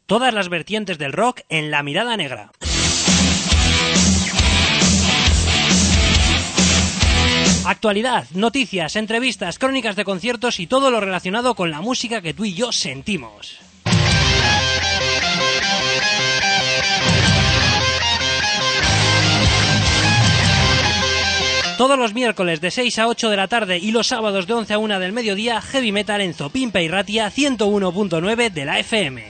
Todas las vertientes del rock en La Mirada Negra. Actualidad, noticias, entrevistas, crónicas de conciertos y todo lo relacionado con la música que tú y yo sentimos. Todos los miércoles de 6 a 8 de la tarde y los sábados de 11 a 1 del mediodía, Heavy Metal en Zopimpa y Ratia 101.9 de la FM.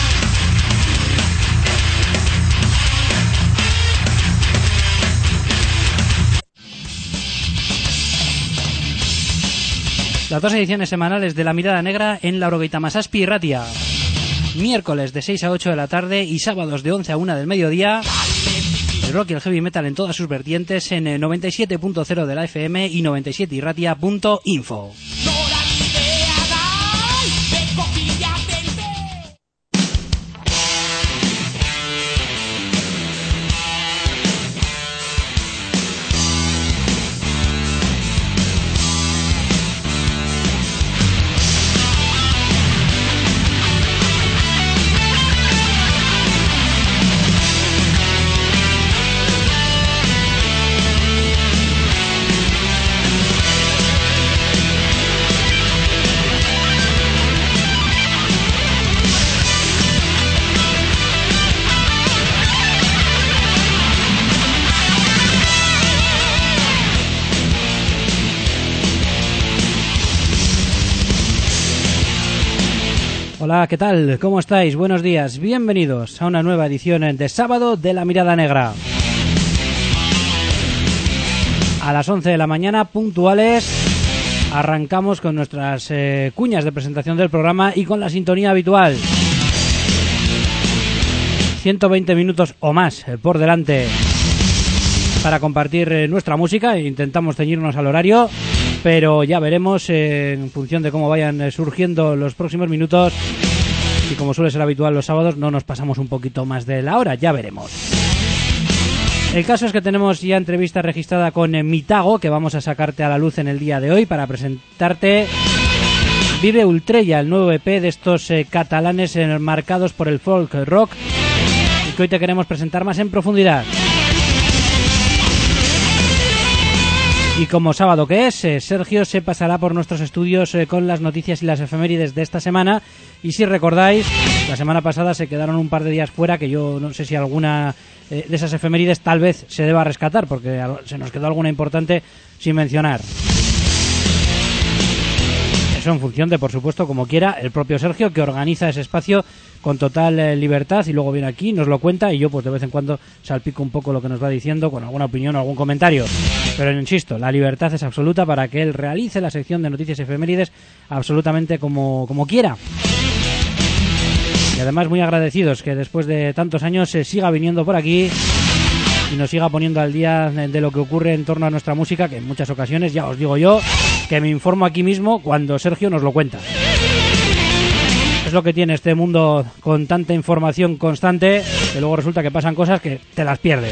Las dos ediciones semanales de La Mirada Negra en Laurogeita Masazpi y Ratia. Miércoles de 6 a 8 de la tarde y sábados de 11 a 1 del mediodía. El rock y el heavy metal en todas sus vertientes en 97.0 de la FM y 97irratia.info. Hola, ¿qué tal? ¿Cómo estáis? Buenos días. Bienvenidos a una nueva edición de sábado de La Mirada Negra. A las 11 de la mañana, puntuales, arrancamos con nuestras cuñas de presentación del programa y con la sintonía habitual. 120 minutos o más por delante para compartir nuestra música. Intentamos ceñirnos al horario, pero ya veremos en función de cómo vayan surgiendo los próximos minutos, y como suele ser habitual los sábados no nos pasamos un poquito más de la hora, ya veremos. El caso es que tenemos ya entrevista registrada con Mitago, que vamos a sacarte a la luz en el día de hoy para presentarte Vive Ultrella, el nuevo EP de estos catalanes marcados por el folk rock, y que hoy te queremos presentar más en profundidad. Y como sábado que es, Sergio se pasará por nuestros estudios con las noticias y las efemérides de esta semana. Y si recordáis, la semana pasada se quedaron un par de días fuera, que yo no sé si alguna de esas efemérides tal vez se deba rescatar, porque se nos quedó alguna importante sin mencionar. Eso en función de, por supuesto, como quiera el propio Sergio, que organiza ese espacio con total libertad y luego viene aquí, nos lo cuenta y yo pues de vez en cuando salpico un poco lo que nos va diciendo con alguna opinión o algún comentario. Pero insisto, la libertad es absoluta para que él realice la sección de noticias efemérides absolutamente como quiera. Y además muy agradecidos que después de tantos años se siga viniendo por aquí y nos siga poniendo al día de lo que ocurre en torno a nuestra música, que en muchas ocasiones, ya os digo yo, que me informo aquí mismo cuando Sergio nos lo cuenta. Es lo que tiene este mundo con tanta información constante, que luego resulta que pasan cosas que te las pierdes.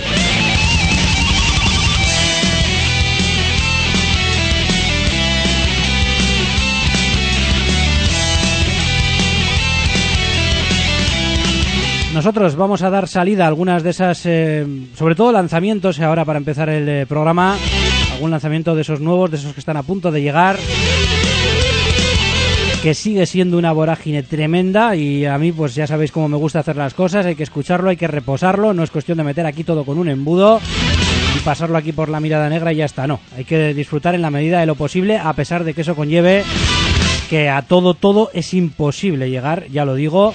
Nosotros vamos a dar salida a algunas de esas, sobre todo lanzamientos ahora para empezar el programa, algún lanzamiento de esos nuevos, de esos que están a punto de llegar, que sigue siendo una vorágine tremenda y a mí pues ya sabéis cómo me gusta hacer las cosas, hay que escucharlo, hay que reposarlo, no es cuestión de meter aquí todo con un embudo y pasarlo aquí por La Mirada Negra y ya está, no, hay que disfrutar en la medida de lo posible, a pesar de que eso conlleve que a todo es imposible llegar, ya lo digo.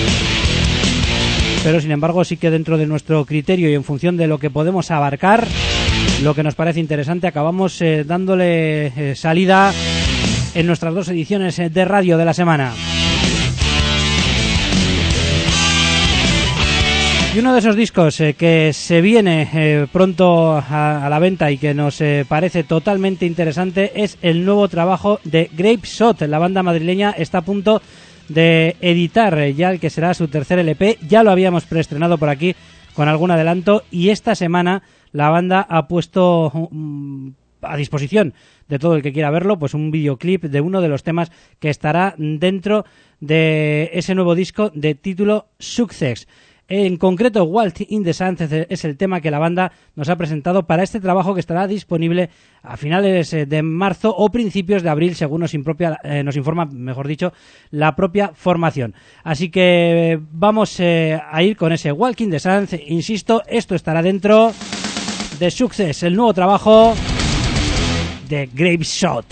Pero sin embargo sí que dentro de nuestro criterio y en función de lo que podemos abarcar, lo que nos parece interesante, acabamos dándole salida en nuestras dos ediciones de radio de la semana. Y uno de esos discos que se viene pronto a la venta y que nos parece totalmente interesante es el nuevo trabajo de Grapeshot. La banda madrileña está a punto de editar ya el que será su tercer LP. Ya lo habíamos preestrenado por aquí con algún adelanto y esta semana la banda ha puesto a disposición de todo el que quiera verlo, pues un videoclip de uno de los temas que estará dentro de ese nuevo disco de título Success. En concreto, Walk in the Sand es el tema que la banda nos ha presentado para este trabajo que estará disponible a finales de marzo o principios de abril, según nos informa, mejor dicho, la propia formación. Así que vamos a ir con ese Walk in the Sand. Insisto, esto estará dentro de Success, el nuevo trabajo de Grapeshot.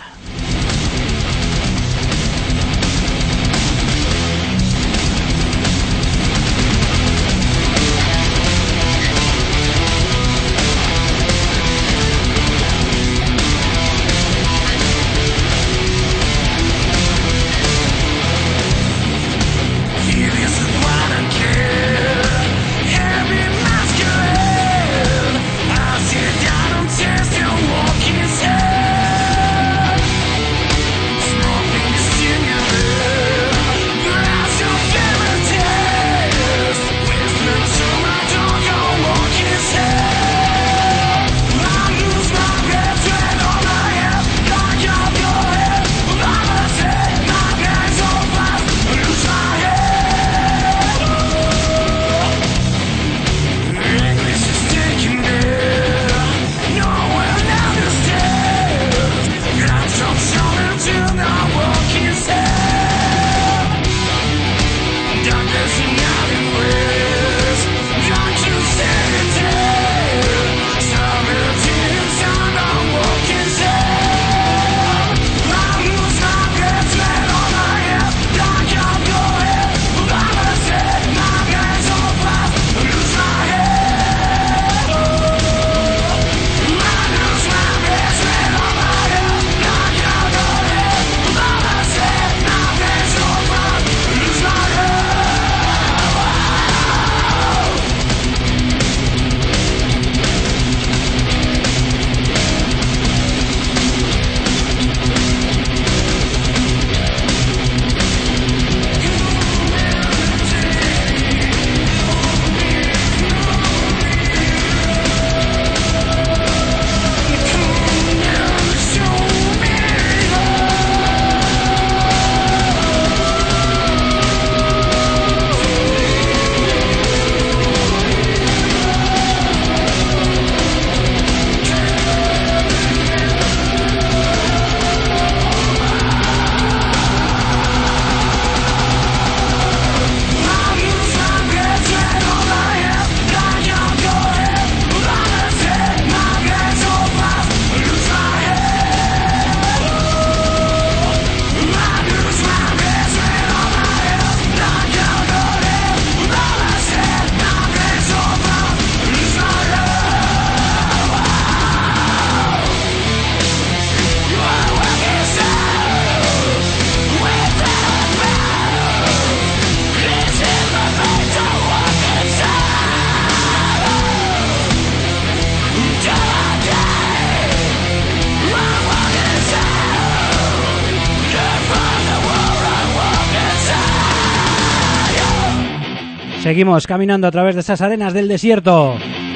Seguimos caminando a través de esas arenas del desierto.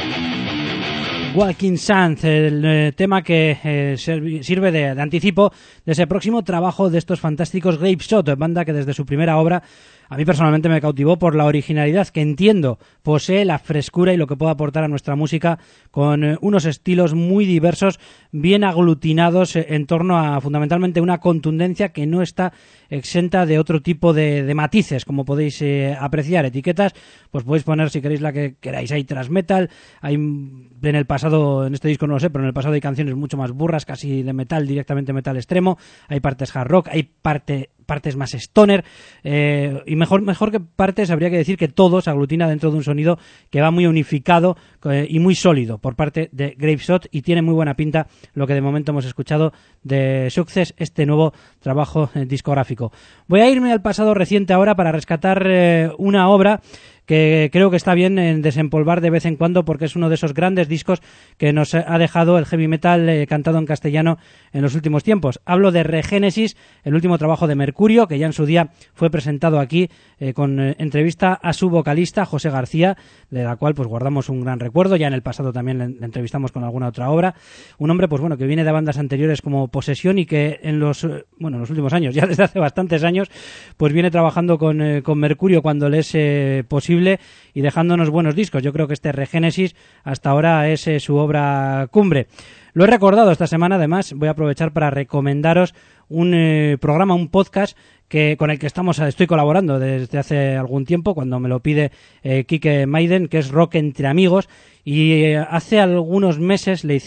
Walking Sand, el tema que sirve de anticipo de ese próximo trabajo de estos fantásticos Grapeshot, banda que desde su primera obra a mí personalmente me cautivó por la originalidad que entiendo posee, la frescura y lo que puede aportar a nuestra música, con unos estilos muy diversos, bien aglutinados en torno a fundamentalmente una contundencia que no está exenta de otro tipo de matices, como podéis apreciar. Etiquetas, pues podéis poner si queréis la que queráis. Hay thrash metal, hay en el pasado, en este disco no lo sé, pero en el pasado hay canciones mucho más burras, casi de metal, directamente metal extremo, hay partes hard rock, hay partes más stoner, y mejor que partes habría que decir que todo se aglutina dentro de un sonido que va muy unificado y muy sólido por parte de Grapeshot, y tiene muy buena pinta lo que de momento hemos escuchado de Success, este nuevo trabajo discográfico. Voy a irme al pasado reciente ahora para rescatar una obra que creo que está bien en desempolvar de vez en cuando, porque es uno de esos grandes discos que nos ha dejado el heavy metal cantado en castellano en los últimos tiempos. Hablo de Regénesis, el último trabajo de Mercurio, que ya en su día fue presentado aquí con entrevista a su vocalista, José García, de la cual pues guardamos un gran recuerdo. Ya en el pasado también le entrevistamos con alguna otra obra. Un hombre pues bueno que viene de bandas anteriores como Posesión y que en los últimos años, ya desde hace bastantes años, pues viene trabajando con Mercurio cuando le es posible y dejándonos buenos discos. Yo creo que este Regénesis hasta ahora es su obra cumbre. Lo he recordado esta semana, además voy a aprovechar para recomendaros un programa, un podcast con el que estoy colaborando desde hace algún tiempo, cuando me lo pide Quique Maiden, que es Rock entre Amigos, y hace algunos meses le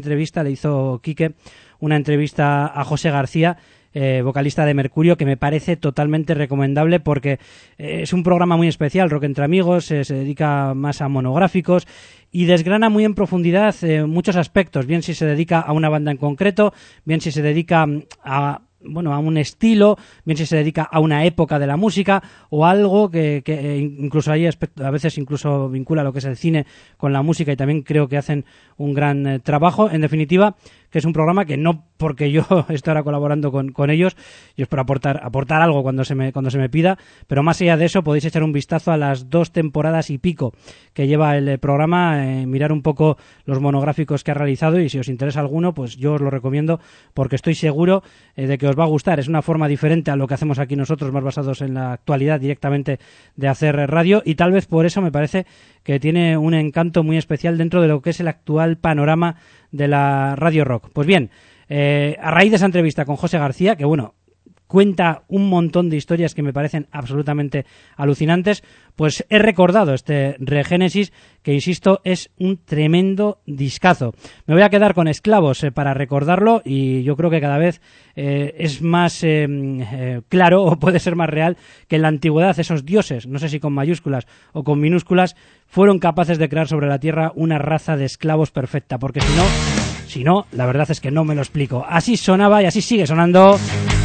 hizo Quique una entrevista a José García, vocalista de Mercurio, que me parece totalmente recomendable porque es un programa muy especial. Rock entre Amigos se dedica más a monográficos y desgrana muy en profundidad muchos aspectos, bien si se dedica a una banda en concreto, bien si se dedica a un estilo, bien si se dedica a una época de la música o algo que incluso hay a veces incluso vincula lo que es el cine con la música, y también creo que hacen un gran trabajo. En definitiva, que es un programa que no porque yo estoy ahora colaborando con ellos, y es por aportar algo cuando se me pida, pero más allá de eso podéis echar un vistazo a las 2 temporadas y pico que lleva el programa, mirar un poco los monográficos que ha realizado, y si os interesa alguno, pues yo os lo recomiendo porque estoy seguro de que os va a gustar. Es una forma diferente a lo que hacemos aquí nosotros, más basados en la actualidad directamente de hacer radio, y tal vez por eso me parece que tiene un encanto muy especial dentro de lo que es el actual panorama de la radio rock. Pues bien, a raíz de esa entrevista con José García, que cuenta un montón de historias que me parecen absolutamente alucinantes, pues he recordado este Regénesis, que insisto, es un tremendo discazo. Me voy a quedar con Esclavos para recordarlo, y yo creo que cada vez es más claro, o puede ser más real, que en la antigüedad esos dioses, no sé si con mayúsculas o con minúsculas, fueron capaces de crear sobre la tierra una raza de esclavos perfecta, porque si no, la verdad es que no me lo explico. Así sonaba y así sigue sonando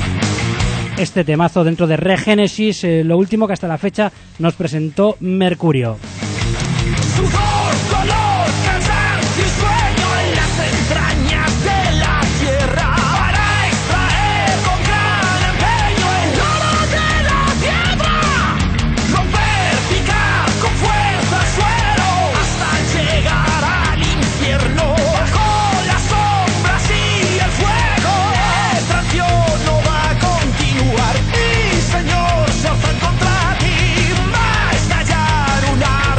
este temazo dentro de Regénesis, lo último que hasta la fecha nos presentó Mercurio. Sudor, dolor, cansancio y sueño en las entrañas de la tierra, para extraer con gran empeño el oro de la tierra, romper, picar con fuerza el suelo hasta llegar al infierno, bajo las sombras y el fuego. Esta acción no va a continuar, mi señor se alza contra ti, va a estallar una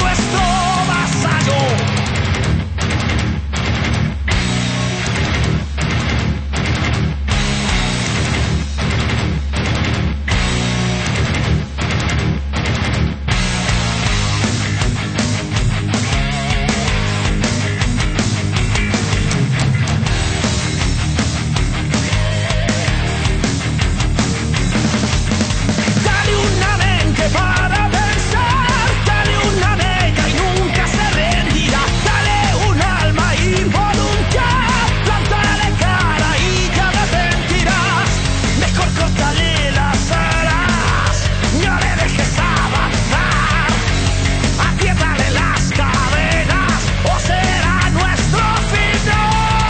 nuestro vasallo. Dale una mente para pensar, dale una bella y nunca se rendirá. Dale un alma y voluntad, plántale cara y ya te arrepentirás. Mejor córtale las alas, no le dejes avanzar. Apriétale las cadenas o será nuestro final.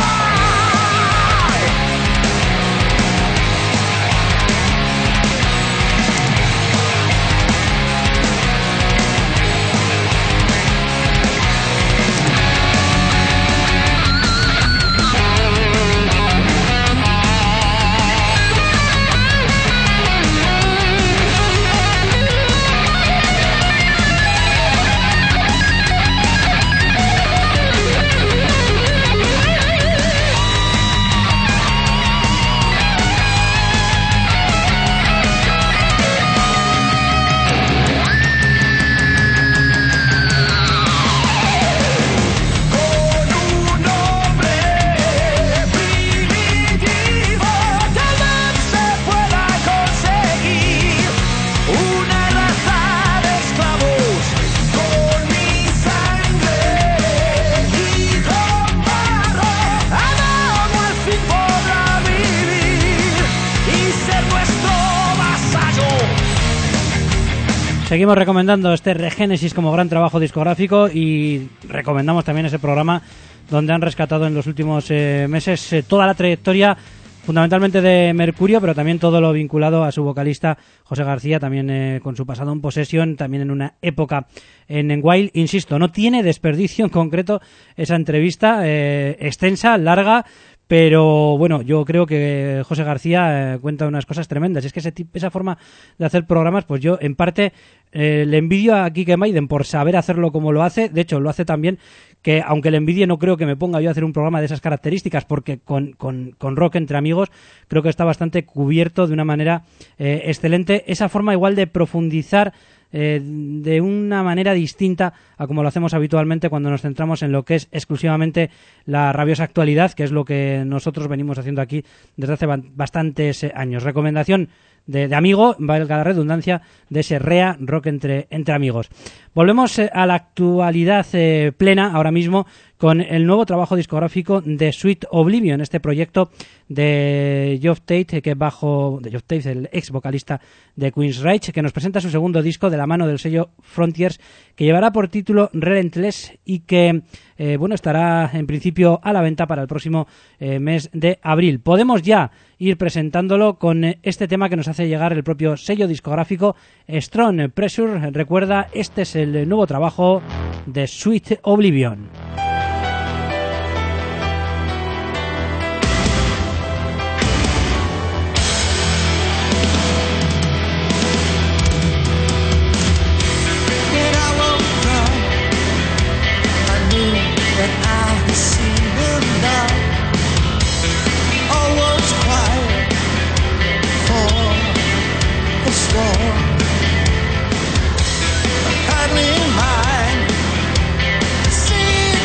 Seguimos recomendando este Regénesis como gran trabajo discográfico y recomendamos también ese programa donde han rescatado en los últimos meses toda la trayectoria fundamentalmente de Mercurio, pero también todo lo vinculado a su vocalista José García, también con su pasado en Possession, también en una época en Wild. Insisto, no tiene desperdicio en concreto esa entrevista, extensa, larga, pero bueno, yo creo que José García cuenta unas cosas tremendas. Es que esa forma de hacer programas, pues yo en parte le envidio a Quique Maiden por saber hacerlo como lo hace. De hecho, lo hace tan bien que, aunque le envidie, no creo que me ponga yo a hacer un programa de esas características, porque con Rock entre amigos creo que está bastante cubierto de una manera excelente. Esa forma igual de profundizar de una manera distinta a como lo hacemos habitualmente cuando nos centramos en lo que es exclusivamente la rabiosa actualidad, que es lo que nosotros venimos haciendo aquí desde hace bastantes años. Recomendación de amigo, valga la redundancia, de ese REA, Rock entre amigos. Volvemos a la actualidad plena ahora mismo con el nuevo trabajo discográfico de Sweet Oblivion, este proyecto de Geoff Tate, Geoff Tate, el ex vocalista de Queensryche, que nos presenta su segundo disco de la mano del sello Frontiers, que llevará por título Relentless y que estará en principio a la venta para el próximo mes de abril. Podemos ya ir presentándolo con este tema que nos hace llegar el propio sello discográfico Strong Pressure. Recuerda, este es el nuevo trabajo de Sweet Oblivion. Kindly mind, see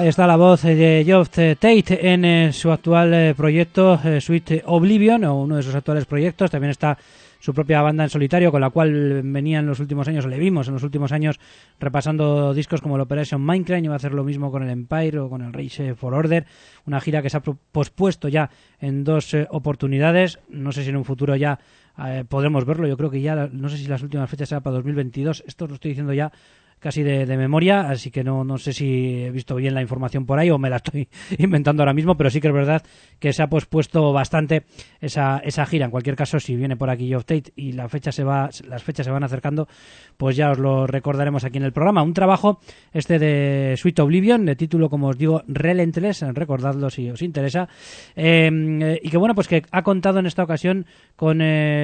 Ahí está la voz de Geoff Tate en su actual proyecto Sweet Oblivion, o uno de sus actuales proyectos. También está su propia banda en solitario, con la cual venía en los últimos años, le vimos en los últimos años repasando discos como el Operation Mindcrime. Iba a hacer lo mismo con el Empire o con el Rage for Order, una gira que se ha pospuesto ya en 2 oportunidades. No sé si en un futuro ya podremos verlo. Yo creo que ya, no sé si las últimas fechas será para 2022, esto lo estoy diciendo ya casi de memoria, así que no sé si he visto bien la información por ahí o me la estoy inventando ahora mismo, pero sí que es verdad que se ha pospuesto bastante esa gira. En cualquier caso, si viene por aquí Geoff Tate y las fechas se van acercando, pues ya os lo recordaremos aquí en el programa. Un trabajo de Sweet Oblivion, de título, como os digo, Relentless, recordadlo si os interesa, y que bueno, pues que ha contado en esta ocasión con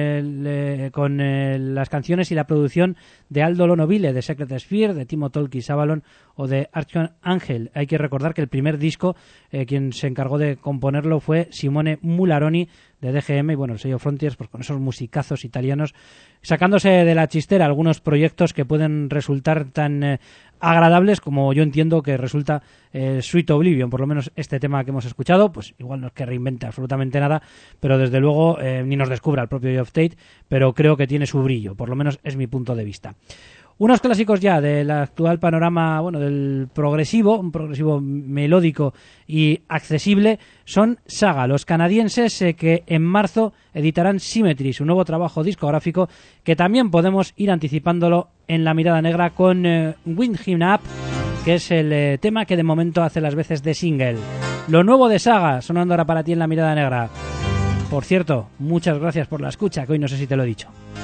las canciones y la producción de Aldo Lonovile, de Secret Sphere, de Timo Tolkki Savalon o de Archangel. Hay que recordar que el primer disco, quien se encargó de componerlo fue Simone Mularoni, de DGM, y bueno, el sello Frontiers, pues con esos musicazos italianos, sacándose de la chistera algunos proyectos que pueden resultar tan agradables como yo entiendo que resulta Sweet Oblivion. Por lo menos este tema que hemos escuchado, pues igual no es que reinvente absolutamente nada, pero desde luego ni nos descubra el propio Geoff Tate, pero creo que tiene su brillo, por lo menos es mi punto de vista. Unos clásicos ya del actual panorama, bueno, del progresivo, un progresivo melódico y accesible, son Saga, los canadienses que en marzo editarán Symmetry, su nuevo trabajo discográfico, que también podemos ir anticipándolo en La Mirada Negra con Wind Him Up, que es el tema que de momento hace las veces de single. Lo nuevo de Saga, sonando ahora para ti en La Mirada Negra. Por cierto, muchas gracias por la escucha, que hoy no sé si te lo he dicho.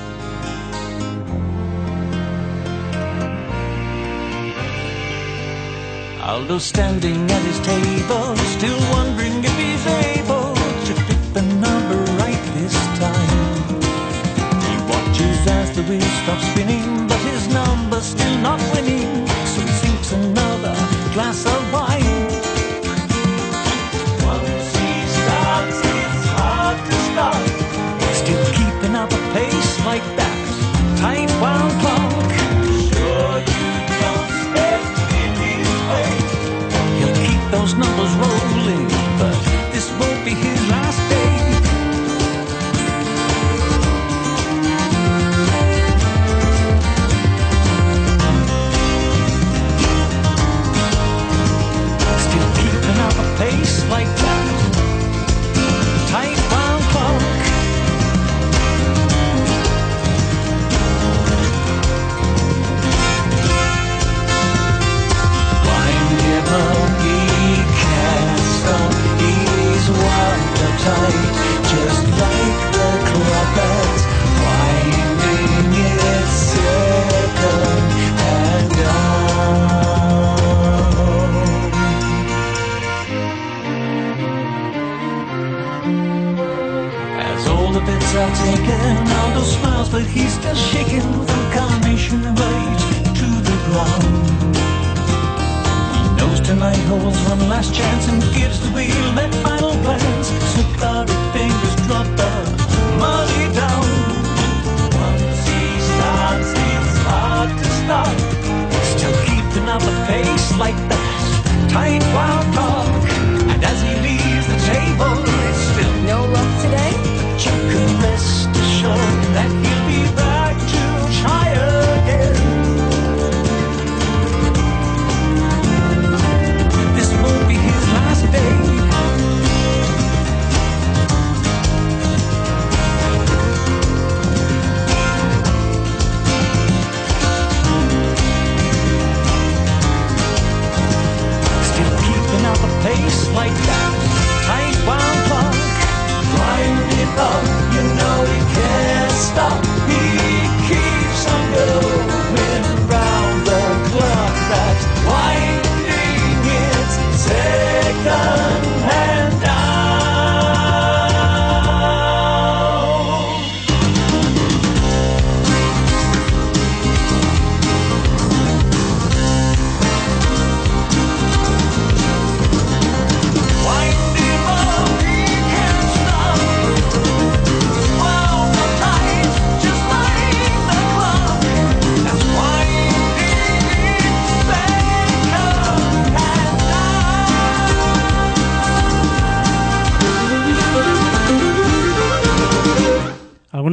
Aldo standing at his table, still wondering if he's able to pick the number right this time. He watches as the wheel stops spinning, but his number's still not winning, so he sinks another glass of wine. Once he starts, it's hard to stop, still keeping up a pace like that tight wound clock. Sure you don't step in his way, he'll keep those numbers rolling, but this won't be his last day.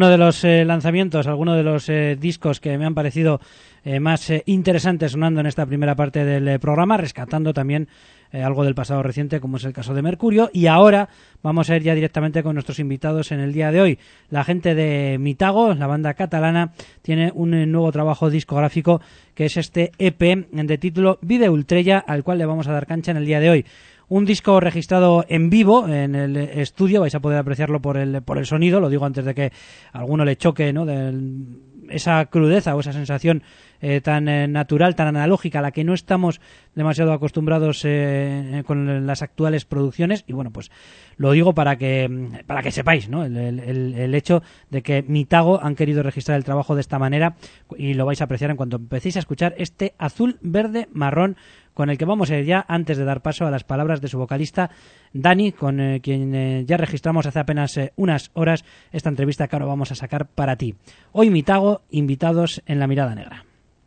algunos de los lanzamientos, algunos de los discos que me han parecido más interesantes sonando en esta primera parte del programa, rescatando también algo del pasado reciente, como es el caso de Mercurio. Y ahora vamos a ir ya directamente con nuestros invitados en el día de hoy. La gente de Mitago, la banda catalana, tiene un nuevo trabajo discográfico que es este EP de título Vida Ultrella, al cual le vamos a dar cancha en el día de hoy. Un disco registrado en vivo en el estudio, vais a poder apreciarlo por el sonido, lo digo antes de que a alguno le choque, ¿no?, esa crudeza o esa sensación tan natural, tan analógica, a la que no estamos demasiado acostumbrados con las actuales producciones. Y bueno, pues lo digo para que sepáis, ¿no?, el hecho de que Mitago han querido registrar el trabajo de esta manera, y lo vais a apreciar en cuanto empecéis a escuchar este azul, verde, marrón, con el que vamos a ir ya, antes de dar paso a las palabras de su vocalista Dani, con quien ya registramos hace apenas unas horas esta entrevista que ahora vamos a sacar para ti. Hoy Mitago, invitados en La Mirada Negra.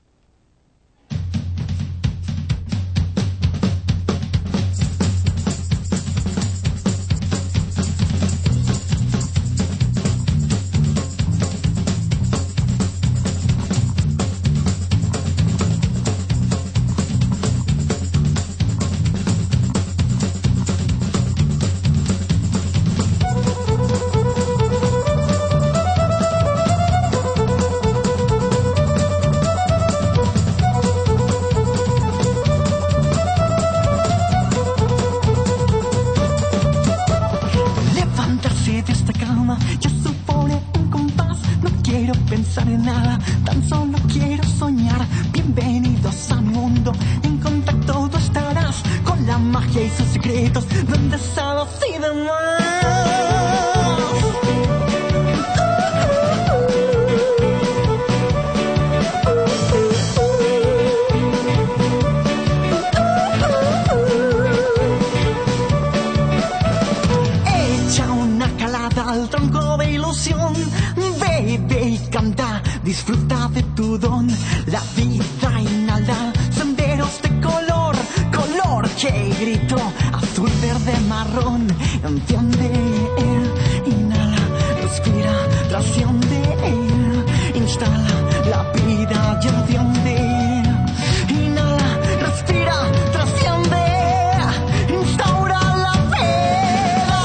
Disfruta de tu don, la vida inhala, senderos de color, color que grito, azul, verde, marrón, entiende, inhala, respira, trasciende, instala la vida y enciende, inhala, respira, trasciende, instaura la vida.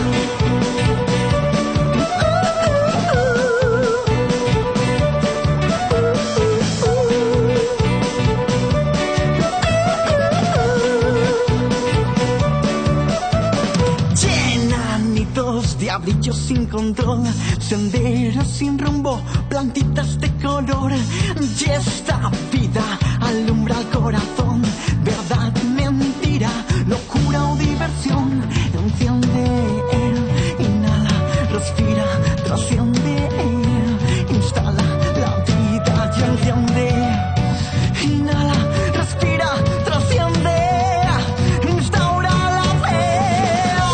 Diablillos sin control, senderos sin rumbo, plantitas de color, y esta vida alumbra el corazón, verdad, mentira, locura o diversión, enciende, inhala, respira, trasciende, instala la vida y enciende, inhala, respira, trasciende, instaura la vida.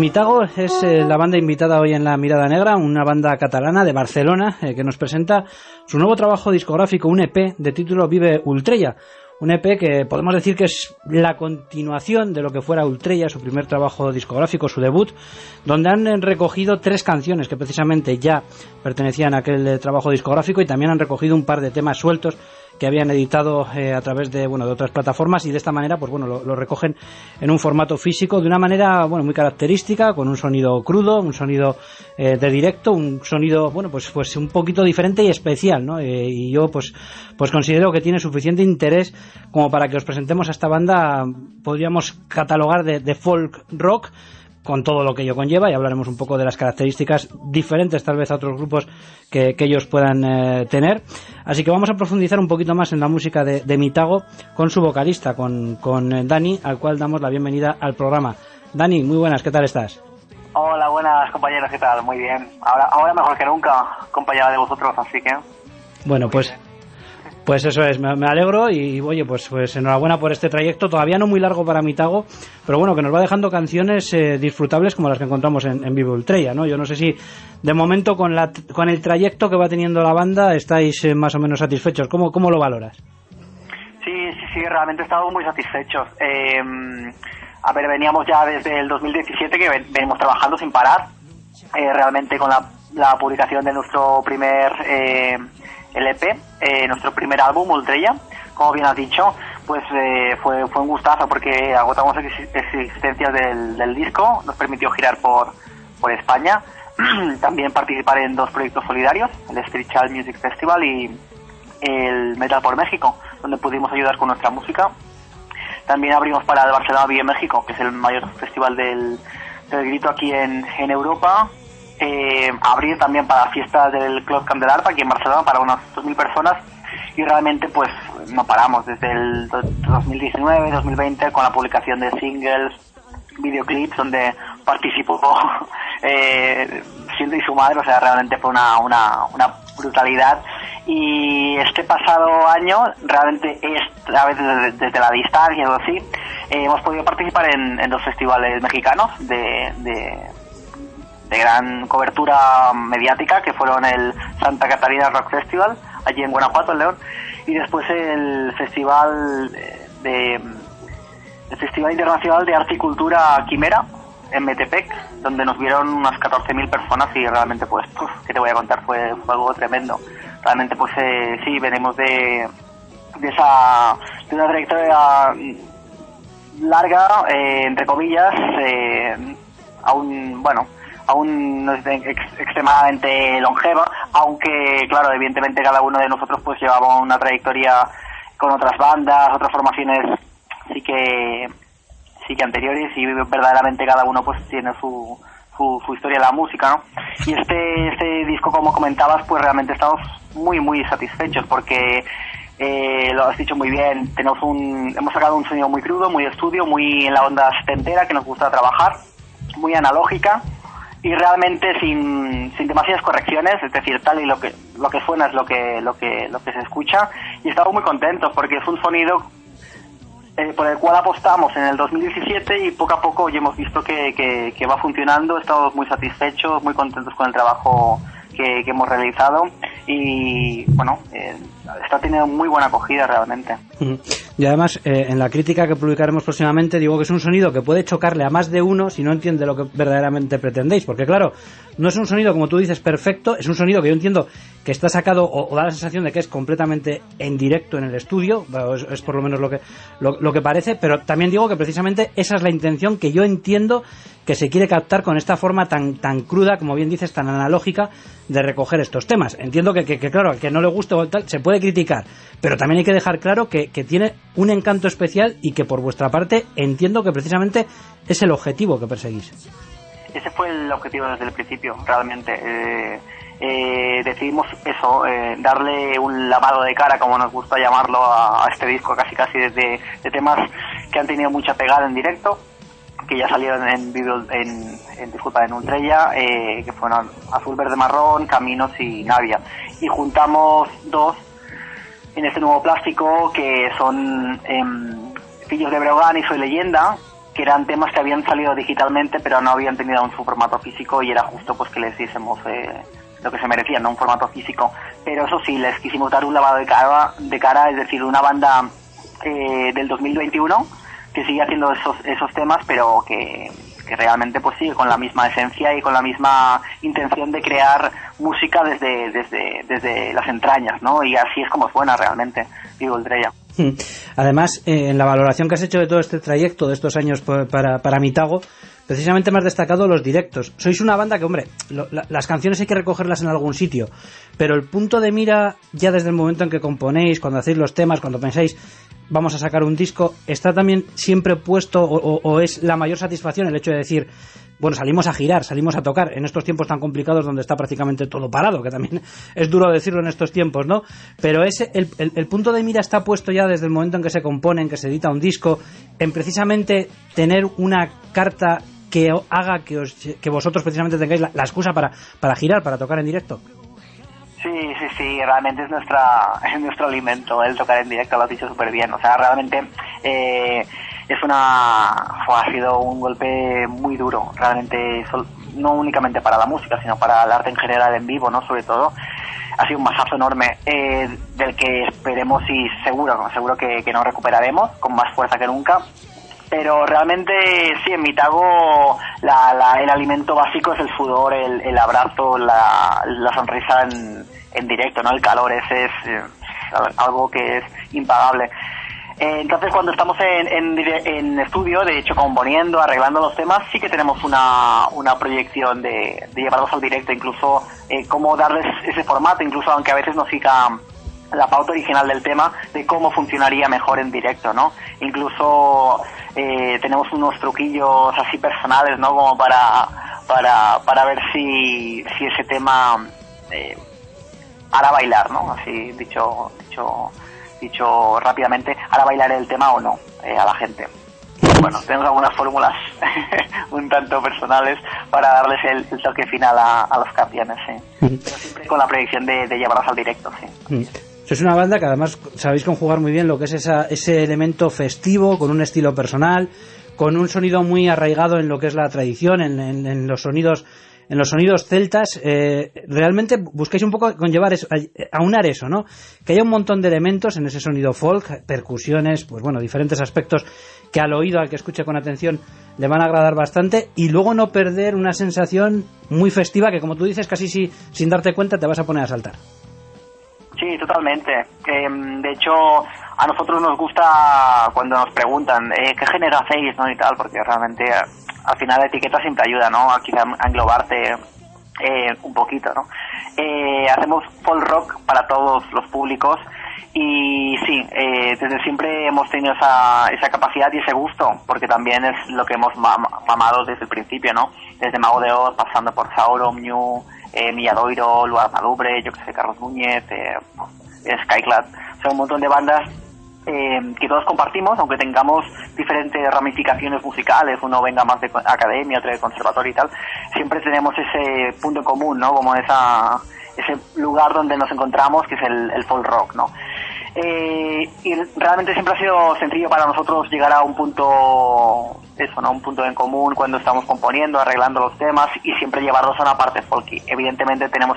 Mitago es la banda invitada hoy en La Mirada Negra, una banda catalana de Barcelona que nos presenta su nuevo trabajo discográfico, un EP de título Vive Ultrella. Un EP que podemos decir que es la continuación de lo que fuera Ultrella, su primer trabajo discográfico, su debut, donde han recogido 3 canciones que precisamente ya pertenecían a aquel trabajo discográfico, y también han recogido un par de temas sueltos que habían editado a través de otras plataformas, y de esta manera pues lo recogen en un formato físico de una manera muy característica, con un sonido crudo, un sonido de directo, un sonido pues un poquito diferente y especial, ¿no? Y yo pues considero que tiene suficiente interés como para que os presentemos a esta banda. Podríamos catalogar de folk rock, con todo lo que ello conlleva, y hablaremos un poco de las características diferentes tal vez a otros grupos que ellos puedan tener. Así que vamos a profundizar un poquito más en la música de Mitago con su vocalista, con Dani, al cual damos la bienvenida al programa. Dani, muy buenas, ¿qué tal estás? Hola, buenas compañeros, ¿qué tal? Muy bien. Ahora mejor que nunca, compañera de vosotros, así que... Bueno, pues eso es, me alegro, y oye, pues enhorabuena por este trayecto, todavía no muy largo para Mitago, pero que nos va dejando canciones disfrutables como las que encontramos en Vive Ultrella, ¿no? Yo no sé si de momento con el trayecto que va teniendo la banda estáis más o menos satisfechos. ¿Cómo lo valoras? Sí, realmente estamos muy satisfechos. Veníamos ya desde el 2017 que venimos trabajando sin parar, realmente con la publicación de nuestro primer LP, nuestro primer álbum, Ultrella, como bien has dicho, pues fue un gustazo porque agotamos existencias del disco, nos permitió girar por España, también participar en 2 proyectos solidarios, el Street Child Music Festival y el Metal por México, donde pudimos ayudar con nuestra música. También abrimos para el Barcelona Vive México, que es el mayor festival del grito aquí en Europa. Abrir también para fiestas del Club Camp del Arpa aquí en Barcelona para unas 2.000 personas, y realmente pues no paramos desde el 2019, 2020 con la publicación de singles, videoclips donde participó siendo y su madre, o sea, realmente fue una brutalidad. Y este pasado año, realmente a veces desde la distancia o así, hemos podido participar en 2 festivales mexicanos de gran cobertura mediática, que fueron el Santa Catarina Rock Festival allí en Guanajuato, en León, y después el Festival Internacional de Arte y Cultura Quimera en Metepec, donde nos vieron unas 14.000 personas, y realmente pues ¿qué te voy a contar? Fue algo tremendo. Realmente pues sí, venimos de una trayectoria larga, entre comillas, aún no es extremadamente longeva, aunque claro, evidentemente cada uno de nosotros pues llevaba una trayectoria con otras bandas, otras formaciones sí que anteriores, y verdaderamente cada uno pues tiene su historia en la música, ¿no? Y este disco, como comentabas, pues realmente estamos muy muy satisfechos porque lo has dicho muy bien, hemos sacado un sonido muy crudo, muy de estudio, muy en la onda setentera que nos gusta trabajar, muy analógica, y realmente sin demasiadas correcciones, es decir, tal y lo que suena es lo que se escucha, y estamos muy contentos porque es un sonido por el cual apostamos en el 2017, y poco a poco ya hemos visto que va funcionando. Estamos muy satisfechos, muy contentos con el trabajo que hemos realizado, y está teniendo muy buena acogida realmente. Y además en la crítica que publicaremos próximamente digo que es un sonido que puede chocarle a más de uno si no entiende lo que verdaderamente pretendéis, porque claro, no es un sonido, como tú dices, perfecto, es un sonido que yo entiendo que está sacado o da la sensación de que es completamente en directo en el estudio, es por lo menos lo que parece, pero también digo que precisamente esa es la intención que yo entiendo que se quiere captar con esta forma tan cruda, como bien dices, tan analógica de recoger estos temas. Entiendo que claro, al que no le guste o tal, se puede criticar, pero también hay que dejar claro que tiene un encanto especial, y que por vuestra parte entiendo que precisamente es el objetivo que perseguís. Ese fue el objetivo desde el principio, realmente. Decidimos eso, darle un lavado de cara, como nos gusta llamarlo, a este disco, casi de temas que han tenido mucha pegada en directo, que ya salieron en Ultrella, que fueron Azul, Verde, Marrón, Caminos y Navia, y juntamos 2 en este nuevo plástico, que son Fillos de Breogán y Soy Leyenda, que eran temas que habían salido digitalmente pero no habían tenido aún su formato físico, y era justo pues que les diésemos lo que se merecían, ¿no? Un formato físico. Pero eso sí, les quisimos dar un lavado de cara, es decir, una banda del 2021 que sigue haciendo esos temas, pero que realmente pues sigue con la misma esencia y con la misma intención de crear música desde las entrañas, ¿no? Y así es como suena realmente, digo, el Dreya. Además, en la valoración que has hecho de todo este trayecto de estos años para Mitago, precisamente me has destacado los directos. Sois una banda que, hombre, las canciones hay que recogerlas en algún sitio, pero el punto de mira, ya desde el momento en que componéis, cuando hacéis los temas, cuando pensáis vamos a sacar un disco, ¿está también siempre puesto o es la mayor satisfacción el hecho de decir, bueno, salimos a girar, salimos a tocar en estos tiempos tan complicados donde está prácticamente todo parado, que también es duro decirlo en estos tiempos, ¿no? Pero el punto de mira está puesto ya desde el momento en que se compone, en que se edita un disco, en precisamente tener una carta que haga que vosotros precisamente tengáis la excusa para girar, para tocar en directo. Sí, realmente es nuestro alimento el tocar en directo, lo has dicho súper bien. O sea, realmente ha sido un golpe muy duro, realmente, no únicamente para la música, sino para el arte en general en vivo, ¿no? Sobre todo, ha sido un mazazo enorme, del que esperemos y seguro que nos recuperaremos con más fuerza que nunca. Pero realmente sí, en Mitago el alimento básico es el sudor, el abrazo, la sonrisa en directo, ¿no? El calor, ese es algo que es impagable. Entonces, cuando estamos en estudio, de hecho componiendo, arreglando los temas, sí que tenemos una proyección de llevarlos al directo, incluso cómo darles ese formato, incluso aunque a veces nos siga la pauta original del tema de cómo funcionaría mejor en directo, ¿no? Incluso tenemos unos truquillos así personales, ¿no? Como para ver si ese tema hará bailar, ¿no? Así dicho rápidamente, hará bailar el tema o no a la gente. Bueno, tenemos algunas fórmulas un tanto personales para darles el toque final a las canciones, sí. Pero siempre con la proyección de llevarlas al directo, sí. Sois una banda que además sabéis conjugar muy bien lo que es ese elemento festivo, con un estilo personal, con un sonido muy arraigado en lo que es la tradición, en los sonidos celtas. Realmente buscáis un poco conllevar eso, aunar eso, ¿no? Que haya un montón de elementos en ese sonido folk, percusiones, pues bueno, diferentes aspectos que al oído, al que escuche con atención, le van a agradar bastante, y luego no perder una sensación muy festiva que, como tú dices, casi sin darte cuenta te vas a poner a saltar. Sí, totalmente. De hecho, a nosotros nos gusta cuando nos preguntan qué género hacéis, ¿no? Y tal, porque realmente al final la etiqueta siempre ayuda, ¿no? A quizá a englobarte un poquito, ¿no? Hacemos folk rock para todos los públicos, y sí, desde siempre hemos tenido esa capacidad y ese gusto, porque también es lo que hemos mamado desde el principio, ¿no? Desde Mago de Oz, pasando por Sauron, Mew, Milladoiro, Luar Malubre, yo que sé, Carlos Núñez, Skyclad, o sea, un montón de bandas que todos compartimos, aunque tengamos diferentes ramificaciones musicales, uno venga más de academia, otro de conservatorio y tal, siempre tenemos ese punto en común, ¿no? Como ese lugar donde nos encontramos, que es el folk rock, ¿no? Y realmente siempre ha sido sencillo para nosotros llegar a un punto, eso, ¿no? Un punto en común cuando estamos componiendo, arreglando los temas, y siempre llevarlos a una parte folky. Evidentemente tenemos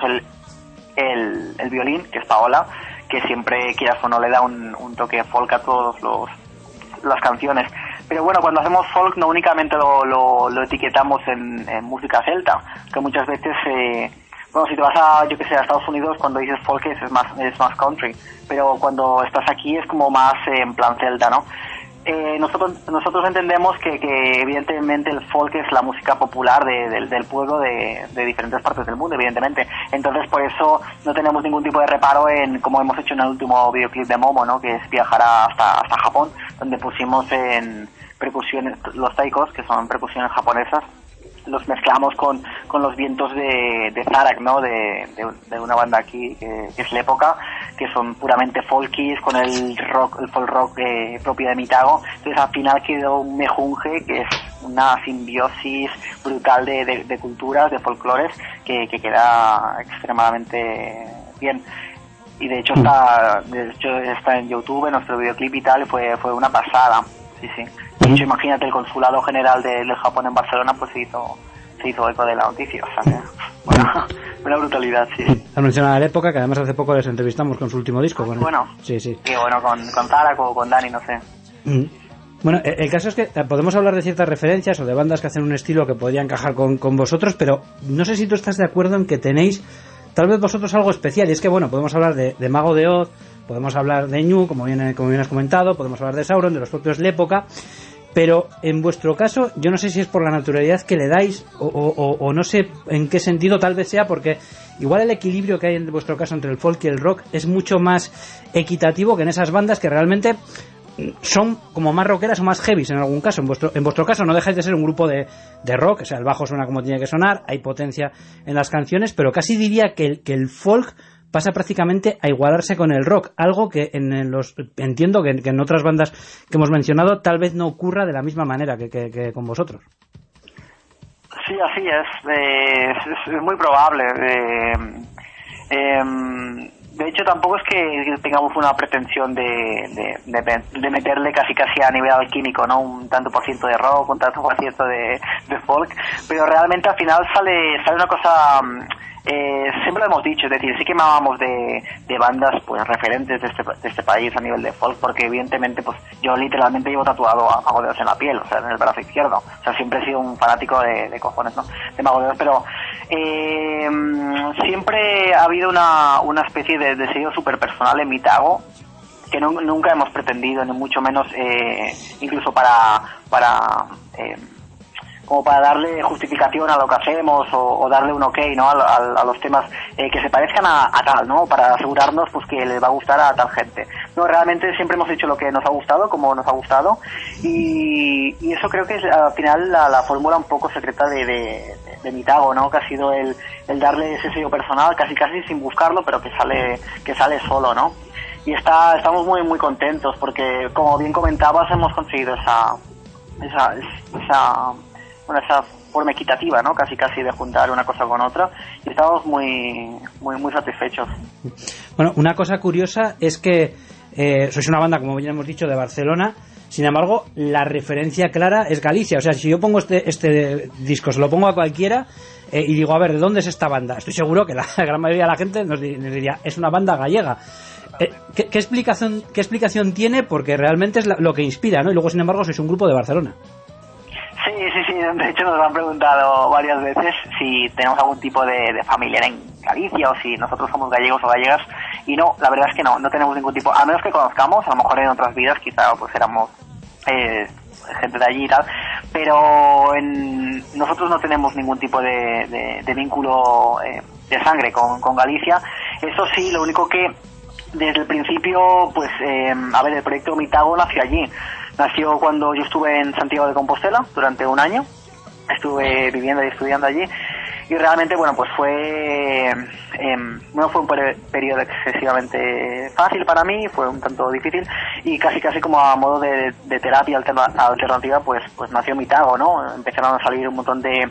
el violín, que es Paola, que siempre, quieras o no, le da un toque folk a todas las canciones. Pero bueno, cuando hacemos folk no únicamente lo etiquetamos en música celta, que muchas veces bueno, si te vas a Estados Unidos, cuando dices folk es más country, pero cuando estás aquí es como más en plan celta, ¿no? Nosotros entendemos que evidentemente el folk es la música popular del pueblo de diferentes partes del mundo, evidentemente. Entonces, por eso no tenemos ningún tipo de reparo en, como hemos hecho en el último videoclip de Momo, ¿no? Que es viajar hasta Japón, donde pusimos en percusiones, los taikos, que son percusiones japonesas, los mezclamos con los vientos de Zarak, ¿no? De una banda aquí que es La Época, que son puramente folkies, con el folk rock propio de Mitago. Entonces al final quedó un mejunje que es una simbiosis brutal de culturas, de folclores, que queda extremadamente bien. Y de hecho está en YouTube, en nuestro videoclip y tal, fue una pasada. sí. De hecho, imagínate, el consulado general del Japón en Barcelona pues se hizo eco de la noticia, o sea, una brutalidad, sí. Has mencionado la época, que además hace poco les entrevistamos con su último disco. Bueno, sí. Y bueno, con Zara, con Dani, no sé. Bueno, el caso es que podemos hablar de ciertas referencias o de bandas que hacen un estilo que podría encajar con vosotros, pero no sé si tú estás de acuerdo en que tenéis tal vez vosotros algo especial. Y es que, bueno, podemos hablar de Mago de Oz, podemos hablar de Ñu, como bien has comentado, podemos hablar de Sauron, de los propios Lépoca, pero en vuestro caso yo no sé si es por la naturalidad que le dais o no sé en qué sentido, tal vez sea porque igual el equilibrio que hay en vuestro caso entre el folk y el rock es mucho más equitativo que en esas bandas que realmente son como más rockeras o más heavies en algún caso. En vuestro caso no dejáis de ser un grupo de rock, o sea, el bajo suena como tiene que sonar, hay potencia en las canciones, pero casi diría que el folk pasa prácticamente a igualarse con el rock, algo que entiendo que en otras bandas que hemos mencionado tal vez no ocurra de la misma manera que con vosotros. Sí, así es muy probable. De hecho, tampoco es que tengamos una pretensión de meterle casi a nivel alquímico, ¿no? Un tanto por ciento de rock, un tanto por ciento de folk, pero realmente al final sale una cosa. Siempre lo hemos dicho, es decir, sí que amábamos de bandas pues referentes de este país a nivel de folk, porque evidentemente pues yo literalmente llevo tatuado a Mago de Oz en la piel, o sea, en el brazo izquierdo, o sea, siempre he sido un fanático de cojones, ¿no? De Mago de Oz, pero siempre ha habido una especie de sello súper personal en Mitago que nunca hemos pretendido, ni mucho menos incluso como para darle justificación a lo que hacemos o darle un ok, ¿no? a los temas que se parezcan a tal, ¿no? Para asegurarnos pues que les va a gustar a tal gente. No, realmente siempre hemos hecho lo que nos ha gustado, como nos ha gustado, y eso creo que es al final la fórmula un poco secreta de Mitago, ¿no? Que ha sido el darle ese sello personal casi sin buscarlo, pero que sale solo, ¿no? Y estamos muy muy contentos porque, como bien comentabas, hemos conseguido esa forma equitativa, ¿no? Casi de juntar una cosa con otra, y estamos muy muy muy satisfechos. Bueno, una cosa curiosa es que sois una banda, como ya hemos dicho, de Barcelona. Sin embargo, la referencia clara es Galicia. O sea, si yo pongo este disco, se lo pongo a cualquiera y digo, a ver, ¿de dónde es esta banda? Estoy seguro que la gran mayoría de la gente nos diría, es una banda gallega. ¿Qué explicación tiene? Porque realmente es lo que inspira, ¿no? Y luego, sin embargo, sois un grupo de Barcelona. Sí, de hecho nos han preguntado varias veces si tenemos algún tipo de familiar en Galicia o si nosotros somos gallegos o gallegas, y no, la verdad es que no tenemos ningún tipo, a menos que conozcamos, a lo mejor en otras vidas quizá pues éramos gente de allí y tal, pero nosotros no tenemos ningún tipo de vínculo de sangre con Galicia. Eso sí, lo único que desde el principio, pues, el proyecto Mitago nació allí. Nació cuando yo estuve en Santiago de Compostela durante un año. Estuve viviendo y estudiando allí. Y realmente, bueno, pues no fue un periodo excesivamente fácil para mí, fue un tanto difícil. Y casi como a modo de terapia alternativa, pues nació Mitago, ¿no? Empezaron a salir un montón de...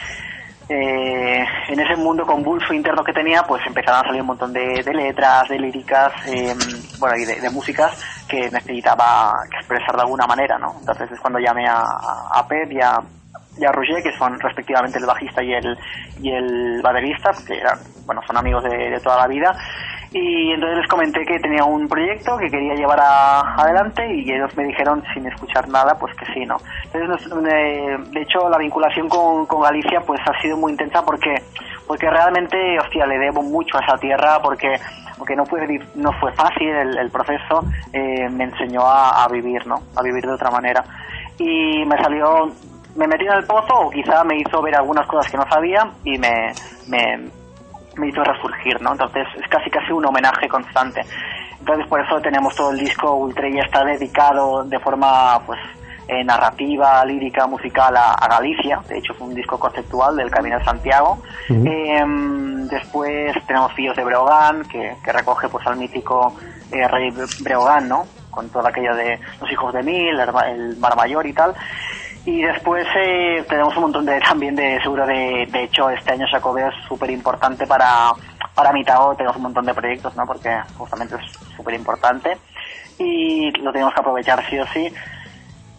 en ese mundo convulso interno que tenía, pues empezaron a salir un montón de letras, de líricas, y de músicas que necesitaba expresar de alguna manera, ¿no? Entonces es cuando llamé a Pep y a Roger, que son respectivamente el bajista y el baterista, que son amigos de toda la vida. Y entonces les comenté que tenía un proyecto que quería llevar adelante, y ellos me dijeron, sin escuchar nada, pues que sí, ¿no? Entonces, de hecho, la vinculación con Galicia pues ha sido muy intensa porque realmente, le debo mucho a esa tierra, porque no fue fácil el proceso, me enseñó a vivir, ¿no? A vivir de otra manera. Y me metí en el pozo, o quizá me hizo ver algunas cosas que no sabía, y me hizo resurgir, ¿no? Entonces es casi un homenaje constante. Entonces por eso tenemos todo el disco. Ultrella está dedicado de forma pues narrativa, lírica, musical a Galicia. De hecho fue un disco conceptual del Camino de Santiago. Uh-huh. Después tenemos Fillos de Breogán, que recoge pues al mítico rey Breogán, ¿no? Con todo aquello de los hijos de Mil, el Mar Mayor y tal. Y después tenemos un montón también de hecho este año Xacobeo es súper importante para Mitago. Tenemos un montón de proyectos, ¿no? Porque justamente es súper importante y lo tenemos que aprovechar sí o sí.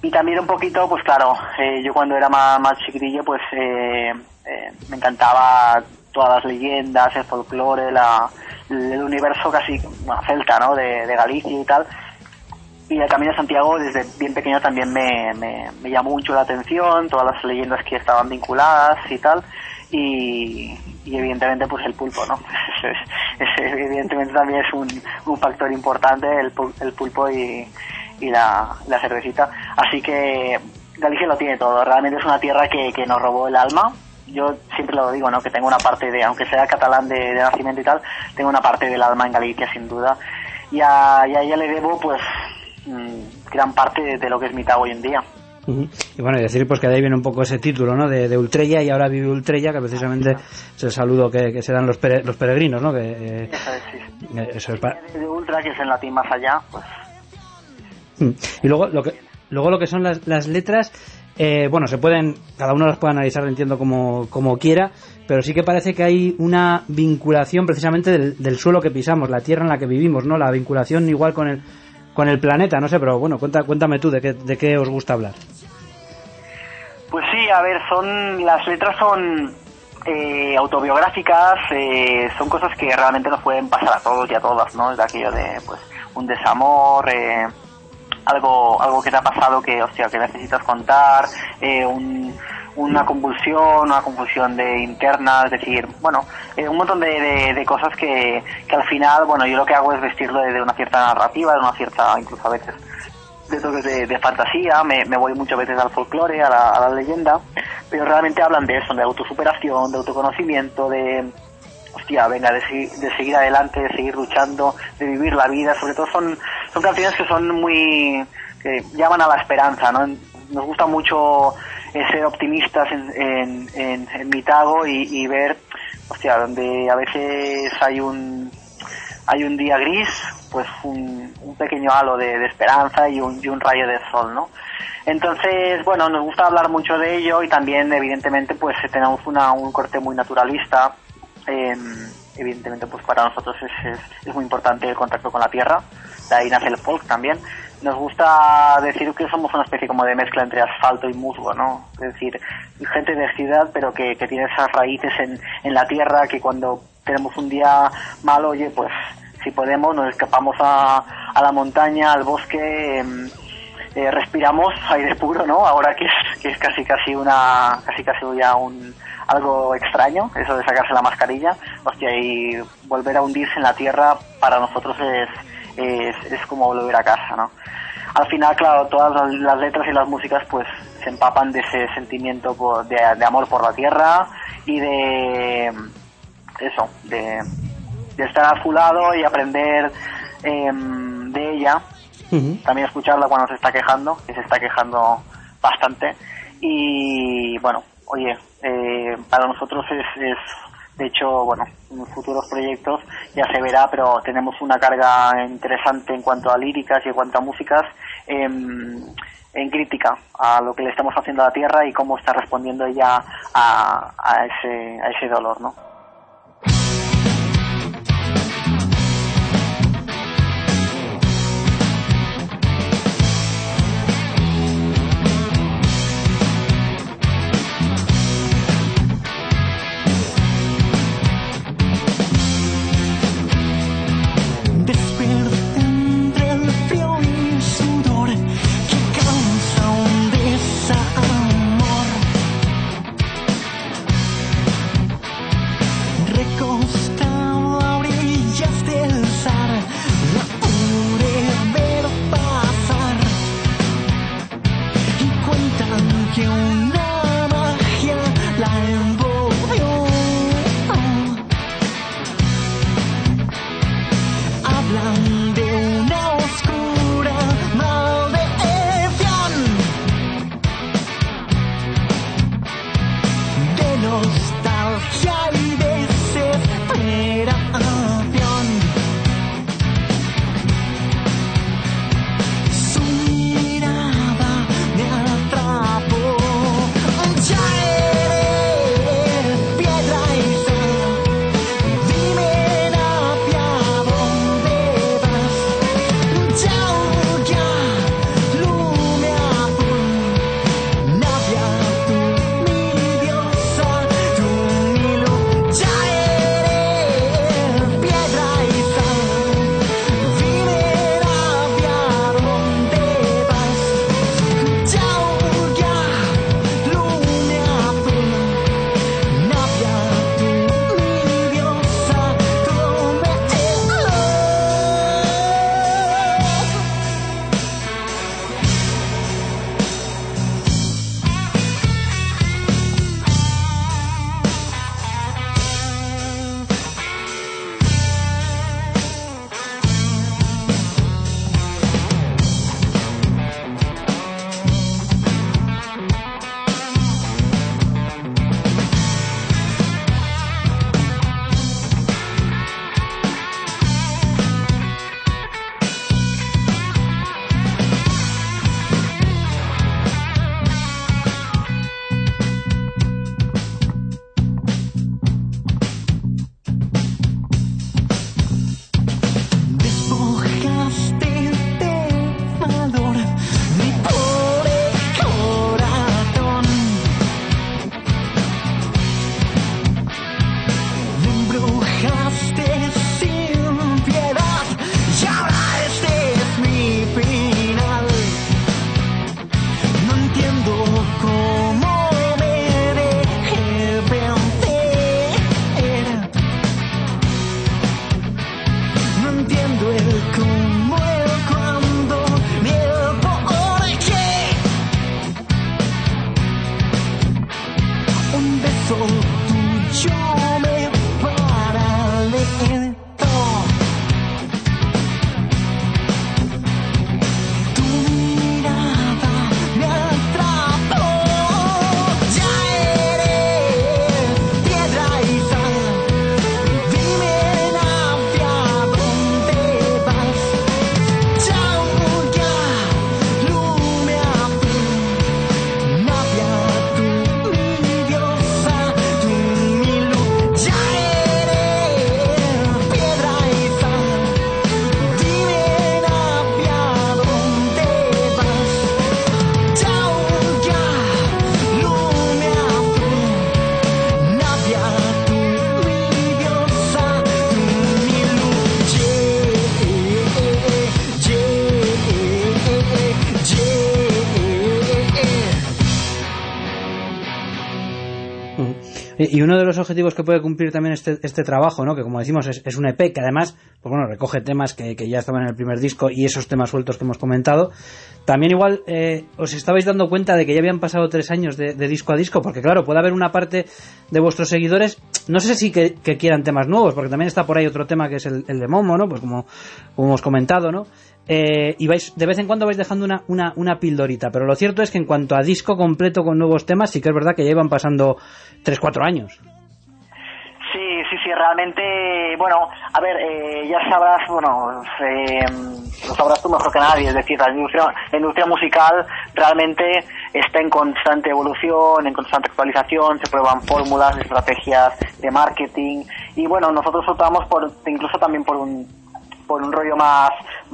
Y también un poquito, pues claro, yo cuando era más chiquitillo, pues me encantaba todas las leyendas, el folclore, el universo casi celta, ¿no? De Galicia y tal. Y el Camino de Santiago desde bien pequeño también me llamó mucho la atención, todas las leyendas que estaban vinculadas y tal. Y evidentemente pues el pulpo, ¿no? Evidentemente también es un factor importante el pulpo y la cervecita. Así que Galicia lo tiene todo, realmente es una tierra que nos robó el alma. Yo siempre lo digo, ¿no? Que tengo una parte de, aunque sea catalán de nacimiento y tal, tengo una parte del alma en Galicia sin duda. Y a ella le debo pues gran parte de lo que es Mitag hoy en día. Y bueno, y decir pues que de ahí viene un poco ese título, ¿no? De Ultrella, y ahora vive Ultrella, que precisamente es el saludo que se dan los peregrinos, ¿no? Que eso es de ultra, que es en latín más allá, pues. Y luego lo que son las letras, bueno, cada uno las puede analizar, entiendo, como quiera, pero sí que parece que hay una vinculación precisamente del suelo que pisamos, la tierra en la que vivimos, ¿no? La vinculación igual con el planeta, no sé, pero bueno, cuéntame tú de qué os gusta hablar. Pues sí, a ver, las letras son autobiográficas, son cosas que realmente nos pueden pasar a todos y a todas, ¿no? Es de aquello de, pues, un desamor, algo que te ha pasado que necesitas contar, una confusión interna, es decir, bueno, un montón de cosas que al final, bueno, yo lo que hago es vestirlo de una cierta narrativa, de una cierta, incluso a veces, de toques de fantasía, me voy muchas veces al folclore, a la leyenda, pero realmente hablan de eso, de autosuperación, de autoconocimiento, de seguir adelante, de seguir luchando, de vivir la vida. Sobre todo son canciones que son que llaman a la esperanza, ¿no? Nos gusta mucho ser optimistas en Mitago y ver, donde a veces hay un día gris, pues un pequeño halo de esperanza y un rayo de sol, ¿no? Entonces, bueno, nos gusta hablar mucho de ello, y también, evidentemente, pues tenemos un corte muy naturalista. Evidentemente, pues para nosotros es muy importante el contacto con la tierra, de ahí nace el folk también. Nos gusta decir que somos una especie como de mezcla entre asfalto y musgo, ¿no? Es decir, gente de ciudad, pero que tiene esas raíces en la tierra, que cuando tenemos un día malo, oye, pues si podemos nos escapamos a la montaña, al bosque, respiramos aire puro, ¿no? Ahora que es casi ya algo extraño, eso de sacarse la mascarilla, y volver a hundirse en la tierra para nosotros es como volver a casa, ¿no? Al final, claro, todas las letras y las músicas pues se empapan de ese sentimiento de amor por la tierra y de eso, de estar a su lado y aprender de ella. Uh-huh. También escucharla cuando se está quejando, que se está quejando bastante. Y bueno, oye, para nosotros es de hecho, bueno, en futuros proyectos ya se verá, pero tenemos una carga interesante en cuanto a líricas y en cuanto a músicas, en crítica a lo que le estamos haciendo a la tierra y cómo está respondiendo ella a ese dolor, ¿no? Y uno de los objetivos que puede cumplir también este trabajo, ¿no? Que como decimos es un EP que además, pues bueno, recoge temas que ya estaban en el primer disco y esos temas sueltos que hemos comentado. También igual os estabais dando cuenta de que ya habían pasado 3 años de disco a disco, porque claro, puede haber una parte de vuestros seguidores, no sé si que quieran temas nuevos, porque también está por ahí otro tema que es el de Momo, ¿no? Pues como hemos comentado, ¿no? Y de vez en cuando vais dejando una pildorita, pero lo cierto es que en cuanto a disco completo con nuevos temas, sí que es verdad que ya iban pasando 3-4 años. Sí, realmente, bueno, a ver, ya sabrás, bueno, lo sabrás tú mejor que nadie, es decir, la industria musical realmente está en constante evolución, en constante actualización, se prueban fórmulas, estrategias de marketing, y bueno, nosotros optamos incluso también por un rollo más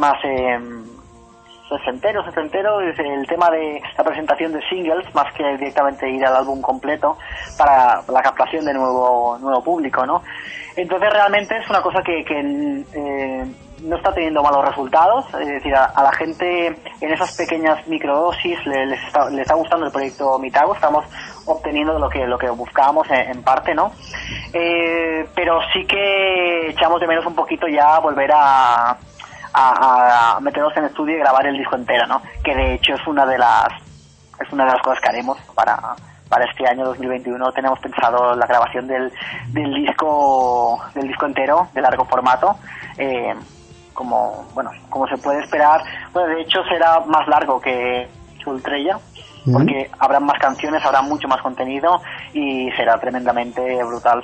sesentero, es el tema de la presentación de singles, más que directamente ir al álbum completo para la captación de nuevo público, ¿no? Entonces realmente es una cosa que no está teniendo malos resultados, es decir, a la gente en esas pequeñas microdosis les está gustando el proyecto Mitago, estamos obteniendo lo que buscábamos en parte, ¿no? Pero sí que echamos de menos un poquito ya volver a meternos en estudio y grabar el disco entero, ¿no? Que de hecho es una de las cosas que haremos para este año 2021. Tenemos pensado la grabación del disco entero de largo formato, como se puede esperar. Bueno, de hecho será más largo que Ultrella, porque habrá más canciones, habrá mucho más contenido y será tremendamente brutal.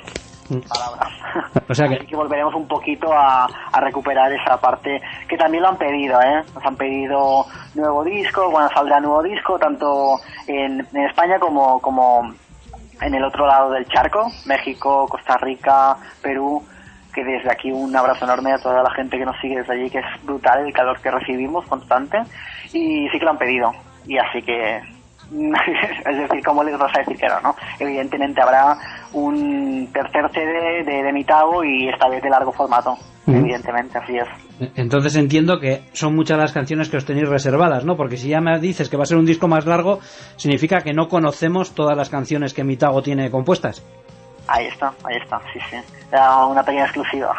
O sea Así que volveremos un poquito a recuperar esa parte que también lo han pedido, nos han pedido nuevo disco, bueno, saldrá nuevo disco tanto en España como en el otro lado del charco, México, Costa Rica, Perú, que desde aquí un abrazo enorme a toda la gente que nos sigue desde allí, que es brutal el calor que recibimos constante, y sí que lo han pedido, y así que es decir, ¿cómo les vas a decir que no? Evidentemente habrá un tercer CD de Mitago y esta vez de largo formato, evidentemente, así es. Entonces entiendo que son muchas las canciones que os tenéis reservadas, ¿no? Porque si ya me dices que va a ser un disco más largo, significa que no conocemos todas las canciones que Mitago tiene compuestas. Ahí está, sí. Era una pequeña exclusiva.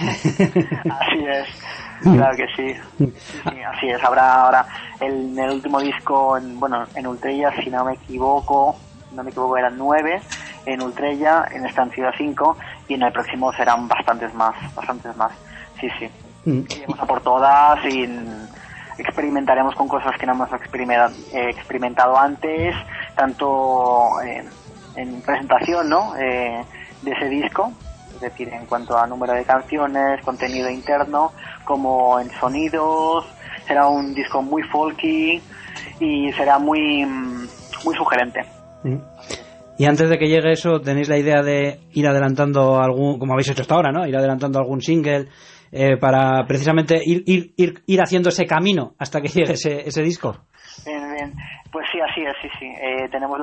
Así es. Claro que sí, así es. Habrá ahora en el último disco, en Ultrella, si no me equivoco eran 9 en Ultrella, en esta han sido 5 y en el próximo serán bastantes más. Sí. Iremos a por todas y experimentaremos con cosas que no hemos experimentado antes, tanto en presentación, ¿no? De ese disco. Es decir, en cuanto a número de canciones, contenido interno, como en sonidos. Será un disco muy folky y será muy sugerente. Y antes de que llegue eso, ¿tenéis la idea de ir adelantando algún, como habéis hecho hasta ahora, ¿no? Ir adelantando algún single para precisamente ir haciendo ese camino hasta que llegue ese disco? Bien. Pues sí, así es, sí. Tenemos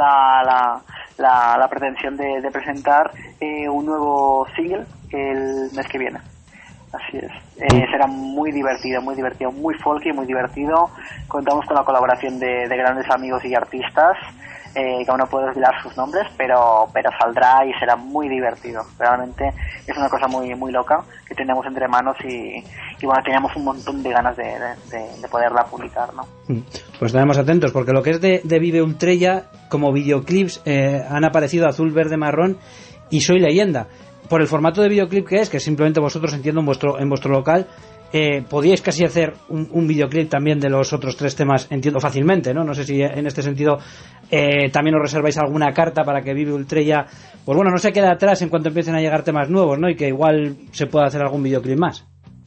la pretensión de presentar un nuevo single el mes que viene. Así es. Será muy divertido, muy folky, muy divertido. Contamos con la colaboración de grandes amigos y artistas, que aún no puedo desvelar sus nombres, pero saldrá y será muy divertido. Realmente es una cosa muy muy loca que tenemos entre manos y bueno, teníamos un montón de ganas de poderla publicar, ¿no? Pues estaremos atentos, porque lo que es de Vive Ultrella, como videoclips han aparecido Azul, Verde, Marrón y Soy Leyenda. Por el formato de videoclip que simplemente vosotros, entiendo, en vuestro local, podíais casi hacer un videoclip también de los otros 3 temas, entiendo, fácilmente, ¿no? No sé si en este sentido también os reserváis alguna carta para que Vive Ultrella, pues bueno, no se quede atrás en cuanto empiecen a llegar temas nuevos, ¿no? Y que igual se pueda hacer algún videoclip más.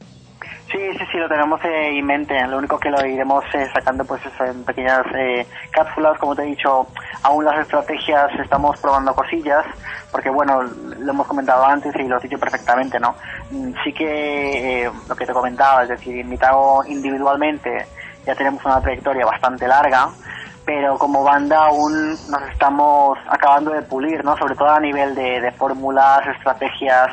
Sí, lo tenemos en mente. Lo único que lo iremos sacando pues eso, en pequeñas cápsulas. Como te he dicho, aún las estrategias estamos probando cosillas, porque bueno, lo hemos comentado antes y lo has dicho perfectamente, ¿no? Sí que lo que te comentaba, es decir, en Mitago individualmente ya tenemos una trayectoria bastante larga, pero como banda aún nos estamos acabando de pulir, ¿no? Sobre todo a nivel de fórmulas, estrategias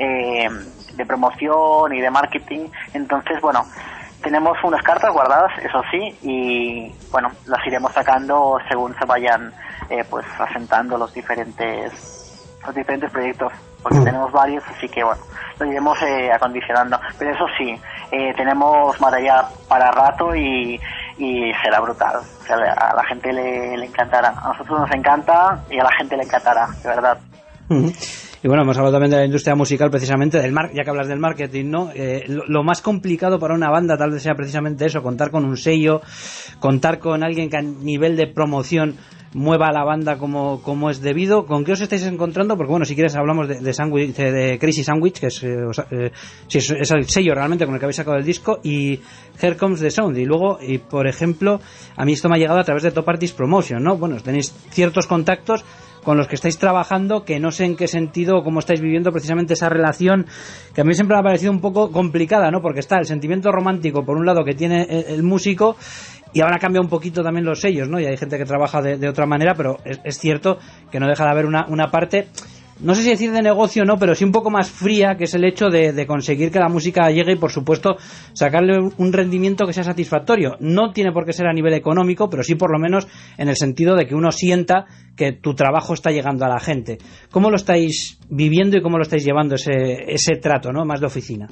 de promoción y de marketing. Entonces, bueno, tenemos unas cartas guardadas, eso sí, y bueno, las iremos sacando según se vayan pues asentando los diferentes los diferentes proyectos, porque tenemos varios, así que bueno, lo iremos acondicionando. Pero eso sí, tenemos material para rato y será brutal. O sea, a la gente le encantará. A nosotros nos encanta y a la gente le encantará, de verdad. Y bueno, hemos hablado también de la industria musical, precisamente, ya que hablas del marketing, ¿no? Lo más complicado para una banda tal vez sea precisamente eso, contar con un sello, contar con alguien que a nivel de promoción mueva a la banda como es debido. ¿Con qué os estáis encontrando? Porque bueno, si quieres hablamos de Crazy Sandwich, que es el sello realmente con el que habéis sacado el disco, y Here Comes the Sound. Y luego, por ejemplo, a mí esto me ha llegado a través de Top Artist Promotion, ¿no? Bueno, tenéis ciertos contactos con los que estáis trabajando, que no sé en qué sentido o cómo estáis viviendo precisamente esa relación, que a mí siempre me ha parecido un poco complicada, ¿no? Porque está el sentimiento romántico por un lado que tiene el músico, y ahora cambia un poquito también los sellos, ¿no? Y hay gente que trabaja de otra manera, pero es cierto que no deja de haber una parte, no sé si decir de negocio, no, pero sí un poco más fría, que es el hecho de conseguir que la música llegue y, por supuesto, sacarle un rendimiento que sea satisfactorio. No tiene por qué ser a nivel económico, pero sí por lo menos en el sentido de que uno sienta que tu trabajo está llegando a la gente. ¿Cómo lo estáis viviendo y cómo lo estáis llevando ese trato, ¿no? Más de oficina.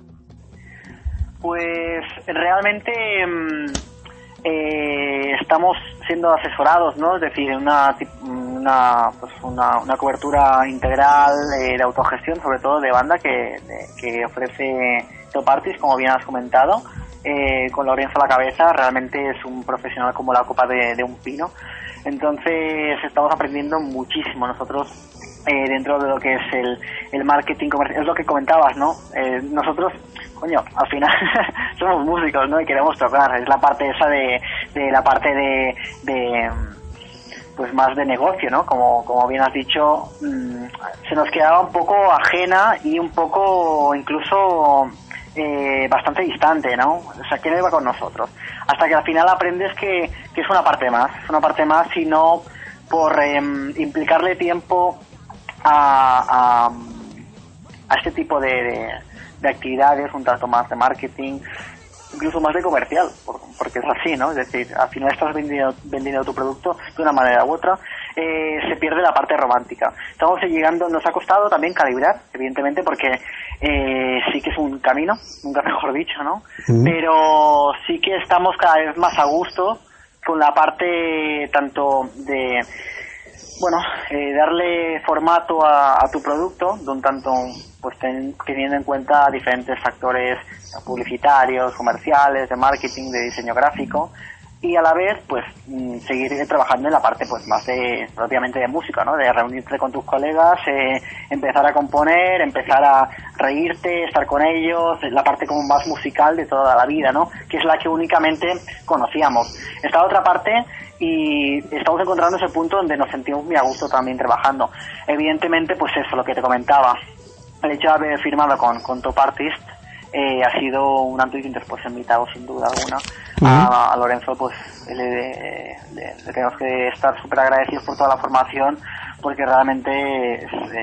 Pues realmente estamos siendo asesorados, ¿no? Es decir, una cobertura integral de autogestión, sobre todo de banda, que ofrece Top Artist, como bien has comentado, con Lorenzo a la cabeza. Realmente es un profesional como la copa de un pino. Entonces estamos aprendiendo muchísimo nosotros dentro de lo que es el marketing comercial. Es lo que comentabas, ¿no? Nosotros, coño, al final somos músicos, ¿no? Y queremos tocar. Es la parte esa de la parte de pues más de negocio, ¿no? Como bien has dicho, se nos quedaba un poco ajena y un poco incluso bastante distante, ¿no? O sea, que no iba con nosotros. Hasta que al final aprendes que es una parte más, y no por implicarle tiempo a este tipo de actividades, un trato más de marketing, incluso más de comercial, porque es así, ¿no? Es decir, al final estás vendiendo tu producto de una manera u otra, se pierde la parte romántica. Estamos llegando, nos ha costado también calibrar, evidentemente, porque sí que es un camino, nunca mejor dicho, ¿no? Pero sí que estamos cada vez más a gusto con la parte tanto de, bueno, darle formato a tu producto, de un tanto, pues teniendo en cuenta diferentes factores publicitarios, comerciales, de marketing, de diseño gráfico, y a la vez pues seguir trabajando en la parte pues más propiamente de música, ¿no? De reunirte con tus colegas, empezar a componer, empezar a reírte, estar con ellos, la parte como más musical de toda la vida, ¿no? Que es la que únicamente conocíamos. Esta otra parte, y estamos encontrando ese punto donde nos sentimos muy a gusto también trabajando. Evidentemente, pues eso, lo que te comentaba, el hecho de haber firmado con Top Artist ha sido un antes y un después en mi Tago, sin duda alguna. A Lorenzo pues le tenemos que estar súper agradecidos por toda la formación, porque realmente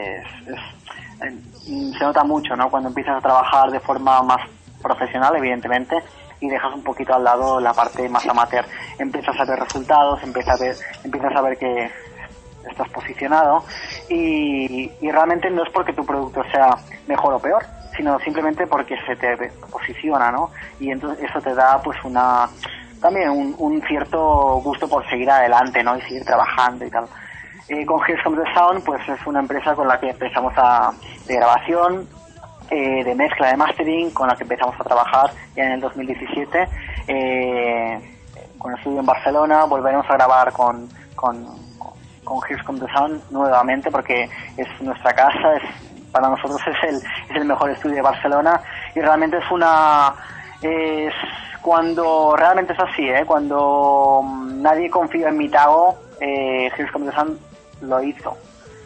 se nota mucho, ¿no? Cuando empiezas a trabajar de forma más profesional, evidentemente, y dejas un poquito al lado la parte más amateur. Empiezas a ver resultados, empiezas a ver que estás posicionado, y realmente no es porque tu producto sea mejor o peor, sino simplemente porque se te posiciona, ¿no? Y entonces eso te da pues también un cierto gusto por seguir adelante, ¿no? Y seguir trabajando y tal. Con Here Comes the Sound, pues es una empresa con la que empezamos de grabación, de mezcla, de mastering, con la que empezamos a trabajar ya en el 2017, con el estudio en Barcelona. Volveremos a grabar con Here Comes the Sound nuevamente, porque es nuestra casa, para nosotros es el mejor estudio de Barcelona, y realmente es cuando realmente es así, cuando nadie confía en mi Tago, Here Comes the Sound lo hizo,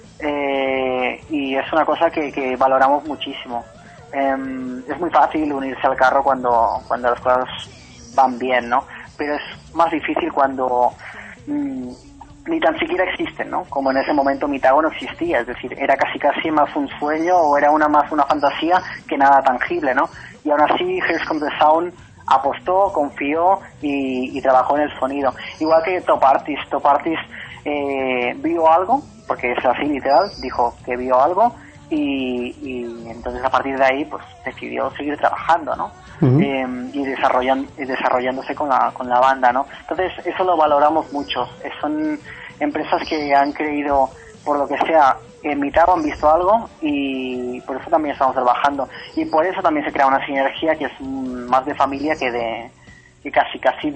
y es una cosa que valoramos muchísimo. Es muy fácil unirse al carro cuando las cosas van bien, ¿no? Pero es más difícil cuando ni tan siquiera existen, ¿no? Como en ese momento mi Tago no existía, es decir, era casi más un sueño, o era más una fantasía que nada tangible, ¿no? Y aún así Here Comes the Sound apostó, confió y trabajó en el sonido. Igual que Top Artist vio algo, porque es así literal, dijo que vio algo y entonces a partir de ahí pues decidió seguir trabajando, ¿no? Y desarrollándose con la banda, ¿no? Entonces eso lo valoramos mucho. Son empresas que han creído, por lo que sea, en Mitago, han visto algo y por eso también estamos trabajando. Y por eso también se crea una sinergia que es más de familia que casi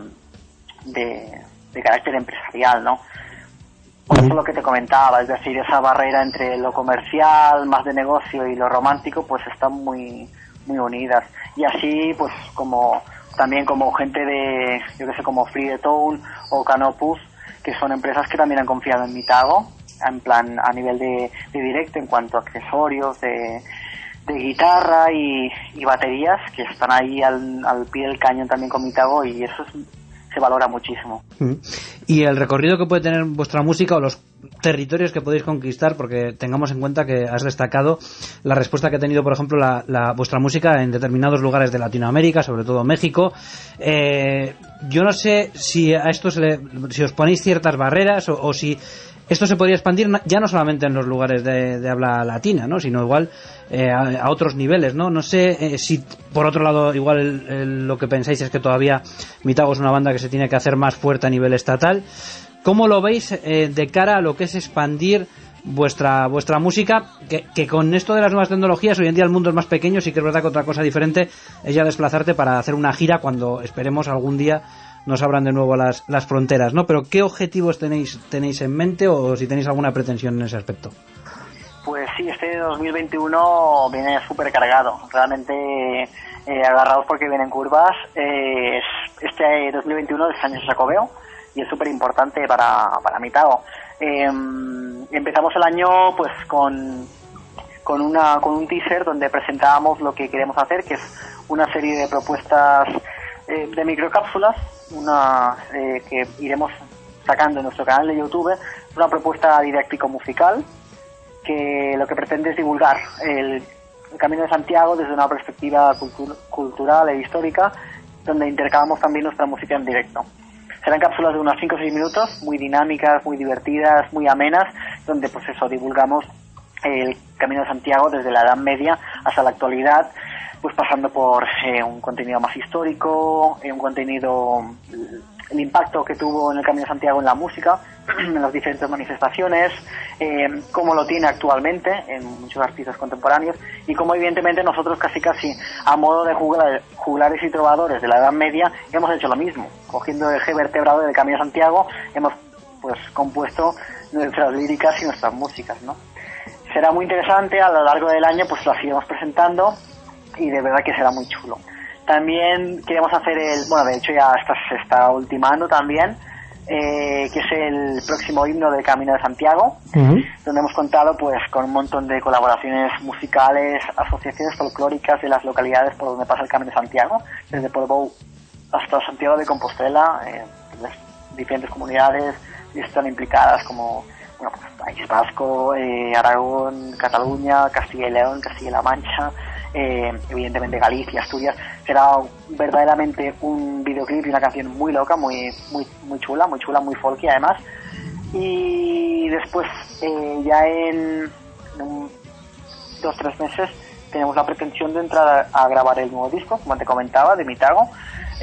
de carácter empresarial, ¿no? Por eso lo que te comentaba, es decir, esa barrera entre lo comercial, más de negocio, y lo romántico, pues están muy unidas. Y así, pues también como gente de, yo que sé, como Freetown o Canopus, que son empresas que también han confiado en Mitago, en plan a nivel de directo, en cuanto a accesorios de guitarra y baterías, que están ahí al pie del cañón también con Mitago, y eso se valora muchísimo. Y el recorrido que puede tener vuestra música o los territorios que podéis conquistar, porque tengamos en cuenta que has destacado la respuesta que ha tenido, por ejemplo, vuestra música en determinados lugares de Latinoamérica, sobre todo México. Yo no sé si a esto si os ponéis ciertas barreras o si esto se podría expandir ya no solamente en los lugares de habla latina, ¿no? Sino igual a otros niveles, ¿no? No sé si, por otro lado, igual lo que pensáis es que todavía Mitago es una banda que se tiene que hacer más fuerte a nivel estatal. ¿Cómo lo veis de cara a lo que es expandir vuestra música? Que con esto de las nuevas tecnologías, hoy en día el mundo es más pequeño, sí que es verdad que otra cosa diferente es ya desplazarte para hacer una gira cuando esperemos algún día nos abran de nuevo las fronteras, ¿no? Pero ¿qué objetivos tenéis en mente o si tenéis alguna pretensión en ese aspecto? Pues sí, este 2021 viene súper cargado, realmente agarrados porque vienen curvas. Este 2021 es año Jacobeo y es súper importante para Mitago. Empezamos el año pues con un teaser donde presentábamos lo que queremos hacer, que es una serie de propuestas de microcápsulas, que iremos sacando en nuestro canal de YouTube. Es una propuesta didáctico-musical que lo que pretende es divulgar el Camino de Santiago desde una perspectiva cultural e histórica, donde intercalamos también nuestra música en directo. Serán cápsulas de unos 5 o 6 minutos, muy dinámicas, muy divertidas, muy amenas, donde pues eso, divulgamos el Camino de Santiago desde la Edad Media hasta la actualidad, pues pasando por un contenido más histórico, el impacto que tuvo en el Camino de Santiago en la música, en las diferentes manifestaciones, cómo lo tiene actualmente en muchos artistas contemporáneos, y cómo evidentemente nosotros casi a modo de juglares y trovadores de la Edad Media hemos hecho lo mismo, cogiendo el eje vertebrado del Camino de Santiago, hemos pues compuesto nuestras líricas y nuestras músicas, ¿no? Será muy interesante, a lo largo del año pues las iremos presentando y de verdad que será muy chulo. También queremos hacer de hecho ya se está ultimando también, que es el próximo himno del Camino de Santiago, donde hemos contado pues con un montón de colaboraciones musicales, asociaciones folclóricas de las localidades por donde pasa el Camino de Santiago, desde Portbou hasta Santiago de Compostela. Las diferentes comunidades están implicadas como País Vasco, Aragón, Cataluña, Castilla y León, Castilla-La Mancha, evidentemente Galicia, Asturias. Será verdaderamente un videoclip y una canción muy loca, muy chula, muy folky además. Y después ya en 2 o 3 meses tenemos la pretensión de entrar a grabar el nuevo disco, como te comentaba, de Mitago,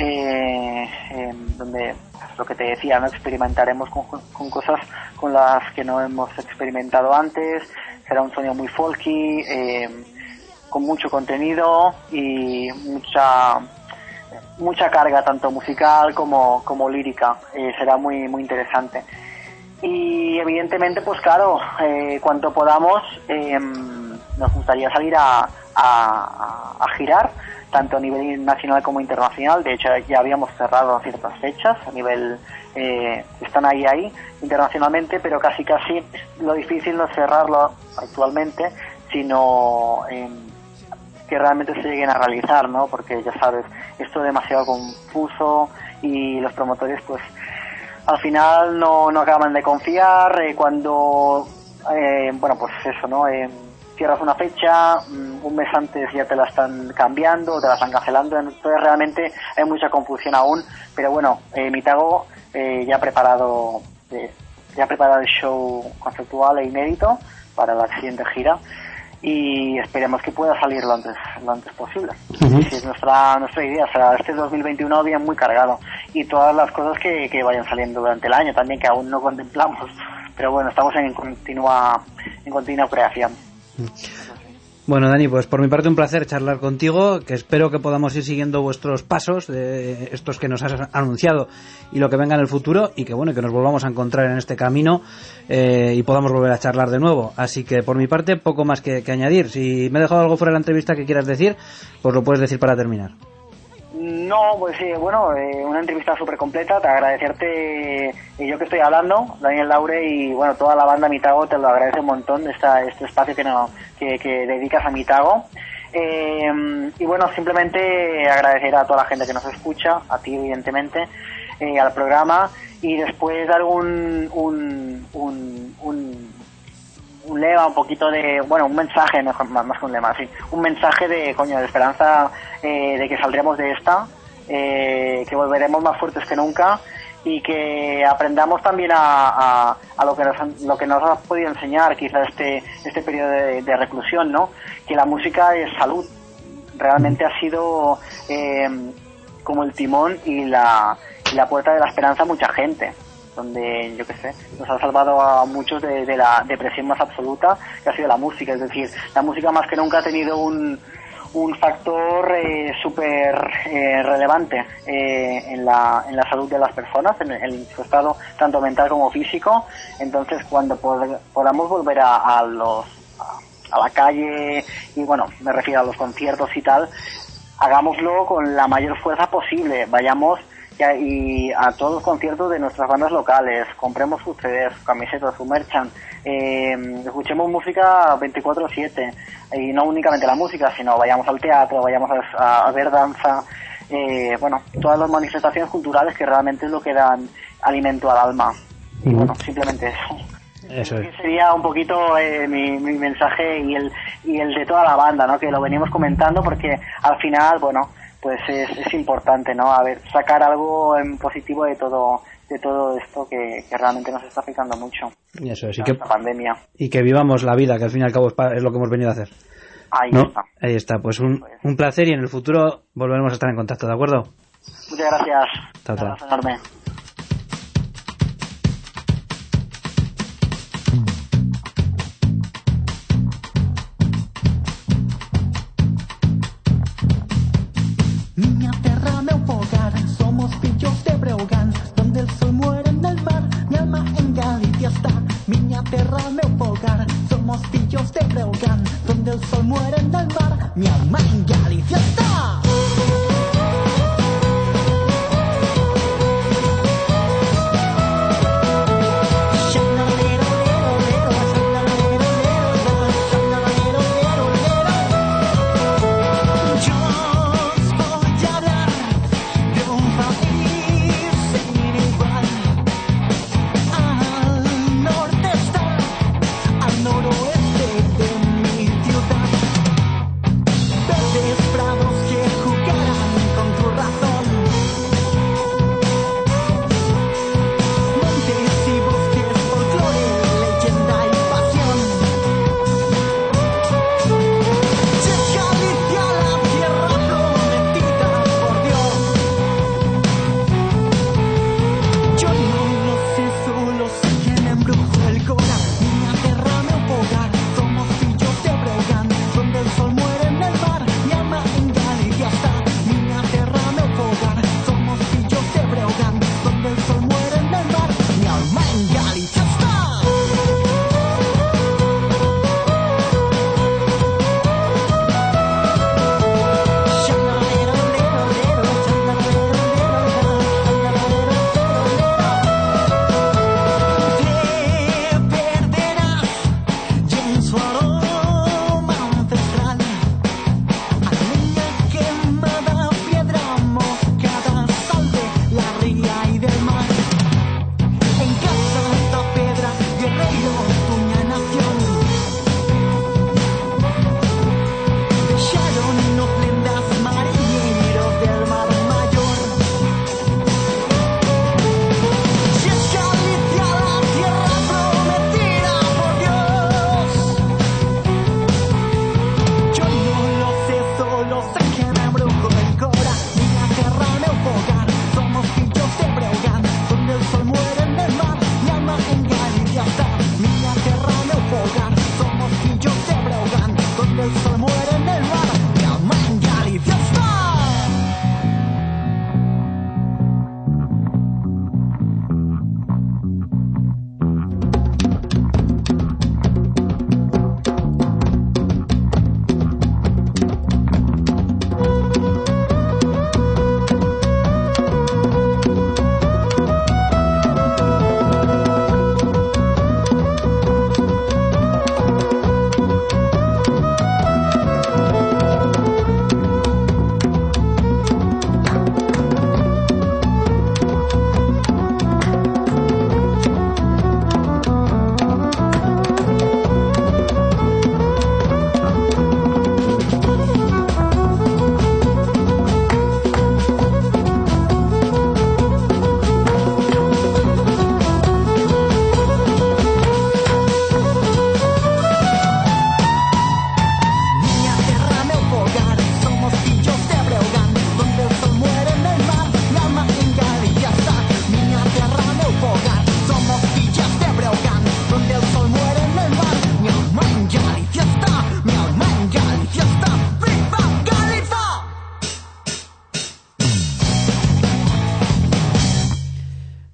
donde lo que te decía, ¿no? Experimentaremos con cosas con las que no hemos experimentado antes. Será un sonido muy folky, con mucho contenido y mucha carga, tanto musical como lírica. Será muy interesante. Y evidentemente, pues claro, cuanto podamos, nos gustaría salir a girar, tanto a nivel nacional como internacional. De hecho, ya habíamos cerrado ciertas fechas a nivel, están ahí internacionalmente, pero casi lo difícil no es cerrarlo actualmente, sino que realmente se lleguen a realizar, ¿no? Porque ya sabes, esto es demasiado confuso y los promotores pues al final no acaban de confiar cuando pues eso, ¿no? Cierras una fecha, un mes antes ya te la están cambiando, te la están cancelando, entonces realmente hay mucha confusión aún, pero bueno, Mitago ya ha preparado ya preparado el show conceptual e inédito para la siguiente gira y esperemos que pueda salir lo antes posible. Sí, es nuestra idea, o sea, este 2021 viene muy cargado y todas las cosas que vayan saliendo durante el año también, que aún no contemplamos, pero bueno, estamos en continua creación. Bueno, Dani, pues por mi parte un placer charlar contigo, que espero que podamos ir siguiendo vuestros pasos, de estos que nos has anunciado y lo que venga en el futuro, y que bueno, que nos volvamos a encontrar en este camino y podamos volver a charlar de nuevo. Así que por mi parte, poco más que añadir. Si me he dejado algo fuera de la entrevista que quieras decir, pues lo puedes decir para terminar. No, pues bueno, una entrevista súper completa, te agradecerte, yo que estoy hablando, Daniel Laure, y bueno, toda la banda Mitago te lo agradece un montón, este espacio que dedicas a Mitago. Y bueno, simplemente agradecer a toda la gente que nos escucha, a ti evidentemente, al programa, y después dar un lema, un poquito de, bueno, un mensaje, mejor, más que un lema, sí, un mensaje de esperanza, de que saldremos de esta, que volveremos más fuertes que nunca y que aprendamos también a lo que nos ha podido enseñar quizás este periodo de reclusión, ¿no? Que la música es salud, realmente ha sido como el timón y la puerta de la esperanza a mucha gente, donde, yo qué sé, nos ha salvado a muchos de la depresión más absoluta, que ha sido la música. Es decir, la música más que nunca ha tenido un factor súper relevante en la salud de las personas, en su estado tanto mental como físico. Entonces, cuando podamos volver a la calle, y bueno, me refiero a los conciertos y tal, hagámoslo con la mayor fuerza posible, vayamos y a todos los conciertos de nuestras bandas locales, compremos sus CDs, sus camisetas, su merchant, escuchemos música 24/7, y no únicamente la música, sino vayamos al teatro, vayamos a ver danza, bueno, todas las manifestaciones culturales que realmente es lo que dan alimento al alma. Y bueno, simplemente eso. Eso es. Sería un poquito mi mensaje y el de toda la banda, ¿no? Que lo venimos comentando porque al final, bueno, pues es importante, ¿no? A ver, sacar algo en positivo de todo esto que realmente nos está afectando mucho. Y eso es, la pandemia. Y que vivamos la vida, que al fin y al cabo es lo que hemos venido a hacer. Ahí está, pues un placer, y en el futuro volveremos a estar en contacto, ¿de acuerdo? Muchas gracias. Chao. Un abrazo enorme. Miña terra, meu fogar, somos fillos de Breogán, donde el sol muere en el mar, mi alma en Galicia está. Miña terra, meu fogar, somos fillos de Breogán, donde el sol muere en el mar, mi alma en Galicia está. Noroeste de mi ciudad, verdes prados que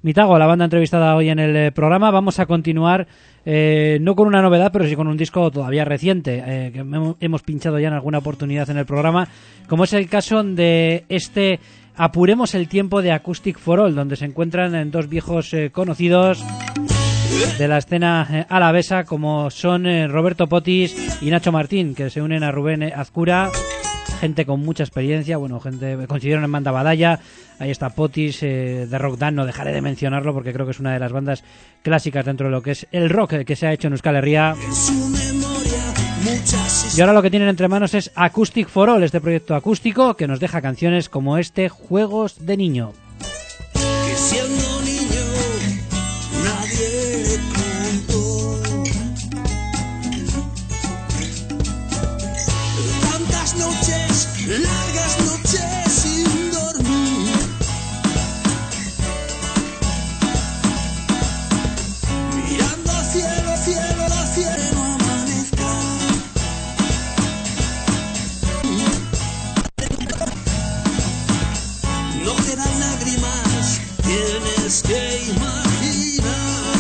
Mitago, la banda entrevistada hoy en el programa. Vamos a continuar no con una novedad, pero sí con un disco todavía reciente, que hemos pinchado ya en alguna oportunidad en el programa, como es el caso de este Apuremos el tiempo de Acoustic for All, donde se encuentran dos viejos conocidos de la escena alavesa, como son Roberto Potis y Nacho Martín, que se unen a Rubén Azcura, gente con mucha experiencia, bueno, gente coincidieron en Banda Badalla. Ahí está Potis, de Rock Dan, no dejaré de mencionarlo porque creo que es una de las bandas clásicas dentro de lo que es el rock que se ha hecho en Euskal Herria. Y ahora lo que tienen entre manos es Acoustic for All, este proyecto acústico que nos deja canciones como este Juegos de Niño. Que siendo niño nadie contó tantas noches, largas noches sin dormir, mirando al cielo, cielo, al cielo no amanezca. No quedan lágrimas, tienes que imaginar.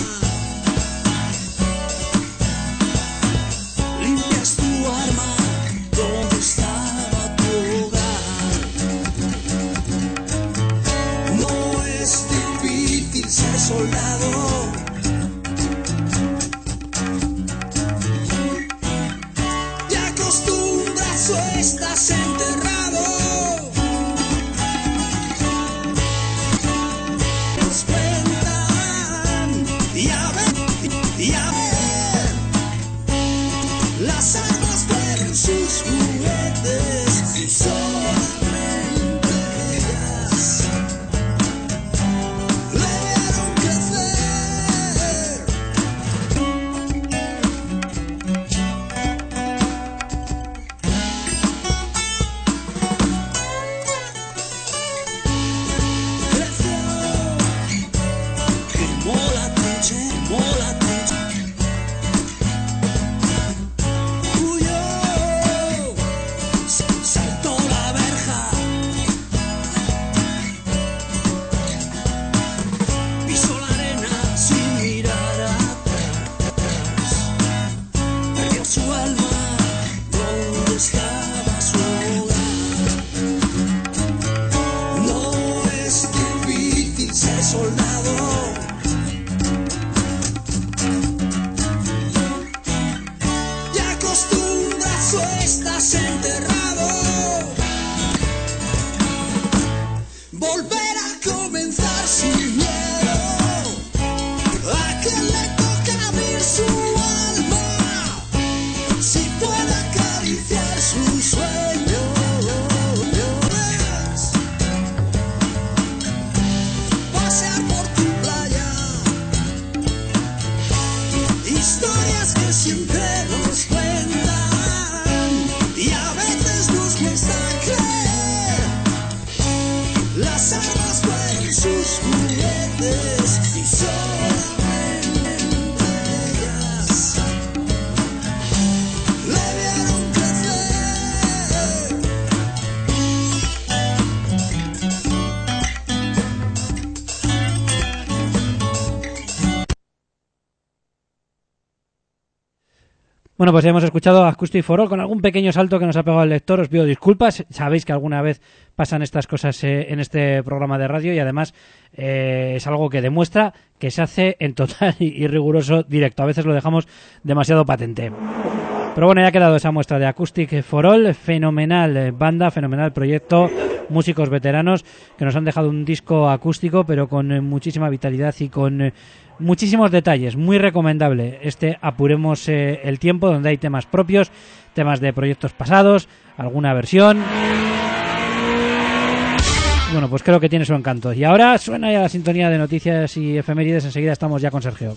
Limpias tu arma, ¿dónde estaba tu hogar? No es difícil ser soldado. Te acostumbras o estás enterrado. Nos cuentan y a ver, las armas fueron sus juguetes y solamente ellas le vieron crecer. Quemó la trinchera, huyó, saltó la verja, pisó la arena sin mirar atrás, perdió su alma, ¿dónde estaba su hogar? No es difícil ser soldado. Te acostumbras o estás enterrado. Volver a comenzar sin miedo. A quien le toca abrir su alma, si puede acariciar sus sueños. Pasear por tu playa, historias que siempre nos cuentan y a veces nos cuesta creer. Las armas fueron sus juguetes y solamente ellas le vieron crecer. Bueno, pues ya hemos escuchado a Acoustic for All con algún pequeño salto que nos ha pegado el lector. Os pido disculpas. Sabéis que alguna vez pasan estas cosas en este programa de radio y además es algo que demuestra que se hace en total y riguroso directo. A veces lo dejamos demasiado patente. Pero bueno, ya ha quedado esa muestra de Acoustic for All. Fenomenal banda, fenomenal proyecto. Músicos veteranos que nos han dejado un disco acústico pero con muchísima vitalidad y con muchísimos detalles. Muy recomendable este Apuremos el tiempo, donde hay temas propios, temas de proyectos pasados, alguna versión. Bueno, pues creo que tiene su encanto. Y ahora suena ya la sintonía de noticias y efemérides. Enseguida estamos ya con Sergio.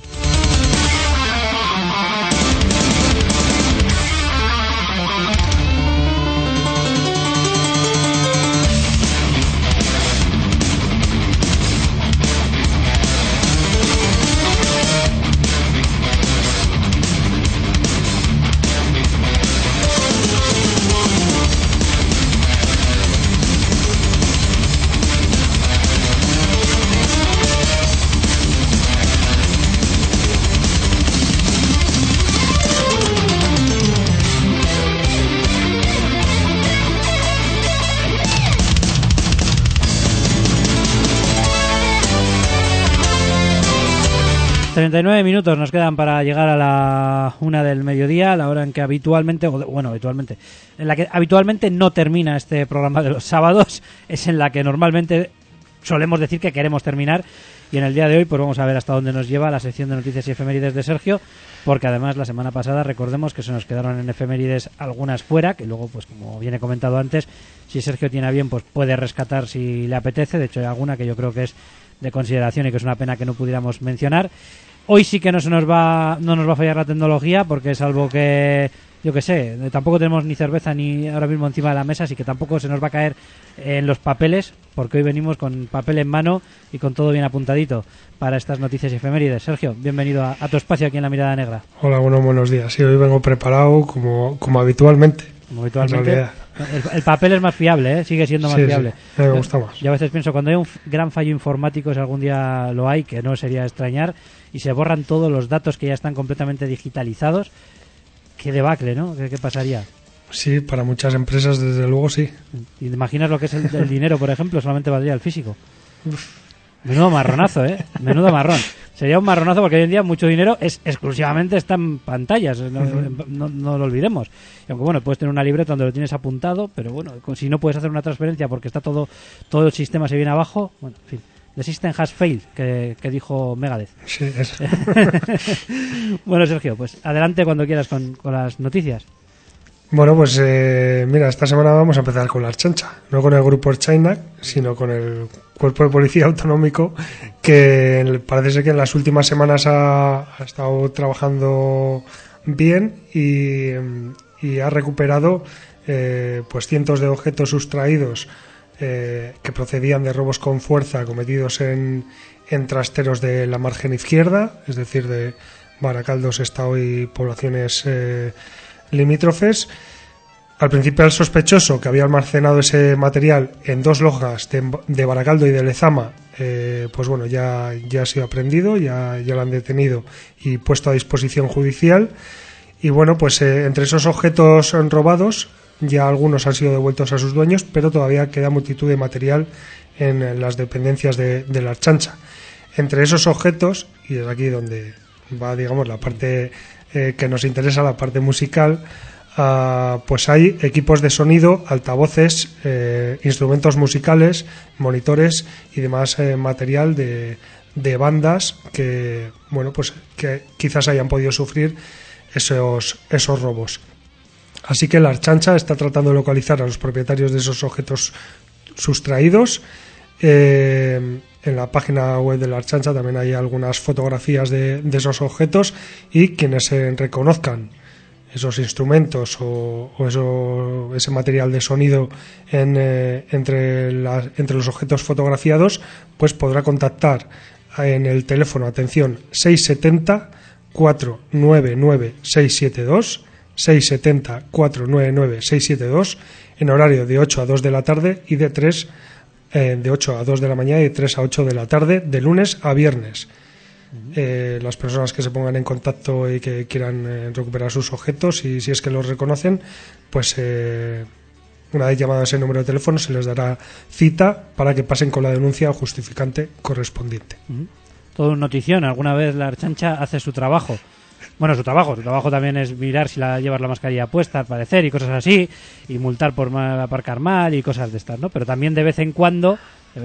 39 minutos nos quedan para llegar a la 1 del mediodía, la hora en que habitualmente, en la que habitualmente no termina este programa de los sábados, es en la que normalmente solemos decir que queremos terminar, y en el día de hoy pues vamos a ver hasta dónde nos lleva la sección de noticias y efemérides de Sergio, porque además la semana pasada recordemos que se nos quedaron en efemérides algunas fuera, que luego pues como viene comentado antes, si Sergio tiene a bien pues puede rescatar si le apetece. De hecho hay alguna que yo creo que es de consideración y que es una pena que no pudiéramos mencionar. Hoy sí que no nos va a fallar la tecnología, porque salvo que, yo que sé, tampoco tenemos ni cerveza ni ahora mismo encima de la mesa, así que tampoco se nos va a caer en los papeles, porque hoy venimos con papel en mano y con todo bien apuntadito para estas noticias y efemérides. Sergio, bienvenido a tu espacio aquí en La Mirada Negra. Hola, buenos días. Sí, hoy vengo preparado como habitualmente. Como habitualmente. El papel es más fiable, ¿eh? Sigue siendo más fiable. Sí, me gusta más. Yo a veces pienso, cuando hay un gran fallo informático, si algún día lo hay, que no sería extrañar, y se borran todos los datos que ya están completamente digitalizados, qué debacle, ¿no? ¿Qué pasaría? Sí, para muchas empresas desde luego sí. ¿Y te imaginas lo que es el dinero, por ejemplo? Solamente valdría el físico. Menudo marronazo, ¿eh? Menudo marrón. Sería un marronazo porque hoy en día mucho dinero exclusivamente está en pantallas, no lo olvidemos. Y aunque bueno, puedes tener una libreta donde lo tienes apuntado, pero bueno, si no puedes hacer una transferencia porque está todo el sistema se viene abajo, bueno, en fin. The system has failed, que dijo Megadeth. Sí, eso. Bueno, Sergio, pues adelante cuando quieras con las noticias. Bueno, pues mira, esta semana vamos a empezar con la Archancha, no con el grupo China, sino con el Cuerpo de Policía Autonómico, que parece ser que en las últimas semanas ha estado trabajando bien y ha recuperado pues cientos de objetos sustraídos que procedían de robos con fuerza cometidos en trasteros de la margen izquierda, es decir, de Baracaldo, Sestao y poblaciones limítrofes. Al principio el sospechoso, que había almacenado ese material en 2 lojas de Baracaldo y de Lezama, pues bueno, ya ha sido aprehendido, ya lo han detenido y puesto a disposición judicial. Y bueno, pues entre esos objetos robados ya algunos han sido devueltos a sus dueños, pero todavía queda multitud de material en las dependencias de la Archancha. Entre esos objetos, y es aquí donde va, digamos, la parte que nos interesa, la parte musical, pues hay equipos de sonido, altavoces, instrumentos musicales, monitores y demás material de bandas que, bueno, pues que quizás hayan podido sufrir esos robos. Así que la Archancha está tratando de localizar a los propietarios de esos objetos sustraídos. En la página web de la Archancha también hay algunas fotografías de esos objetos, y quienes reconozcan esos instrumentos o ese material de sonido entre los objetos fotografiados, pues podrá contactar en el teléfono, atención, 670 499 672, 670 499 672, en horario de 8 a 2 de la tarde y de 8 a 2 de la mañana y de 3 a 8 de la tarde, de lunes a viernes. Las personas que se pongan en contacto y que quieran recuperar sus objetos, y si es que los reconocen, pues una vez llamado a ese número de teléfono se les dará cita para que pasen con la denuncia al justificante correspondiente. Todo un notición. Alguna vez la Archancha hace su trabajo. Bueno, su trabajo también es mirar si llevas la mascarilla puesta, al parecer, y cosas así, y multar por aparcar mal y cosas de estas, ¿no? Pero también de vez en cuando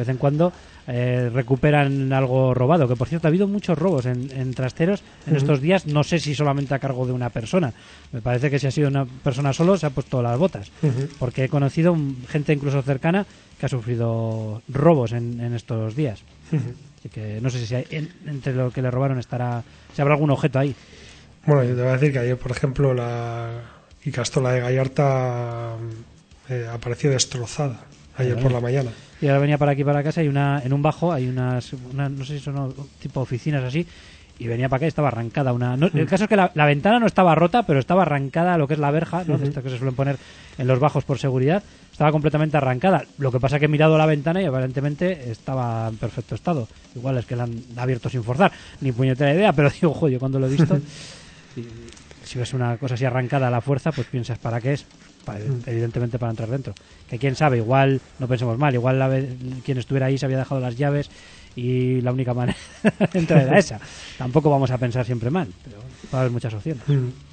recuperan algo robado, que por cierto ha habido muchos robos en trasteros en estos días. No sé si solamente a cargo de una persona, me parece que si ha sido una persona solo se ha puesto las botas, porque he conocido gente incluso cercana que ha sufrido robos en estos días. Así que no sé si entre lo que le robaron si habrá algún objeto ahí. Bueno, yo te voy a decir que ayer, por ejemplo, la Icastola de Gallarta apareció destrozada ayer por la mañana. Y ahora venía para aquí, para casa, y en un bajo hay unas no sé si son tipo oficinas así, y venía para acá y estaba arrancada el caso es que la ventana no estaba rota, pero estaba arrancada lo que es la verja, ¿no? De estas que se suelen poner en los bajos por seguridad, estaba completamente arrancada. Lo que pasa es que he mirado la ventana y aparentemente estaba en perfecto estado. Igual es que la han abierto sin forzar, ni puñetera idea, pero digo, joder, cuando lo he visto si ves una cosa así arrancada a la fuerza, pues piensas para qué es. Evidentemente para entrar dentro, que quién sabe, igual no pensemos mal, igual quien estuviera ahí se había dejado las llaves y la única manera de entrar era esa. Tampoco vamos a pensar siempre mal, pero va a haber muchas opciones.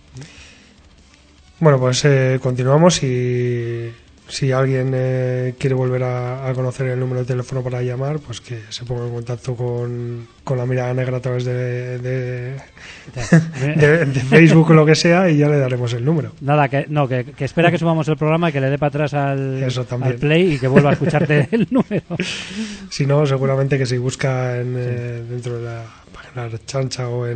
Bueno, pues continuamos y si alguien quiere volver a conocer el número de teléfono para llamar, pues que se ponga en contacto con la mirada negra a través de Facebook o lo que sea y ya le daremos el número. Nada, que espera que subamos el programa y que le dé para atrás Eso también. al play y que vuelva a escucharte el número. Si no, seguramente que si busca dentro de la página chancha o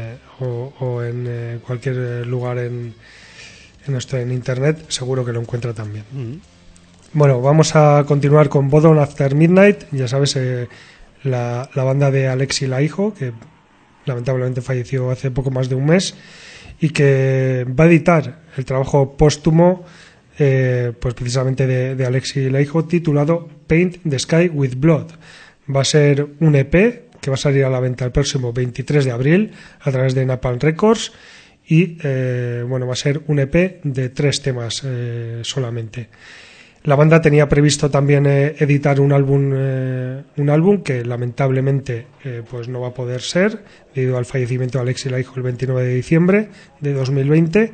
en cualquier lugar en internet, seguro que lo encuentra también. Bueno, vamos a continuar con Bodom After Midnight. Ya sabes, la banda de Alexi Laiho, que lamentablemente falleció hace poco más de un mes, y que va a editar el trabajo póstumo pues precisamente de Alexi Laiho, titulado Paint the Sky with Blood. Va a ser un EP que va a salir a la venta el próximo 23 de abril a través de Napalm Records. Y va a ser un EP de 3 temas solamente. La banda tenía previsto también editar un álbum que lamentablemente pues no va a poder ser debido al fallecimiento de Alexi Laiho el 29 de diciembre de 2020.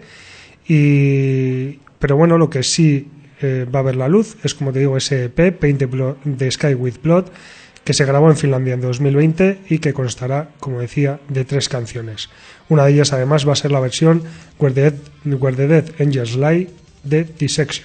Pero bueno, lo que sí va a ver la luz es, como te digo, ese EP Paint the Sky with Blood, que se grabó en Finlandia en 2020 y que constará, como decía, de 3 canciones. Una de ellas, además, va a ser la versión Where the Dead Angels Lie de Dissection.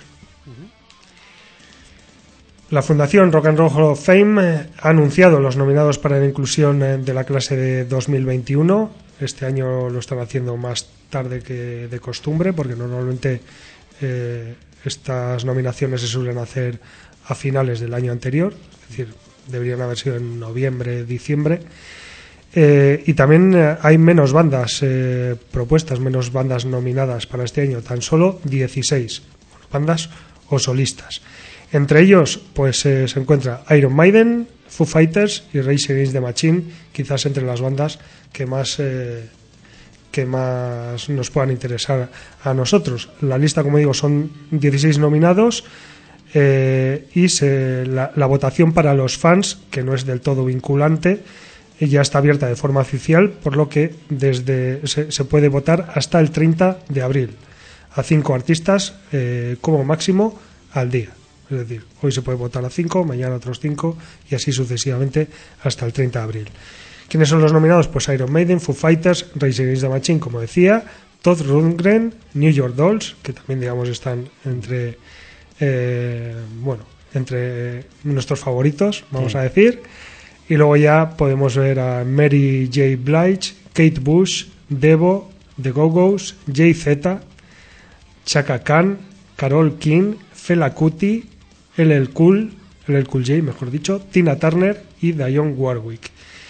La Fundación Rock and Roll Hall of Fame ha anunciado los nominados para la inclusión de la clase de 2021. Este año lo están haciendo más tarde que de costumbre, porque normalmente estas nominaciones se suelen hacer a finales del año anterior, es decir, deberían haber sido en noviembre, diciembre. Y también hay menos bandas propuestas, menos bandas nominadas para este año, tan solo 16 bandas o solistas. Entre ellos pues se encuentra Iron Maiden, Foo Fighters y Rage Against the Machine, quizás entre las bandas que más nos puedan interesar a nosotros. La lista, como digo, son 16 nominados. Y la votación para los fans, que no es del todo vinculante, ya está abierta de forma oficial, por lo que se puede votar hasta el 30 de abril a 5 artistas como máximo al día. Es decir, hoy se puede votar a 5, mañana otros 5 y así sucesivamente hasta el 30 de abril. ¿Quiénes son los nominados? Pues Iron Maiden, Foo Fighters, Rage Against the Machine, como decía, Todd Rundgren, New York Dolls, que también digamos están entre nuestros favoritos, vamos a decir. Y luego ya podemos ver a Mary J. Blige, Kate Bush, Devo, The Go-Go's, Jay-Z, Chaka Khan, Carole King, Fela Kuti, LL Cool J, mejor dicho, Tina Turner y Dionne Warwick.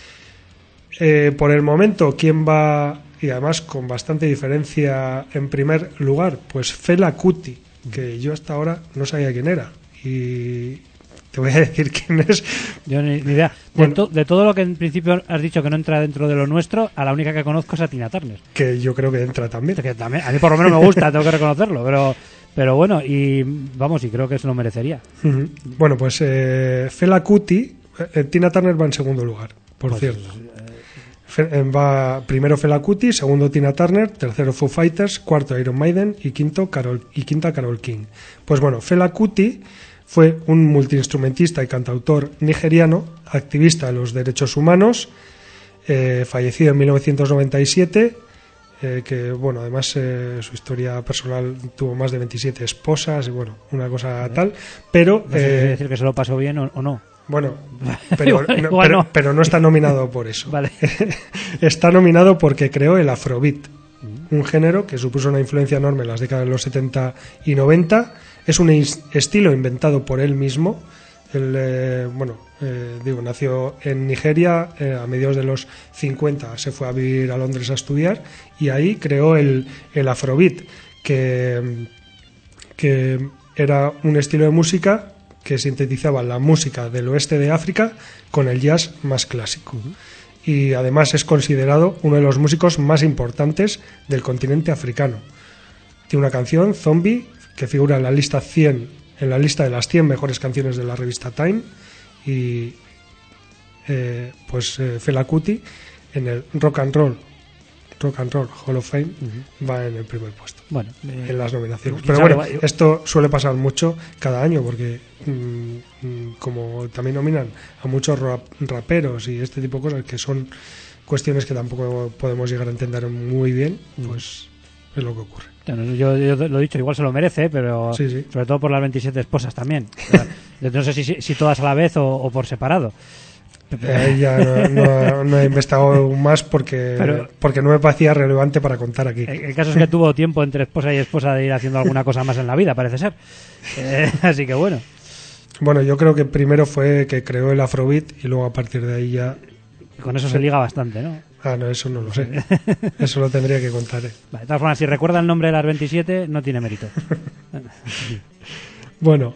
Por el momento, ¿quién va? Y además con bastante diferencia en primer lugar, pues Fela Kuti, que yo hasta ahora no sabía quién era. Y te voy a decir quién es. Yo ni idea. Bueno, de todo lo que en principio has dicho que no entra dentro de lo nuestro, a la única que conozco es a Tina Turner. Que yo creo que entra también. Que también a mí por lo menos me gusta, tengo que reconocerlo, pero bueno, y creo que se lo merecería. Uh-huh. Bueno, pues Fela Kuti, Tina Turner va en segundo lugar, por cierto. Va primero Fela Kuti, segundo Tina Turner, tercero Foo Fighters, cuarto Iron Maiden y quinta Carole King. Pues bueno, Fela Kuti fue un multiinstrumentista y cantautor nigeriano, activista de los derechos humanos, fallecido en 1997, que bueno, además su historia personal tuvo más de 27 esposas, y bueno, una cosa tal, pero... No sé si decir que se lo pasó bien o no. Bueno, pero no está nominado por eso. Vale. Está nominado porque creó el Afrobeat, un género que supuso una influencia enorme en las décadas de los 70 y 90. Es un estilo inventado por él mismo. Él, nació en Nigeria, a mediados de los 50 se fue a vivir a Londres a estudiar y ahí creó el Afrobeat, que era un estilo de música que sintetizaba la música del oeste de África con el jazz más clásico. Y además es considerado uno de los músicos más importantes del continente africano. Tiene una canción, Zombie, que figura en la lista de las 100 mejores canciones de la revista Time, y Fela Kuti en el Rock and Roll Hall of Fame va en el primer puesto. Bueno, en las nominaciones. quién Pero sabe, bueno, esto suele pasar mucho cada año porque como también nominan a muchos raperos y este tipo de cosas que son cuestiones que tampoco podemos llegar a entender muy bien, pues es lo que ocurre. Yo lo he dicho, igual se lo merece, pero Sí. sobre todo por las 27 esposas también. O sea, no sé si todas a la vez o por separado. Ya no he investigado más porque no me parecía relevante para contar aquí. El caso es que tuvo tiempo entre esposa y esposa de ir haciendo alguna cosa más en la vida, parece ser. Así que bueno. Bueno, yo creo que primero fue que creó el Afrobeat y luego a partir de ahí ya... Con eso se liga bastante, ¿no? No, eso no lo sé. Eso lo tendría que contar. Vale, de todas formas, si recuerda el nombre de las 27, no tiene mérito. Bueno,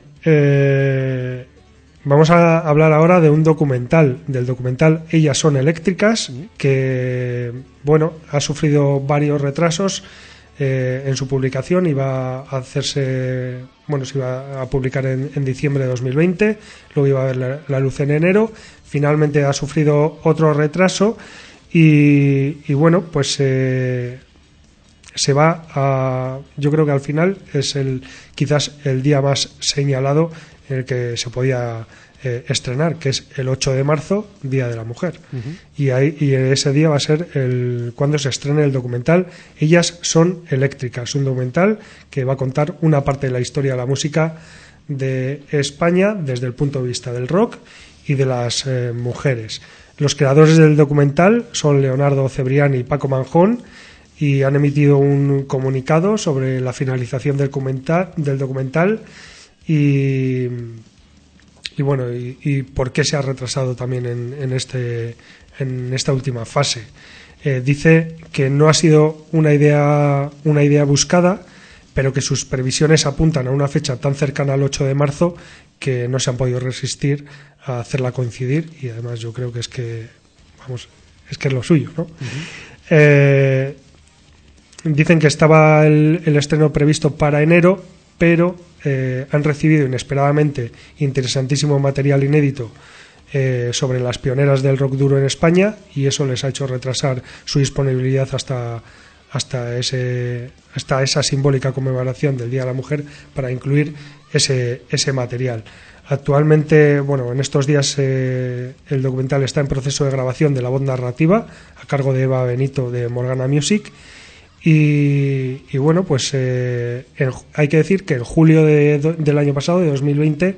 vamos a hablar ahora de un documental, del documental Ellas son eléctricas, que, bueno, ha sufrido varios retrasos en su publicación. Iba a hacerse, bueno, se iba a publicar en diciembre de 2020, luego iba a ver la luz en enero, finalmente ha sufrido otro retraso y bueno, pues se va a, yo creo que al final es quizás el día más señalado en el que se podía estrenar, que es el 8 de marzo, Día de la Mujer. Y ese día va a ser cuando se estrene el documental Ellas son eléctricas, un documental que va a contar una parte de la historia de la música de España desde el punto de vista del rock y de las mujeres. Los creadores del documental son Leonardo Cebrián y Paco Manjón, y han emitido un comunicado sobre la finalización del documental y bueno, y por qué se ha retrasado también en esta última fase. Dice que no ha sido una idea buscada, pero que sus previsiones apuntan a una fecha tan cercana al 8 de marzo que no se han podido resistir a hacerla coincidir, y además yo creo que es que es lo suyo, ¿no? Dicen que estaba el estreno previsto para enero, pero han recibido inesperadamente interesantísimo material inédito sobre las pioneras del rock duro en España, y eso les ha hecho retrasar su disponibilidad hasta esa simbólica conmemoración del Día de la Mujer para incluir ese material. Actualmente, bueno, en estos días el documental está en proceso de grabación de la voz narrativa a cargo de Eva Benito de Morgana Music. Y bueno, pues hay que decir que en julio del año pasado, de 2020,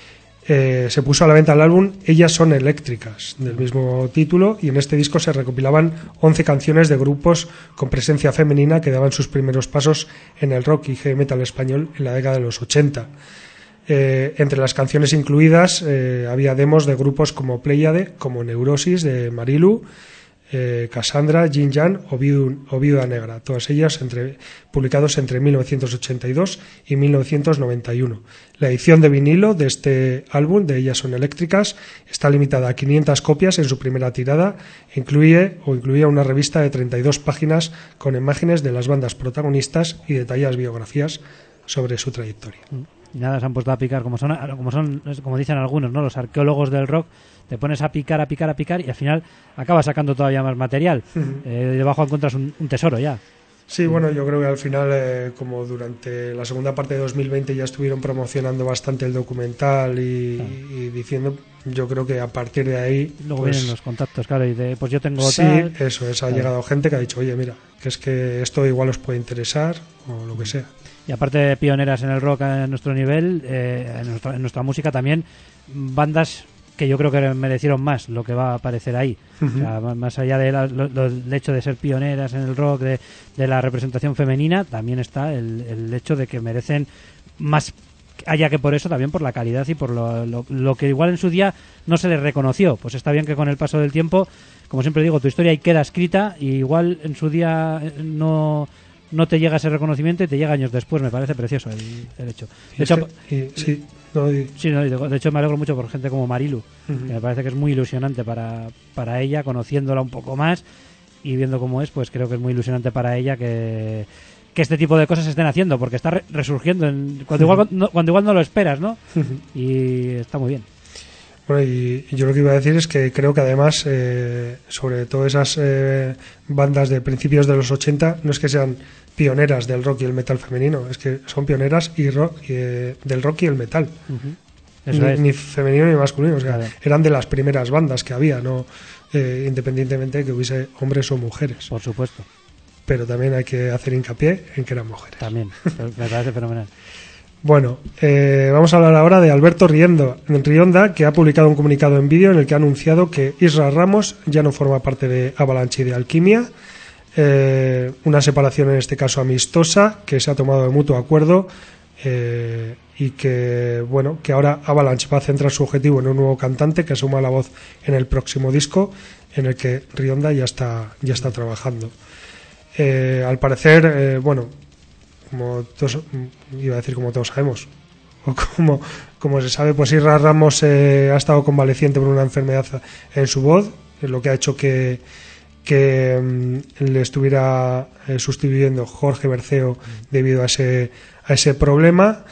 se puso a la venta el álbum Ellas son eléctricas, del mismo título, y en este disco se recopilaban 11 canciones de grupos con presencia femenina que daban sus primeros pasos en el rock y heavy metal español en la década de los 80. Entre las canciones incluidas había demos de grupos como Pléyade, como Neurosis de Marilu, Cassandra, Yin Yang o Viuda Negra, todas ellas publicados entre 1982 y 1991. La edición de vinilo de este álbum, de Ellas son eléctricas, está limitada a 500 copias en su primera tirada. Incluía una revista de 32 páginas con imágenes de las bandas protagonistas y detalladas biografías sobre su trayectoria. Y nada, se han puesto a picar, como dicen algunos, ¿no? Los arqueólogos del rock, te pones a picar y al final acabas sacando todavía más material. Debajo encuentras un tesoro ya. Sí, bueno, yo creo que al final, como durante la segunda parte de 2020 ya estuvieron promocionando bastante el documental y diciendo, yo creo que a partir de ahí... Luego vienen los contactos, claro, y pues yo tengo sí, tal... eso es, ha llegado gente que ha dicho, oye, mira, que es que esto igual os puede interesar o lo que sea. Y aparte de pioneras en el rock a nuestro nivel, en nuestra música también, bandas que yo creo que merecieron más lo que va a aparecer ahí. O sea, más allá del hecho de ser pioneras en el rock, de la representación femenina, también está el hecho de que merecen más, allá que por eso, también por la calidad y por lo que igual en su día no se les reconoció. Pues está bien que con el paso del tiempo, como siempre digo, tu historia ahí queda escrita, y igual en su día no te llega ese reconocimiento y te llega años después. Me parece precioso el hecho. De hecho me alegro mucho por gente como Marilu, que me parece que es muy ilusionante para ella, conociéndola un poco más y viendo cómo es, pues creo que es muy ilusionante para ella que este tipo de cosas se estén haciendo, porque está resurgiendo cuando igual no lo esperas, ¿no? Y está muy bien. Bueno, y yo lo que iba a decir es que creo que además, sobre todo esas bandas de principios de los 80, no es que sean pioneras del rock y el metal femenino, es que son pioneras del rock y el metal. Eso es. Ni femenino ni masculino, o sea, Claro. eran de las primeras bandas que había, no independientemente de que hubiese hombres o mujeres. Por supuesto, Pero también hay que hacer hincapié en que eran mujeres. también. Me parece fenomenal. Bueno, vamos a hablar ahora de Alberto Rionda, que ha publicado un comunicado en vídeo en el que ha anunciado que Isra Ramos ya no forma parte de Avalanche y de Alquimia. Una separación en este caso amistosa que se ha tomado de mutuo acuerdo, y que bueno, que ahora Avalanche va a centrar su objetivo en un nuevo cantante que asuma la voz en el próximo disco, en el que Rionda ya está trabajando. Al parecer, bueno, como todos sabemos, o como se sabe, pues Isra Ramos ha estado convaleciente por una enfermedad en su voz, lo que ha hecho que le estuviera sustituyendo Jorge Berceo debido a ese problema.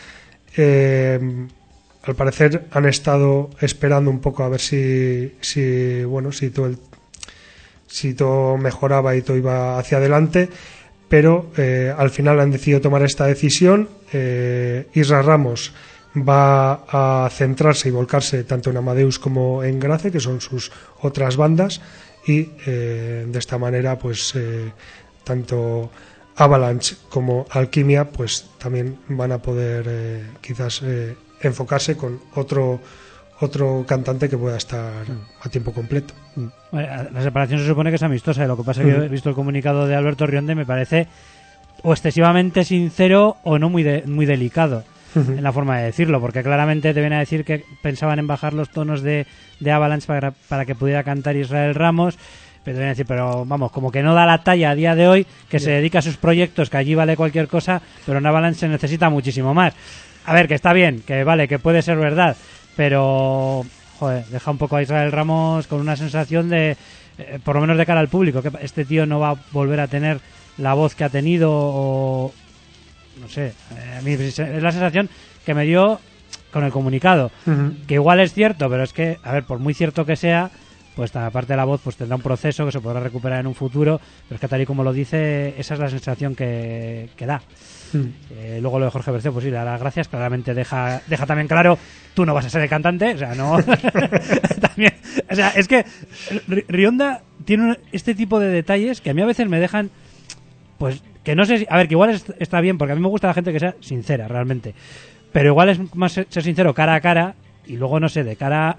Al parecer han estado esperando un poco a ver si todo mejoraba y todo iba hacia adelante, pero al final han decidido tomar esta decisión. Isra Ramos va a centrarse y volcarse tanto en Amadeus como en Grace, que son sus otras bandas, y de esta manera pues tanto Avalanche como Alquimia pues también van a poder quizás enfocarse con otro cantante que pueda estar a tiempo completo. La separación se supone que es amistosa, lo que pasa es que yo he visto el comunicado de Alberto Rionda y me parece o excesivamente sincero o no muy delicado en la forma de decirlo, porque claramente te viene a decir que pensaban en bajar los tonos de Avalanche para que pudiera cantar Israel Ramos, pero te viene a decir, pero vamos, como que no da la talla a día de hoy, que se dedica a sus proyectos, que allí vale cualquier cosa, pero en Avalanche se necesita muchísimo más. A ver, que está bien, que vale, que puede ser verdad, pero joder, deja un poco a Israel Ramos con una sensación de, por lo menos de cara al público, que este tío no va a volver a tener la voz que ha tenido, o no sé, a mí es la sensación que me dio con el comunicado, que igual es cierto, pero es que, a ver, por muy cierto que sea, pues aparte de la voz, pues tendrá un proceso que se podrá recuperar en un futuro, pero es que tal y como lo dice, esa es la sensación que da. Luego lo de Jorge Berceo, pues sí, le da las gracias, claramente deja también claro, tú no vas a ser el cantante, o sea, no. También, o sea, es que Rionda tiene este tipo de detalles que a mí a veces me dejan, pues, que no sé si, a ver, que igual está bien, porque a mí me gusta la gente que sea sincera, realmente, pero igual es más ser sincero cara a cara, y luego, no sé, de cara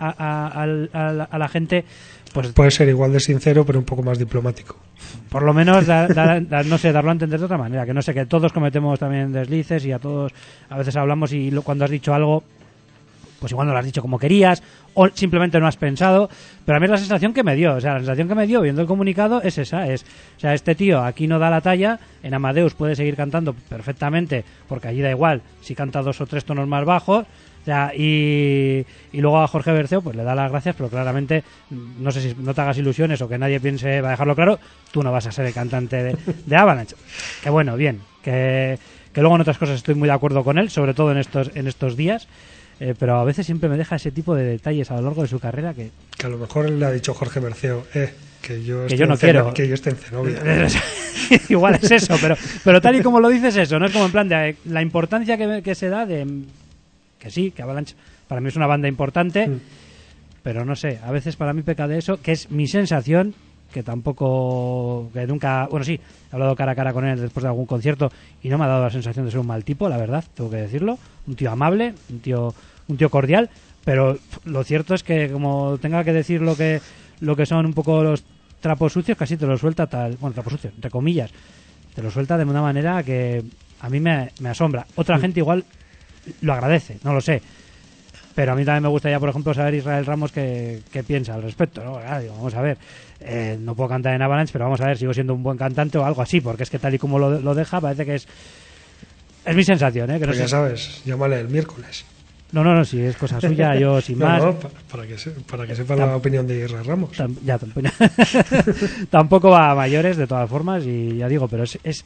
a la gente, pues puede ser igual de sincero, pero un poco más diplomático. Por lo menos, no sé, darlo a entender de otra manera, que no sé, que todos cometemos también deslices y a todos a veces hablamos y cuando has dicho algo, pues igual no lo has dicho como querías o simplemente no has pensado, pero a mí es la sensación que me dio, o sea, la sensación que me dio viendo el comunicado es esa, o sea, este tío aquí no da la talla, en Amadeus puede seguir cantando perfectamente, porque allí da igual si canta 2 o 3 tonos más bajos. O sea, y luego a Jorge Berceo pues le da las gracias, pero claramente no sé si no te hagas ilusiones o que nadie piense, va a dejarlo claro, tú no vas a ser el cantante de Avalanche. Que bueno, bien, que luego en otras cosas estoy muy de acuerdo con él, sobre todo en estos días, pero a veces siempre me deja ese tipo de detalles a lo largo de su carrera que a lo mejor le ha dicho Jorge Berceo que yo no quiero, que yo esté en Zenobia. Igual es eso, pero tal y como lo dices, eso no es como en plan de la importancia que se da de que sí, que Avalanche para mí es una banda importante, pero no sé, a veces para mí peca de eso, que es mi sensación, que nunca, bueno, sí, he hablado cara a cara con él después de algún concierto y no me ha dado la sensación de ser un mal tipo, la verdad, tengo que decirlo, un tío amable, un tío cordial, pero lo cierto es que como tenga que decir lo que son un poco los trapos sucios, casi te lo suelta trapos sucios, entre comillas, te lo suelta de una manera que a mí me asombra. Otra gente igual lo agradece, no lo sé, pero a mí también me gustaría, por ejemplo, saber Israel Ramos qué piensa al respecto, ¿no? Digo, vamos a ver, no puedo cantar en Avalanche, pero vamos a ver, sigo siendo un buen cantante o algo así, porque es que tal y como lo deja, parece que es mi sensación, que no pues sé. Ya sabes, llámale el miércoles. No, si es cosa suya, yo sin más. No, para que sepa la opinión de Israel Ramos. Tampoco va a mayores, de todas formas, y ya digo, pero es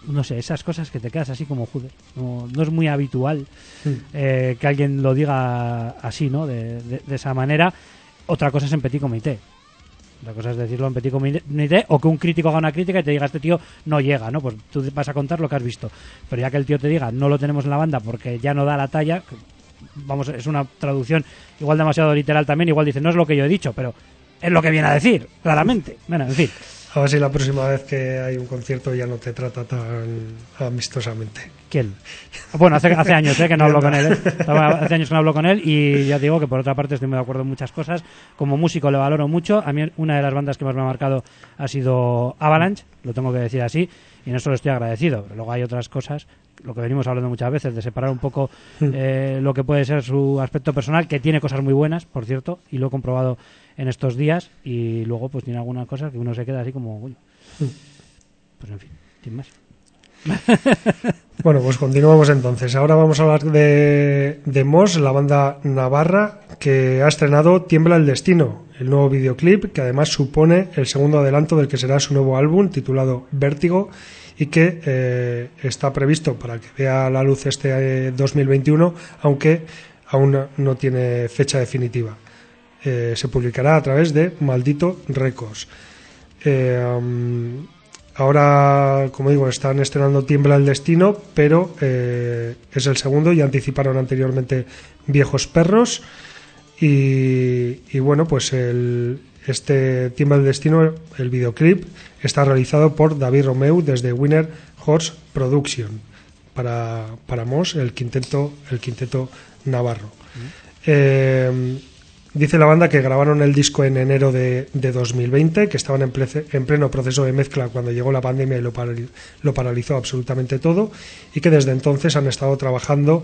no sé, esas cosas que te quedas así como joder. No es muy habitual que alguien lo diga así, ¿no? De esa manera. Otra cosa es en petit comité. Otra cosa es decirlo en petit comité, o que un crítico haga una crítica y te diga, este tío no llega, ¿no? Pues tú vas a contar lo que has visto. Pero ya que el tío te diga, no lo tenemos en la banda porque ya no da la talla, vamos, es una traducción igual demasiado literal también, igual dice, no es lo que yo he dicho, pero es lo que viene a decir, claramente. Bueno, en fin. A ver si la próxima vez que hay un concierto ya no te trata tan amistosamente. ¿Quién? Bueno, hace años que no hablo con él. Hace años que no hablo con él y ya digo que por otra parte estoy muy de acuerdo en muchas cosas. Como músico le valoro mucho. A mí una de las bandas que más me ha marcado ha sido Avalanche, lo tengo que decir así, y en eso le estoy agradecido. Pero luego hay otras cosas, lo que venimos hablando muchas veces, de separar un poco lo que puede ser su aspecto personal, que tiene cosas muy buenas, por cierto, y lo he comprobado en estos días, y luego pues tiene algunas cosas que uno se queda así como, bueno, pues en fin, sin más. Bueno, pues continuamos entonces. Ahora vamos a hablar de Mos, la banda navarra que ha estrenado Tiembla el Destino, el nuevo videoclip que además supone el segundo adelanto del que será su nuevo álbum titulado Vértigo y que está previsto para que vea la luz este 2021, aunque aún no tiene fecha definitiva. Se publicará a través de Maldito Records. Ahora, como digo, están estrenando Tiembla el Destino, pero es el segundo, y anticiparon anteriormente Viejos Perros. Y bueno, pues este Tiembla el Destino, el videoclip, está realizado por David Romeu desde Winner Horse Production para Mos, el quinteto navarro. Dice la banda que grabaron el disco en enero de 2020, que estaban en pleno proceso de mezcla cuando llegó la pandemia y lo paralizó absolutamente todo, y que desde entonces han estado trabajando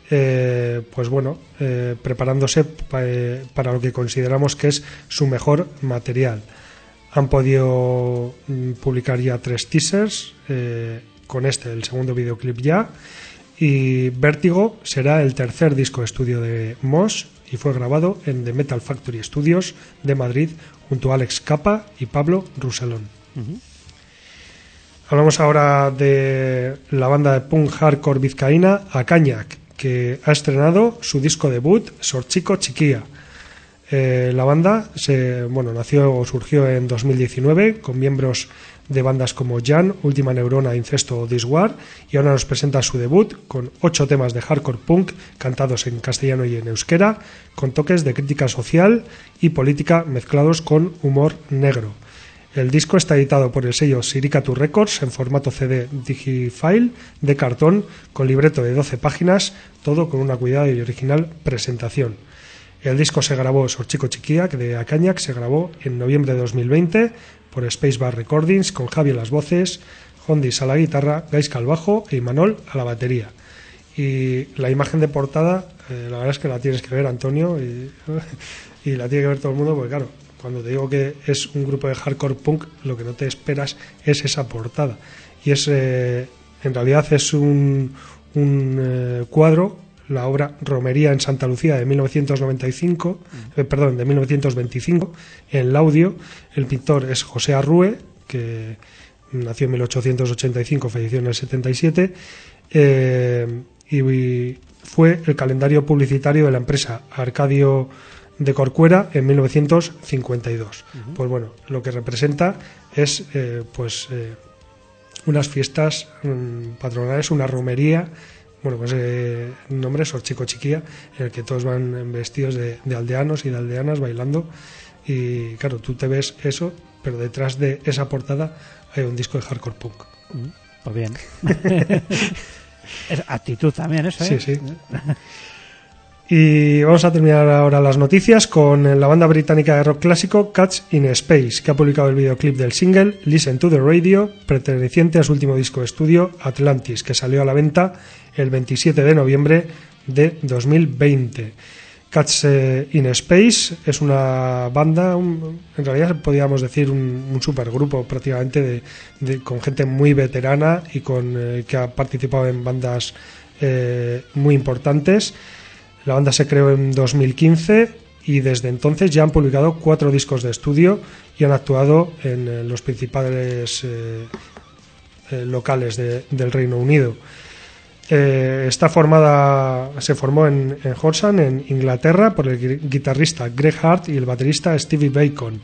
preparándose para lo que consideramos que es su mejor material. Han podido publicar ya 3 teasers, con el segundo videoclip ya, y Vértigo será el tercer disco de estudio de Mos y fue grabado en The Metal Factory Studios de Madrid junto a Alex Capa y Pablo Rousselón. Hablamos ahora de la banda de punk hardcore vizcaína Acañac, que ha estrenado su disco debut Sorchico Chiquía. La banda nació o surgió en 2019 con miembros de bandas como Jan, Última Neurona, Incesto o Diswar, y ahora nos presenta su debut con 8 temas de hardcore punk cantados en castellano y en euskera, con toques de crítica social y política mezclados con humor negro. El disco está editado por el sello Siricatu Records en formato CD Digifile de cartón, con libreto de 12 páginas, todo con una cuidada y original presentación. El disco se grabó, Sorchico Chiquía, que de Acañac, se grabó en noviembre de 2020 por Spacebar Recordings, con Javi a las voces, Hondis a la guitarra, Gaisca al bajo y Manol a la batería. Y la imagen de portada, la verdad es que la tienes que ver, Antonio, y la tiene que ver todo el mundo, porque claro, cuando te digo que es un grupo de hardcore punk, lo que no te esperas es esa portada. Y es, en realidad es un cuadro, la obra Romería en Santa Lucía de 1925, de 1925, en Laudio. El pintor es José Arrue, que nació en 1885, falleció en el 77, y fue el calendario publicitario de la empresa Arcadio de Corcuera en 1952. Pues bueno, lo que representa es unas fiestas patronales, una romería. Bueno, pues el nombre es Sorchico Chiquía, en el que todos van vestidos de aldeanos y de aldeanas bailando. Y claro, tú te ves eso, pero detrás de esa portada hay un disco de hardcore punk. Pues bien. Es actitud también eso, ¿eh? Sí. Y vamos a terminar ahora las noticias con la banda británica de rock clásico Cats in Space, que ha publicado el videoclip del single Listen to the Radio, perteneciente a su último disco de estudio Atlantis, que salió a la venta el 27 de noviembre de 2020. Cats in Space es una banda, en realidad podríamos decir un supergrupo prácticamente con gente muy veterana y que ha participado en bandas muy importantes. La banda se creó en 2015 y desde entonces ya han publicado 4 discos de estudio y han actuado en los principales locales del Reino Unido. Se formó en Horsham, en Inglaterra, por el guitarrista Greg Hart y el baterista Stevie Bacon.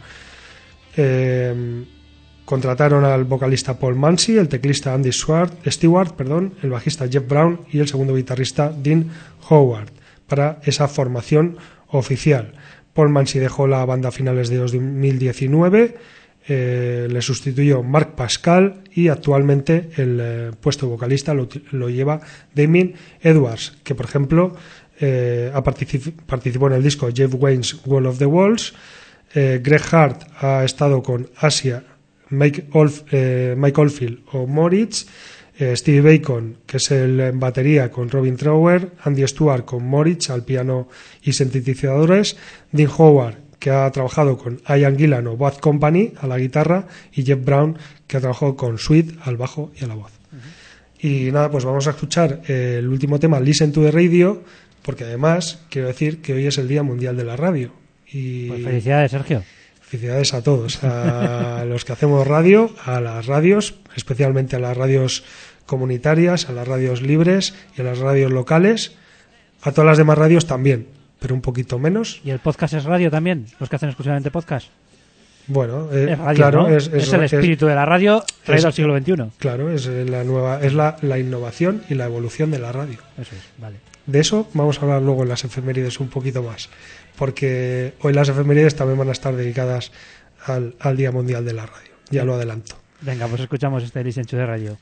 Contrataron al vocalista Paul Mansey, el teclista Andy Stewart, el bajista Jeff Brown y el segundo guitarrista Dean Howard para esa formación oficial. Paul Mansey dejó la banda a finales de 2019, le sustituyó Mark Pascal y actualmente el puesto vocalista lo lleva Damien Edwards, que por ejemplo participó en el disco Jeff Wayne's Wall of the Walls. Greg Hart ha estado con Asia, Mike Oldfield o Moritz, Stevie Bacon, que es el batería, con Robin Trower, Andy Stewart con Moritz al piano y sintetizadores, Dean Howard, que ha trabajado con Ian Gillan o Bad Company a la guitarra, y Jeff Brown, que ha trabajado con Sweet al bajo y a la voz. Y nada, pues vamos a escuchar el último tema, Listen to the Radio, porque además quiero decir que hoy es el Día Mundial de la Radio. Y Pues felicidades, Sergio. felicidades a todos, a los que hacemos radio, a las radios, especialmente a las radios comunitarias, a las radios libres y a las radios locales, a todas las demás radios también, pero un poquito menos. ¿Y el podcast es radio también? ¿Los que hacen exclusivamente podcast? Bueno, Es radio, claro, ¿no? Es el espíritu de la radio traído al siglo XXI. Claro, es la innovación y la evolución de la radio. Eso es, vale. De eso vamos a hablar luego en las efemérides un poquito más, porque hoy las efemérides también van a estar dedicadas al Día Mundial de la Radio. Ya lo adelanto. Venga, pues escuchamos este Listen to the Radio.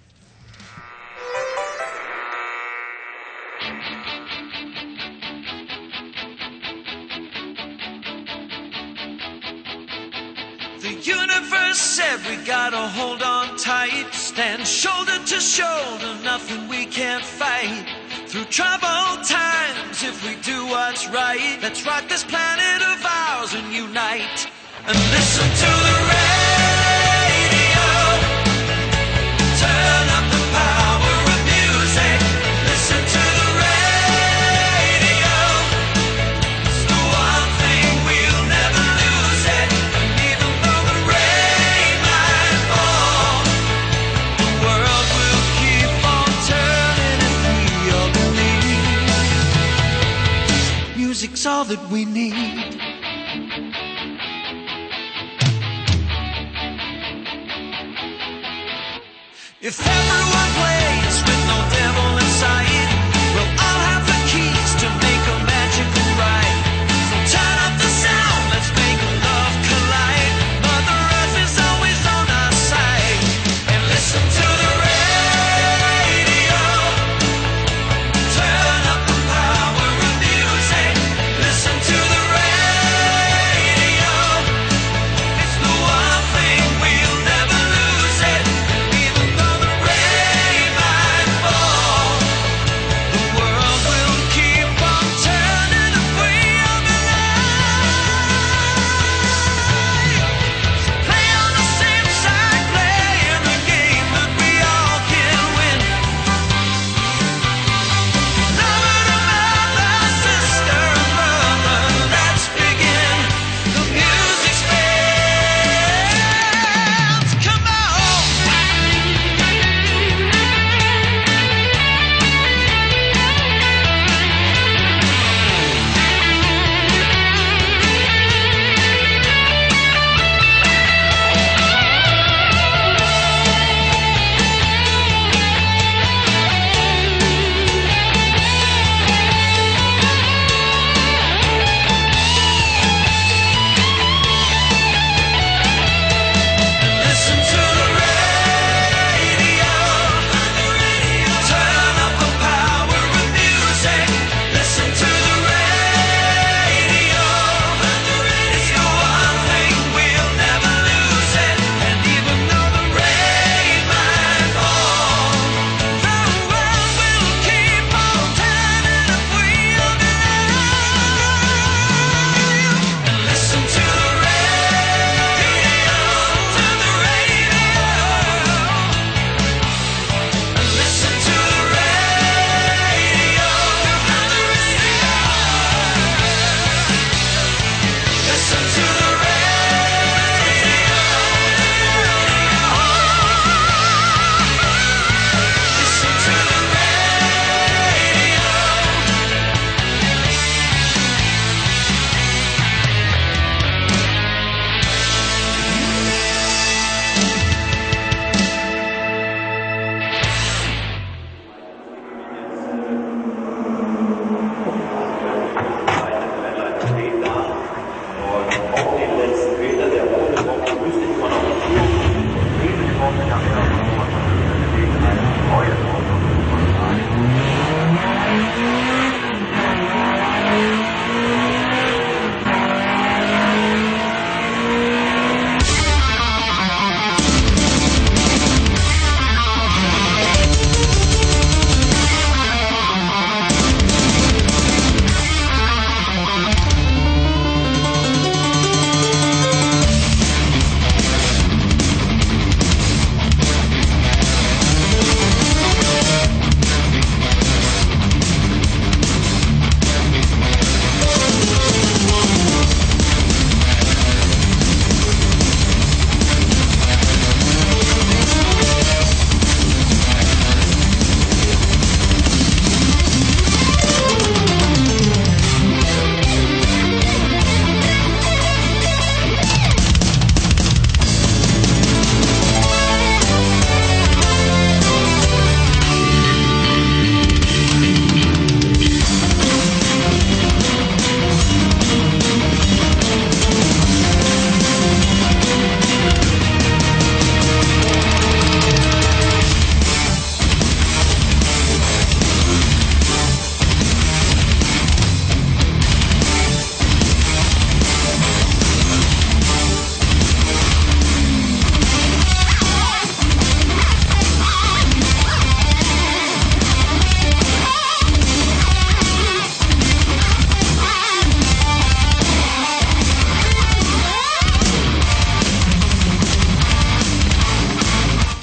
The universe said we gotta hold on tight, stand shoulder to shoulder, nothing we can't fight. Through troubled times, if we do what's right, let's rock this planet of ours and unite. And listen to the radio, turn up the power of music. Listen to the radio, it's the one thing we'll never lose it. And even though the rain might fall, the world will keep on turning if we all believe. Music's all that we need. If everyone plays with no devil inside, we'll all have the keys to make a magical ride. So turn up the sound, let's make love collide. Mother Earth is always on our side. And listen to the radio, turn up the power of music. Listen to the radio, it's the one thing we'll never lose it. Even though the rain might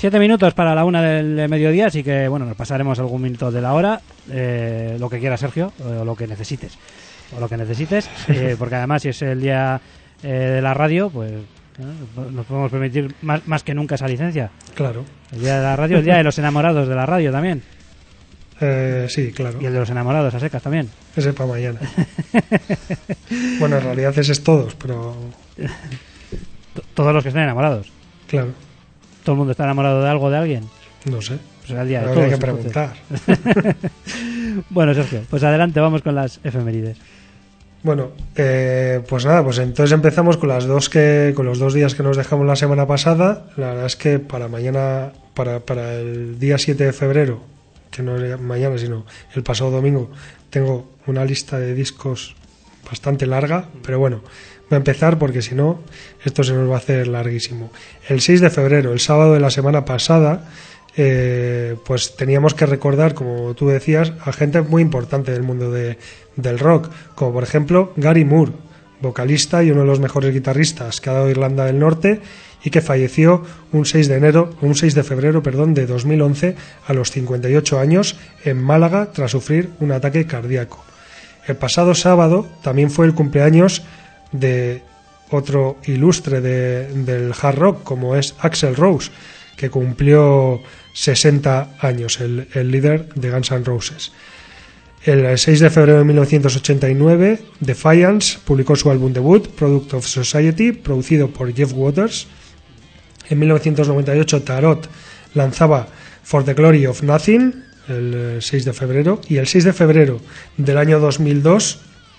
7 minutos para la 1 del mediodía, así que bueno, nos pasaremos algún minuto de la hora, lo que quiera Sergio, o lo que necesites, porque además si es el día de la radio, pues nos podemos permitir más que nunca esa licencia. Claro. El día de la radio, el día de los enamorados de la radio también. Sí, claro. Y el de los enamorados a secas también. Ese para mañana. Bueno, en realidad ese es todos, pero... Todos los que estén enamorados. Claro. ¿Todo el mundo está enamorado de algo, de alguien? No sé. Pues será el día de Habría todos. que preguntar. Bueno, Sergio, pues adelante, vamos con las efemérides. Bueno, pues nada, pues entonces empezamos con los 2 días que nos dejamos la semana pasada. La verdad es que para mañana, para el día 7 de febrero, que no es mañana, sino el pasado domingo, tengo una lista de discos bastante larga, pero bueno, voy a empezar porque si no, esto se nos va a hacer larguísimo. El 6 de febrero, el sábado de la semana pasada, pues teníamos que recordar, como tú decías, a gente muy importante del mundo del rock, como por ejemplo Gary Moore, vocalista y uno de los mejores guitarristas que ha dado Irlanda del Norte y que falleció un 6 de febrero de 2011 a los 58 años en Málaga tras sufrir un ataque cardíaco. El pasado sábado también fue el cumpleaños de otro ilustre del hard rock como es Axl Rose, que cumplió 60 años, el líder de Guns N' Roses. El 6 de febrero de 1989, Defiance publicó su álbum debut, Product of Society, producido por Jeff Waters. En 1998, Tarot lanzaba For the Glory of Nothing, el 6 de febrero. Y el 6 de febrero del año 2002,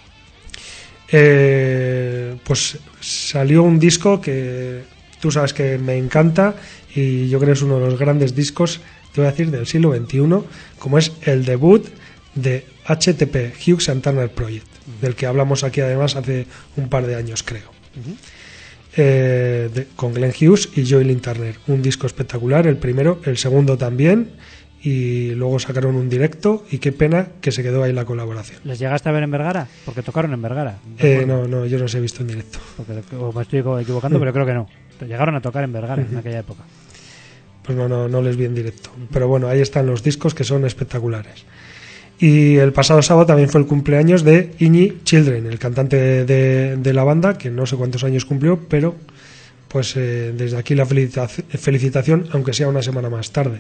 pues salió un disco que tú sabes que me encanta y yo creo que es uno de los grandes discos, te voy a decir, del siglo XXI, como es el debut de HTP, Hughes and Turner Project, del que hablamos aquí además hace un par de años, creo. Con Glenn Hughes y Joey Lynn Turner. Un disco espectacular, el primero, el segundo también, y luego sacaron un directo y qué pena que se quedó ahí la colaboración. ¿Les llegaste a ver en Vergara? Porque tocaron en Vergara. No, yo no los he visto en directo. O me estoy equivocando, pero creo que no. Llegaron a tocar en Vergara en aquella época. Pues no les vi en directo. Pero bueno, ahí están los discos que son espectaculares. Y el pasado sábado también fue el cumpleaños de Iggy Children, el cantante de la banda, que no sé cuántos años cumplió, pero pues desde aquí la felicitación, aunque sea una semana más tarde.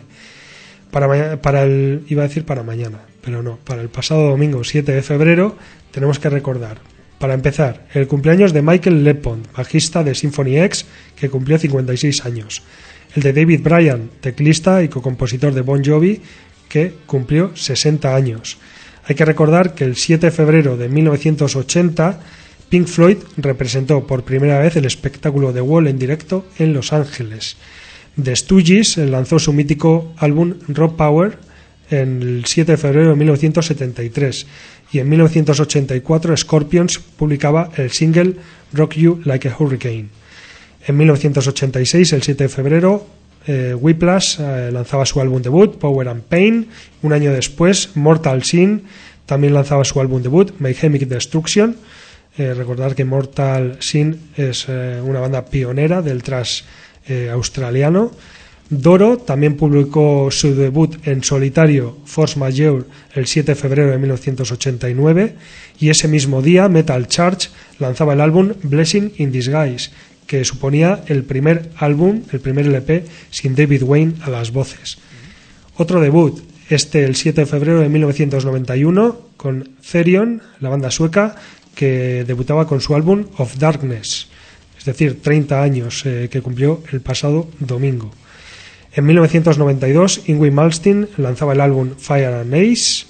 Iba a decir para mañana, pero no, para el pasado domingo 7 de febrero tenemos que recordar, para empezar, el cumpleaños de Michael Lepond, bajista de Symphony X, que cumplió 56 años. El de David Bryan, teclista y cocompositor de Bon Jovi, que cumplió 60 años. Hay que recordar que el 7 de febrero de 1980 Pink Floyd representó por primera vez el espectáculo The Wall en directo en Los Ángeles. The Stooges lanzó su mítico álbum Raw Power el 7 de febrero de 1973 y en 1984 Scorpions publicaba el single Rock You Like a Hurricane. En 1986, el 7 de febrero, Whiplash lanzaba su álbum debut, Power and Pain. Un año después, Mortal Sin también lanzaba su álbum debut, Mayhemic Destruction. Recordar que Mortal Sin es una banda pionera del thrash australiano. Doro también publicó su debut en solitario, Force Majeure, el 7 de febrero de 1989. Y ese mismo día, Metal Church lanzaba el álbum Blessing in Disguise, que suponía el primer álbum, el primer LP sin David Wayne a las voces. Otro debut, el 7 de febrero de 1991, con Therion, la banda sueca, que debutaba con su álbum Of Darkness, es decir, 30 años que cumplió el pasado domingo. En 1992, Yngwie Malmsteen lanzaba el álbum Fire and Ice.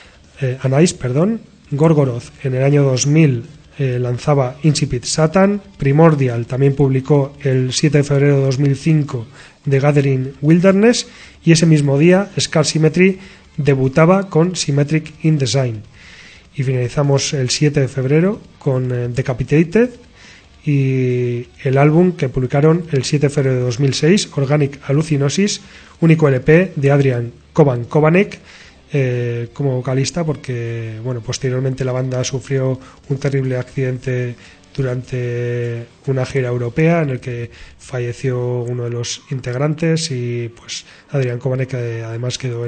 Gorgoroth, en el año 2000, lanzaba Incipit Satan. Primordial también publicó el 7 de febrero de 2005 The Gathering Wilderness, y ese mismo día Scar Symmetry debutaba con Symmetric in Design. Y finalizamos el 7 de febrero con Decapitated y el álbum que publicaron el 7 de febrero de 2006, Organic Hallucinosis, único LP de Adrian Kovanek como vocalista, porque bueno, posteriormente la banda sufrió un terrible accidente durante una gira europea en el que falleció uno de los integrantes y pues Adrián Kovanec, que además quedó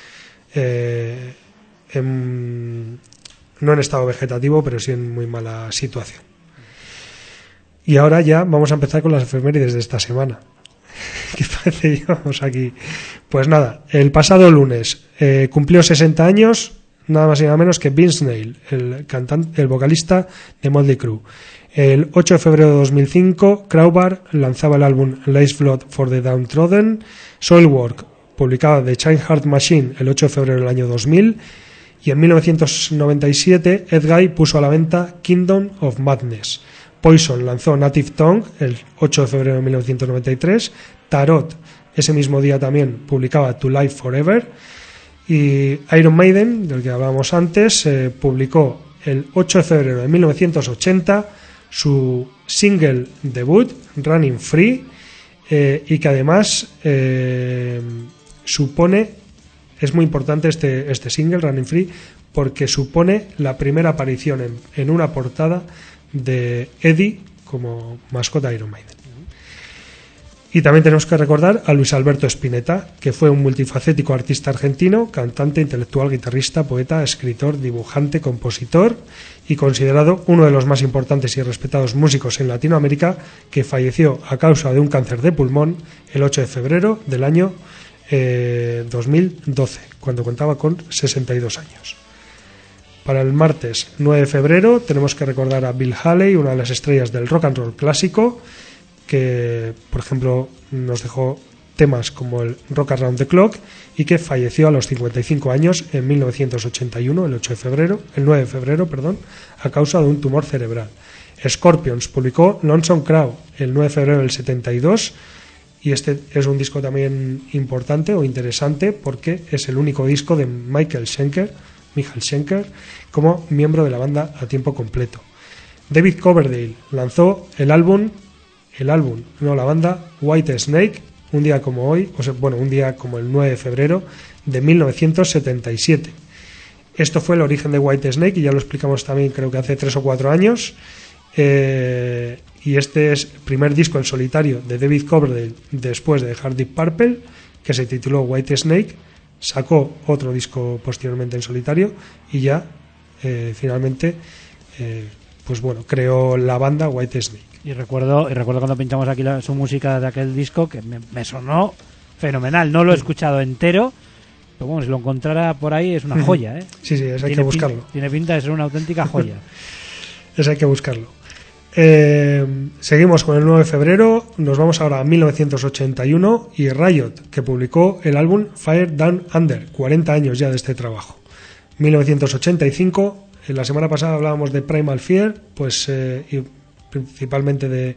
no en estado vegetativo, pero sí en muy mala situación. Y ahora ya vamos a empezar con las efemérides de esta semana. ¿Qué parece? Llevamos aquí. Pues nada, el pasado lunes cumplió 60 años, nada más y nada menos que Vince Neil, el vocalista de Motley Crue. El 8 de febrero de 2005, Crowbar lanzaba el álbum Last Blood for the Downtrodden. Soilwork publicaba The Chain Heart Machine el 8 de febrero del año 2000. Y en 1997, Ed Guy puso a la venta Kingdom of Madness. Poison lanzó Native Tongue el 8 de febrero de 1993. Tarot, ese mismo día también, publicaba To Live Forever. Y Iron Maiden, del que hablábamos antes, publicó el 8 de febrero de 1980 su single debut, Running Free, y que además supone, es muy importante este single, Running Free, porque supone la primera aparición en una portada de Eddie como mascota de Iron Maiden. Y también tenemos que recordar a Luis Alberto Spinetta, que fue un multifacético artista argentino, cantante, intelectual, guitarrista, poeta, escritor, dibujante, compositor y considerado uno de los más importantes y respetados músicos en Latinoamérica, que falleció a causa de un cáncer de pulmón el 8 de febrero del año 2012, cuando contaba con 62 años. Para el martes 9 de febrero tenemos que recordar a Bill Haley, una de las estrellas del rock and roll clásico, que por ejemplo nos dejó temas como el Rock Around the Clock y que falleció a los 55 años en 1981, el 9 de febrero, a causa de un tumor cerebral. Scorpions publicó Lonesome Crow el 9 de febrero del 72 y este es un disco también importante o interesante porque es el único disco de Michael Schenker como miembro de la banda a tiempo completo. David Coverdale lanzó la banda White Snake un día como hoy, un día como el 9 de febrero de 1977. Esto fue el origen de White Snake y ya lo explicamos también, creo que hace 3 o 4 años. Y este es el primer disco en solitario de David Coverdale después de dejar Deep Purple, que se tituló White Snake. Sacó otro disco posteriormente en solitario y ya finalmente creó la banda White Snake. Y recuerdo cuando pinchamos aquí su música de aquel disco, que me sonó fenomenal. No lo he escuchado entero, pero bueno, si lo encontrara por ahí es una joya, ¿eh? Sí, hay que buscarlo. Tiene pinta de ser una auténtica joya. Hay que buscarlo. Seguimos con el 9 de febrero, nos vamos ahora a 1981 y Riot, que publicó el álbum Fire Down Under, 40 años ya de este trabajo. 1985, en la semana pasada hablábamos de Primal Fear, y principalmente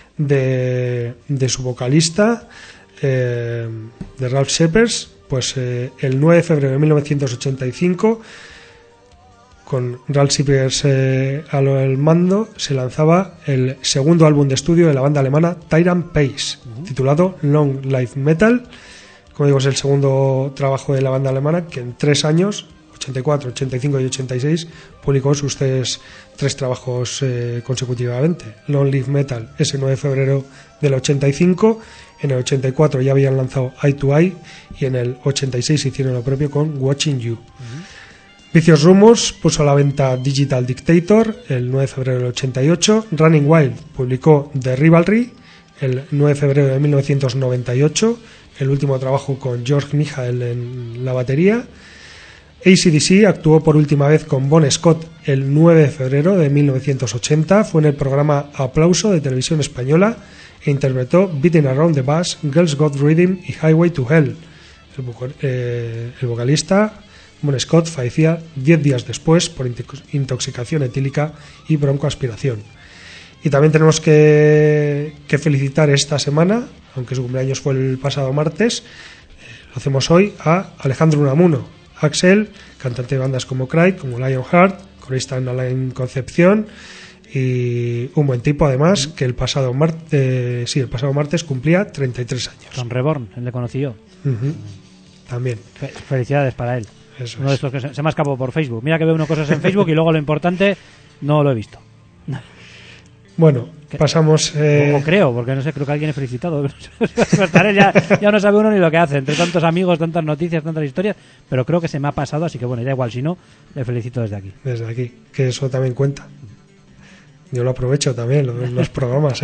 de su vocalista, de Ralph Shepard, el 9 de febrero de 1985, con Ralph Shepard al mando, se lanzaba el segundo álbum de estudio de la banda alemana Tyrant Pace, titulado Long Life Metal. Como digo, es el segundo trabajo de la banda alemana, que en 3 años, 84, 85 y 86, publicó sus tres trabajos consecutivamente. Long Live Metal, ese 9 de febrero del 85. En el 84 ya habían lanzado Eye to Eye y en el 86 hicieron lo propio con Watching You. Vicious Rumors puso a la venta Digital Dictator el 9 de febrero del 88. Running Wild publicó The Rivalry el 9 de febrero de 1998, el último trabajo con George Michael en la batería. AC/DC actuó por última vez con Bon Scott el 9 de febrero de 1980, fue en el programa Aplauso de Televisión Española e interpretó Beating Around the Bass, Girls Got Rhythm y Highway to Hell. El vocalista Bon Scott fallecía 10 días después por intoxicación etílica y broncoaspiración. Y también tenemos que felicitar esta semana, aunque su cumpleaños fue el pasado martes, lo hacemos hoy, a Alejandro Unamuno. Axel, cantante de bandas como Cry, como Lionheart, corista en Alain Concepción, y un buen tipo además, que el pasado martes cumplía 33 años. Con Reborn, él le conocí yo. También. Felicidades para él. Eso uno de estos que se me ha escapado por Facebook. Mira que veo uno cosas en Facebook y luego lo importante no lo he visto. Bueno, pasamos... O creo, porque no sé, creo que alguien he felicitado. Estaré ya no sabe uno ni lo que hace, entre tantos amigos, tantas noticias, tantas historias, pero creo que se me ha pasado, así que bueno, da igual, si no, le felicito desde aquí. Desde aquí, que eso también cuenta. Yo lo aprovecho también, los programas,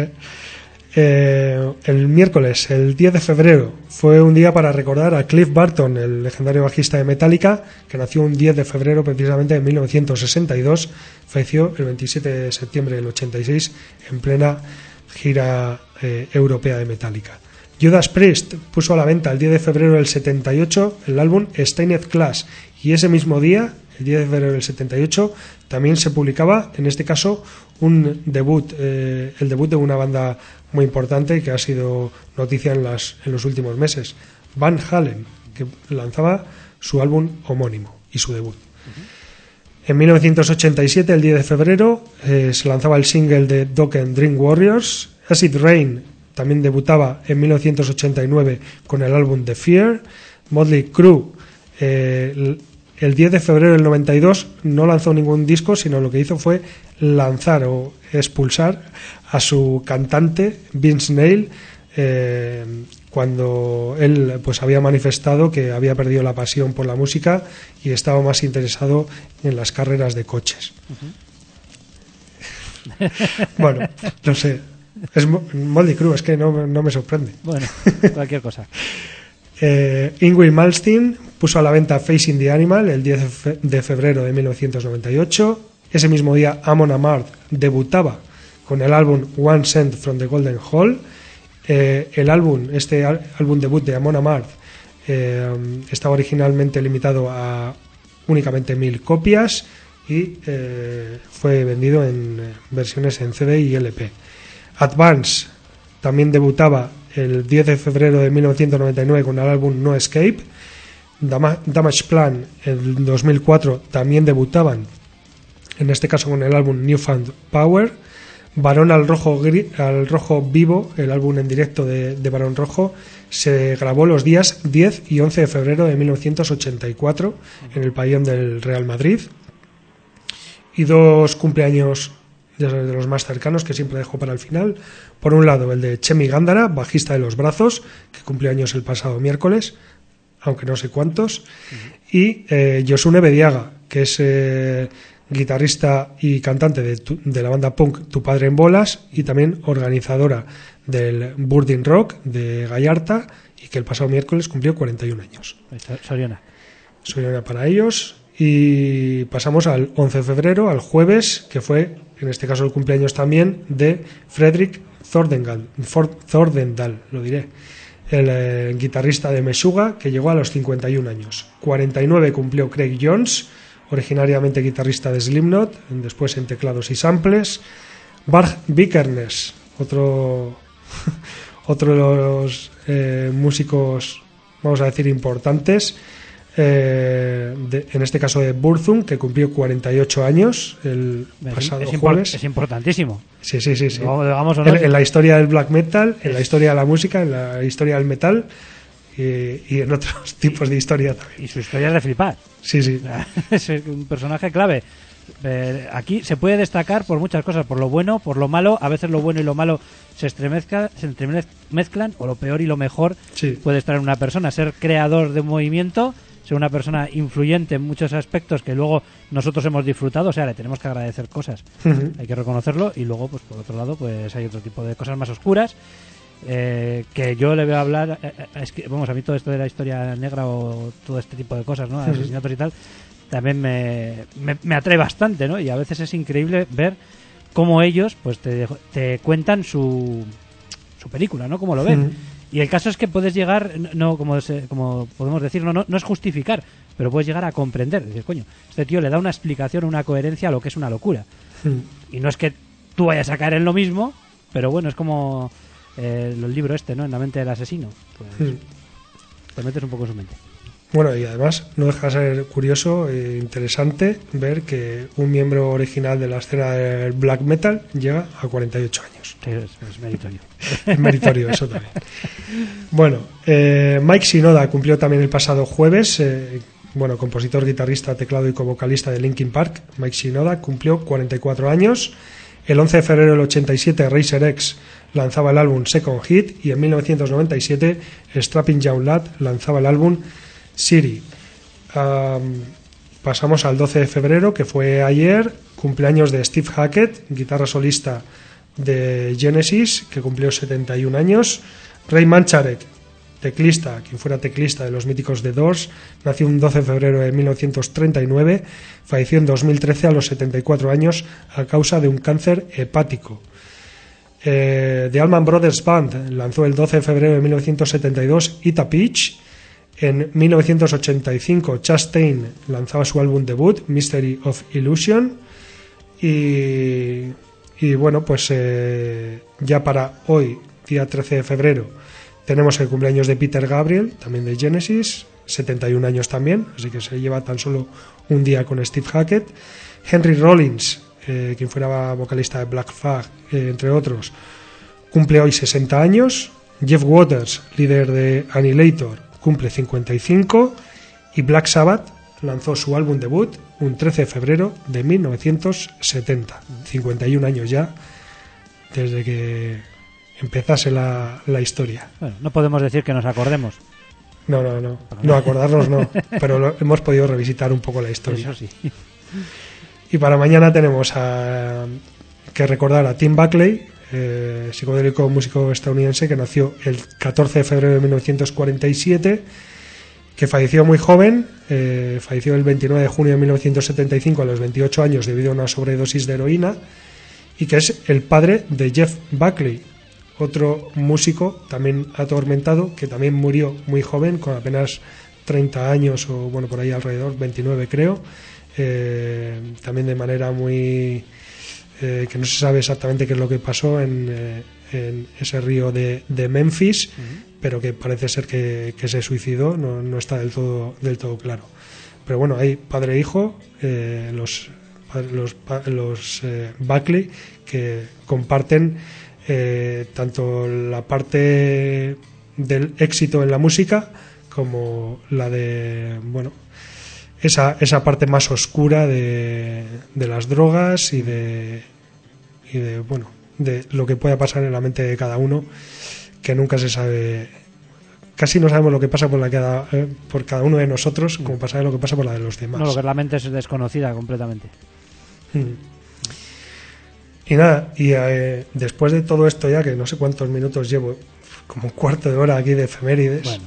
el miércoles, el 10 de febrero, fue un día para recordar a Cliff Burton, el legendario bajista de Metallica, que nació un 10 de febrero precisamente de 1962, falleció el 27 de septiembre del 86 en plena gira europea de Metallica. Judas Priest puso a la venta el 10 de febrero del 78 el álbum Stained Glass, y ese mismo día, el 10 de febrero del 78, también se publicaba, en este caso, un debut, el debut de una banda muy importante que ha sido noticia en los últimos meses, Van Halen, que lanzaba su álbum homónimo y su debut. En 1987, el 10 de febrero, se lanzaba el single de Dokken Dream Warriors. Acid Rain también debutaba en 1989 con el álbum The Fear. Motley Crue, el 10 de febrero del 92, no lanzó ningún disco, sino lo que hizo fue lanzar o expulsar a su cantante Vince Neil, cuando él pues había manifestado que había perdido la pasión por la música y estaba más interesado en las carreras de coches. Bueno, no sé, es Motley Crue, es que no me sorprende. Bueno, cualquier cosa. Yngwie Malmsteen puso a la venta Facing the Animal el 10 de febrero de 1998. Ese mismo día Amon Amarth debutaba con el álbum One Cent from the Golden Hall. Este álbum debut de Amon Amarth estaba originalmente limitado a únicamente 1000 copias y fue vendido en versiones en CD y LP. Advance también debutaba el 10 de febrero de 1999 con el álbum No Escape. Damage Plan en 2004 también debutaban, en este caso con el álbum Newfound Power. Barón al Rojo Vivo, el álbum en directo de Barón Rojo, se grabó los días 10 y 11 de febrero de 1984 en el pabellón del Real Madrid. Y dos cumpleaños de los más cercanos que siempre dejo para el final. Por un lado, el de Chemi Gándara, bajista de Los Brazos, que cumplió años el pasado miércoles, aunque no sé cuántos. Y Josune Bediaga, que es guitarrista y cantante de la banda punk Tu Padre en Bolas y también organizadora del Burning Rock de Gallarta, y que el pasado miércoles cumplió 41 años. Soriona para ellos. Y pasamos al 11 de febrero, al jueves, que fue, en este caso, el cumpleaños también de Fredrik Thordendal, lo diré, el guitarrista de Meshuggah, que llegó a los 51 años. 49 cumplió Craig Jones, originariamente guitarrista de Slipknot, después en teclados y samples. Bart Vikernes, otro de los músicos, vamos a decir, importantes, en este caso de Burzum, que cumplió 48 años el pasado jueves. Es importantísimo. Sí. Vamos en la historia del black metal, en la historia de la música, en la historia del metal y en otros tipos de historia también. Y su historia es de flipar. Sí. Es un personaje clave. Aquí se puede destacar por muchas cosas, por lo bueno, por lo malo. A veces lo bueno y lo malo se entremezclan, o lo peor y lo mejor puede estar en una persona. Ser creador de un movimiento, ser una persona influyente en muchos aspectos que luego nosotros hemos disfrutado, o sea, le tenemos que agradecer cosas. Hay que reconocerlo. Y luego, pues por otro lado, pues hay otro tipo de cosas más oscuras, que yo le voy a hablar. Es que, vamos, a mí todo esto de la historia negra o todo este tipo de cosas, ¿no? Asesinatos y tal, también me atrae bastante, ¿no? Y a veces es increíble ver cómo ellos pues te cuentan su película, ¿no? Cómo lo ven. Y el caso es que puedes llegar, no como podemos decir, no es justificar, pero puedes llegar a comprender. Decir, coño, este tío le da una explicación, una coherencia a lo que es una locura. Y no es que tú vayas a caer en lo mismo, pero bueno, es como el libro este, ¿no? En la mente del asesino. Pues te metes un poco en su mente. Bueno, y además no deja de ser curioso e interesante ver que un miembro original de la escena del black metal llega a 48 años. Sí, es meritorio. Es meritorio, eso también. Bueno, Mike Shinoda cumplió también el pasado jueves, compositor, guitarrista, teclado y co-vocalista de Linkin Park. Mike Shinoda cumplió 44 años. El 11 de febrero del 87 Razer X lanzaba el álbum Second Hit y en 1997 Strapping Young Lad lanzaba el álbum Siri. Pasamos al 12 de febrero, que fue ayer, cumpleaños de Steve Hackett, guitarra solista de Genesis, que cumplió 71 años. Ray Manzarek, teclista, quien fuera teclista de los míticos The Doors, nació un 12 de febrero de 1939, falleció en 2013 a los 74 años a causa de un cáncer hepático. The Allman Brothers Band lanzó el 12 de febrero de 1972 Eat a Peach. En 1985 Chastain lanzaba su álbum debut Mystery of Illusion. Y bueno, pues ya para hoy, día 13 de febrero, tenemos el cumpleaños de Peter Gabriel, también de Genesis, 71 años también, así que se lleva tan solo un día con Steve Hackett. Henry Rollins, quien fuera vocalista de Black Flag, entre otros, cumple hoy 60 años. Jeff Waters, líder de Annihilator, cumple 55. Y Black Sabbath lanzó su álbum debut un 13 de febrero de 1970. 51 años ya desde que empezase la historia. Bueno, no podemos decir que nos acordemos. No acordarnos no, pero hemos podido revisitar un poco la historia. Eso sí. Y para mañana tenemos que recordar a Tim Buckley, psicodélico músico estadounidense que nació el 14 de febrero de 1947, que falleció muy joven, falleció el 29 de junio de 1975 a los 28 años debido a una sobredosis de heroína, y que es el padre de Jeff Buckley, otro músico también atormentado, que también murió muy joven, con apenas 30 años, o bueno, por ahí alrededor, 29 creo, también de manera muy... que no se sabe exactamente qué es lo que pasó en ese río de Memphis, pero que parece ser que se suicidó, no está del todo claro. Pero bueno, hay padre e hijo, los Buckley, que comparten tanto la parte del éxito en la música como la de, bueno, esa parte más oscura de las drogas y de bueno, de lo que pueda pasar en la mente de cada uno, que nunca se sabe, casi no sabemos lo que pasa por cada uno de nosotros, como pasa lo que pasa por la de los demás. No, lo que la mente es desconocida completamente. Y nada, después de todo esto ya, que no sé cuántos minutos llevo, como un cuarto de hora aquí de efemérides. Bueno.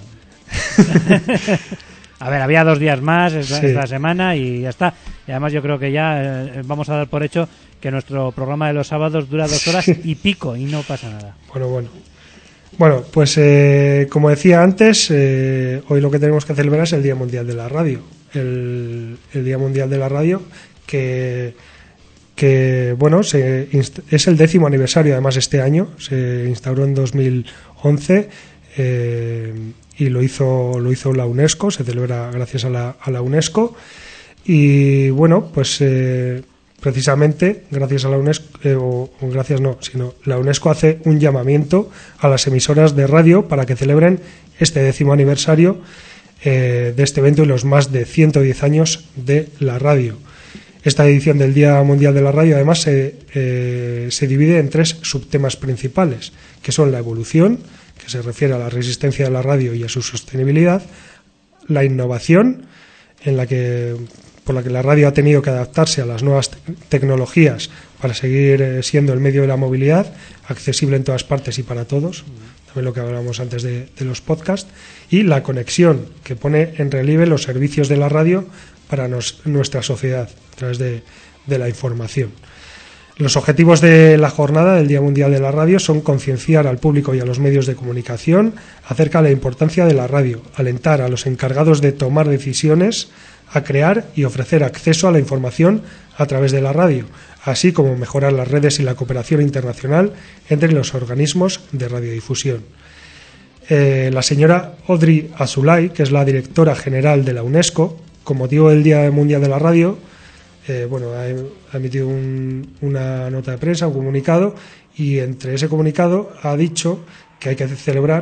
A ver, había 2 días más esta semana y ya está. Y además yo creo que ya vamos a dar por hecho que nuestro programa de los sábados dura 2 horas y pico y no pasa nada. Bueno, pues como decía antes, hoy lo que tenemos que celebrar es el Día Mundial de la Radio. El Día Mundial de la Radio que bueno, es el 10º aniversario además este año. Se instauró en 2011 y lo hizo la UNESCO, se celebra gracias a la UNESCO. Y bueno, pues precisamente gracias a la UNESCO, la UNESCO hace un llamamiento a las emisoras de radio para que celebren este 10º aniversario de este evento y los más de 110 años de la radio. Esta edición del Día Mundial de la Radio además se divide en 3 subtemas principales, que son la evolución, que se refiere a la resistencia de la radio y a su sostenibilidad, la innovación, por la que la radio ha tenido que adaptarse a las nuevas tecnologías para seguir siendo el medio de la movilidad, accesible en todas partes y para todos, también lo que hablábamos antes de los podcasts, y la conexión, que pone en relieve los servicios de la radio para nuestra sociedad a través de la información. Los objetivos de la jornada del Día Mundial de la Radio son concienciar al público y a los medios de comunicación acerca de la importancia de la radio, alentar a los encargados de tomar decisiones a crear y ofrecer acceso a la información a través de la radio, así como mejorar las redes y la cooperación internacional entre los organismos de radiodifusión. La señora Audrey Azoulay, que es la directora general de la UNESCO, con motivo del Día Mundial de la Radio, ha emitido una nota de prensa, un comunicado, y entre ese comunicado ha dicho que hay que celebrar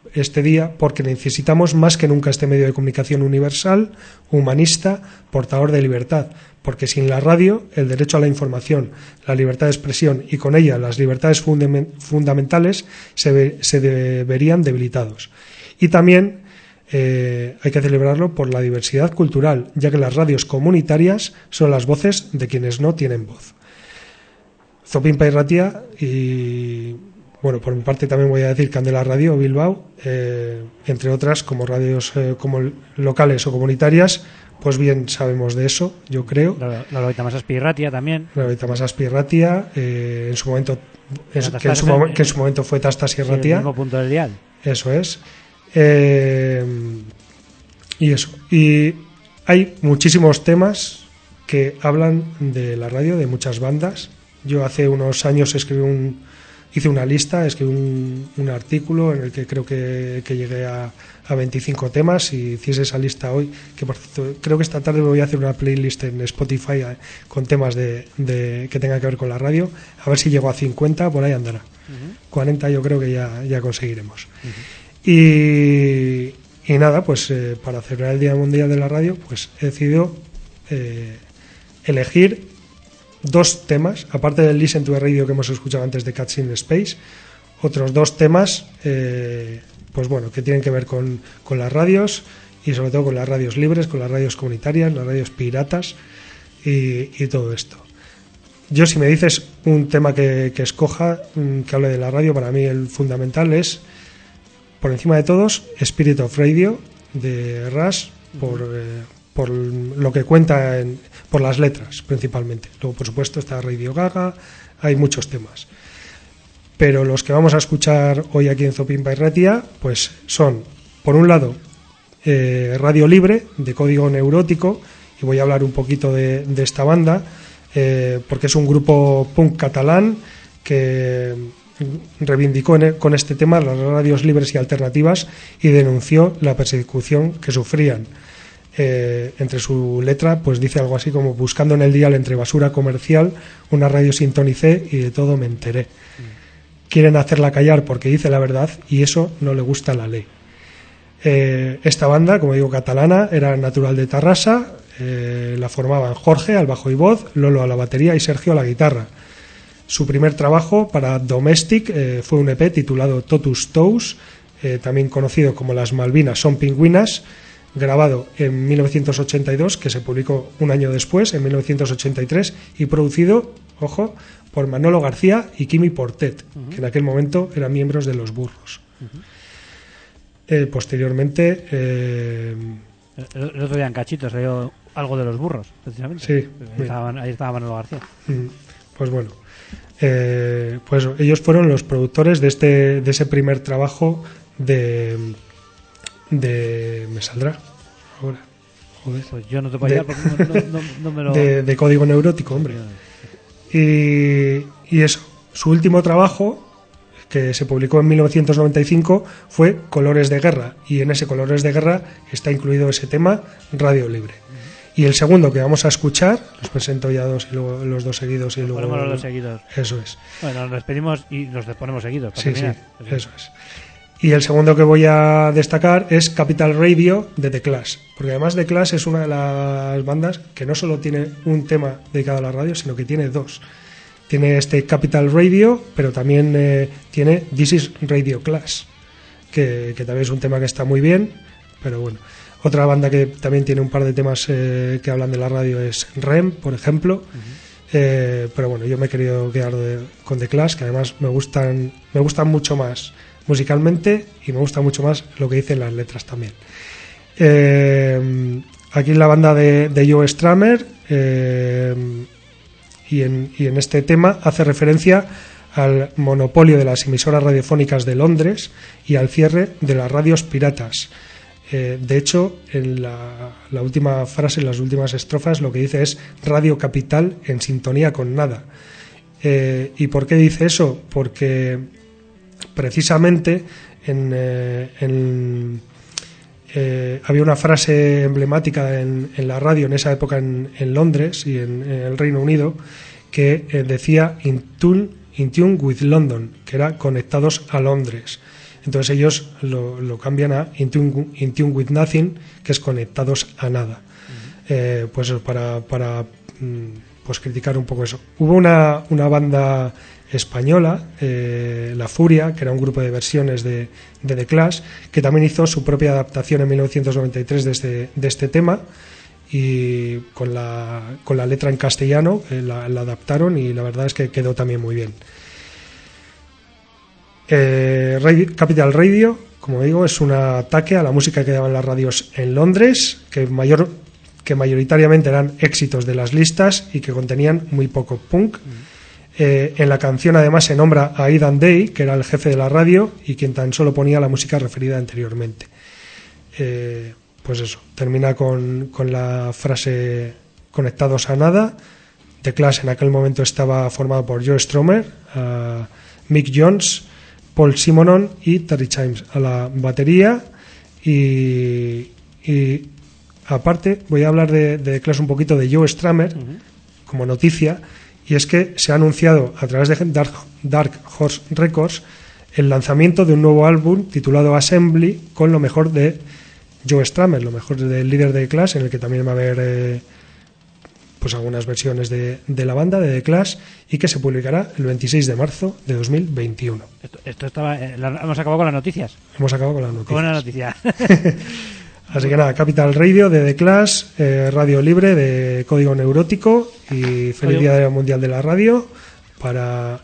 este día porque necesitamos más que nunca este medio de comunicación universal, humanista, portador de libertad, porque sin la radio, el derecho a la información, la libertad de expresión y con ella las libertades fundamentales se verían debilitados. Y también hay que celebrarlo por la diversidad cultural, ya que las radios comunitarias son las voces de quienes no tienen voz. Zopimpa y Ratia y, bueno, por mi parte también voy a decir Candela Radio Bilbao, entre otras, como radios como locales o comunitarias, pues bien sabemos de eso, yo creo. La Loita Masaspi y Ratia también. La Loita Masaspi y Ratia, en su momento, que en su momento fue Tastas y Ratia. El mismo punto del dial. Eso es. Y eso. Y hay muchísimos temas que hablan de la radio, de muchas bandas. Yo hace unos años hice una lista, escribí un artículo en el que creo que llegué a 25 temas y hiciese esa lista hoy, que por cierto, creo que esta tarde me voy a hacer una playlist en Spotify con temas que tengan que ver con la radio, a ver si llego a 50, por ahí andará. 40 yo creo que ya conseguiremos. Y nada, pues para celebrar el Día Mundial de la Radio, pues he decidido elegir 2 temas, aparte del Listen to the Radio que hemos escuchado antes de Cats in Space, otros 2 temas pues bueno, que tienen que ver con las radios y sobre todo con las radios libres, con las radios comunitarias, las radios piratas y todo esto. Yo, si me dices un tema que escoja, que hable de la radio, para mí el fundamental es, por encima de todos, Spirit of Radio de Rush, por lo que cuenta por las letras principalmente. Luego, por supuesto, está Radio Gaga, hay muchos temas. Pero los que vamos a escuchar hoy aquí en Zopimpa y Ratia, pues son, por un lado, Radio Libre, de Código Neurótico, y voy a hablar un poquito de esta banda, porque es un grupo punk catalán que reivindicó con este tema las radios libres y alternativas y denunció la persecución que sufrían. Entre su letra pues dice algo así como: buscando en el dial entre basura comercial una radio sintonicé y de todo me enteré. Quieren hacerla callar porque dice la verdad y eso no le gusta a la ley. Esta banda, como digo, catalana, era natural de Tarrasa, la formaban Jorge al bajo y voz, Lolo a la batería y Sergio a la guitarra. Su primer trabajo para Domestic fue un EP titulado Totus Tous, también conocido como Las Malvinas son pingüinas, grabado en 1982, que se publicó un año después, en 1983, y producido, ojo, por Manolo García y Quimi Portet, que en aquel momento eran miembros de Los Burros. Posteriormente... El otro día en Cachitos salió algo de Los Burros, precisamente. Sí. Ahí estaba Manolo García. Pues bueno, pues ellos fueron los productores de ese primer trabajo de me saldrá ahora, joder, pues yo no te puedo ayudar porque no me lo... de Código Neurótico, hombre. Y eso, su último trabajo, que se publicó en 1995, fue Colores de Guerra, y en ese Colores de Guerra está incluido ese tema, Radio Libre. Y el segundo que vamos a escuchar, los presento ya dos y luego los dos seguidos y luego ponemos los dos seguidos. Eso es. Bueno, nos despedimos y los ponemos seguidos. Sí, eso es. Y el segundo que voy a destacar es Capital Radio de The Clash, porque además The Clash es una de las bandas que no solo tiene un tema dedicado a la radio, sino que tiene 2. Tiene este Capital Radio, pero también tiene This is Radio Clash, que también es un tema que está muy bien, pero bueno. Otra banda que también tiene un par de temas que hablan de la radio es REM, por ejemplo. Pero bueno, yo me he querido quedar con The Clash, que además me gustan mucho más musicalmente y me gusta mucho más lo que dicen las letras también. Aquí la banda de Joe Strummer, y en este tema hace referencia al monopolio de las emisoras radiofónicas de Londres y al cierre de las radios piratas. De hecho, en la última frase, en las últimas estrofas, lo que dice es Radio Capital en sintonía con nada. ¿Y por qué dice eso? Porque precisamente había una frase emblemática en la radio en esa época en Londres y en el Reino Unido que decía in tune with London, que era conectados a Londres. Entonces ellos lo cambian a In Tune With Nothing, que es conectados a nada. Pues para pues criticar un poco eso. Hubo una banda española, La Furia, que era un grupo de versiones de The Clash, que también hizo su propia adaptación en 1993 de este tema, y con la letra en castellano la adaptaron, y la verdad es que quedó también muy bien. Capital Radio, como digo, es un ataque a la música que daban las radios en Londres, que mayoritariamente eran éxitos de las listas y que contenían muy poco punk. En la canción además se nombra a Aidan Day, que era el jefe de la radio y quien tan solo ponía la música referida anteriormente. Pues eso, termina con la frase conectados a nada. The Clash en aquel momento estaba formado por Joe Strummer, Mick Jones, Paul Simonon y Terry Chimes a la batería, y aparte voy a hablar de The Clash un poquito, de Joe Strummer como noticia, y es que se ha anunciado a través de Dark Horse Records el lanzamiento de un nuevo álbum titulado Assembly, con lo mejor de Joe Strummer, lo mejor del líder de The Clash, en el que también va a haber pues algunas versiones de la banda, de The Clash, y que se publicará el 26 de marzo de 2021. Esto estaba... hemos acabado con las noticias. Hemos acabado con las noticias. Buena noticia. Así que nada, Capital Radio de The Clash, Radio Libre de Código Neurótico, y feliz Día Mundial de la Radio para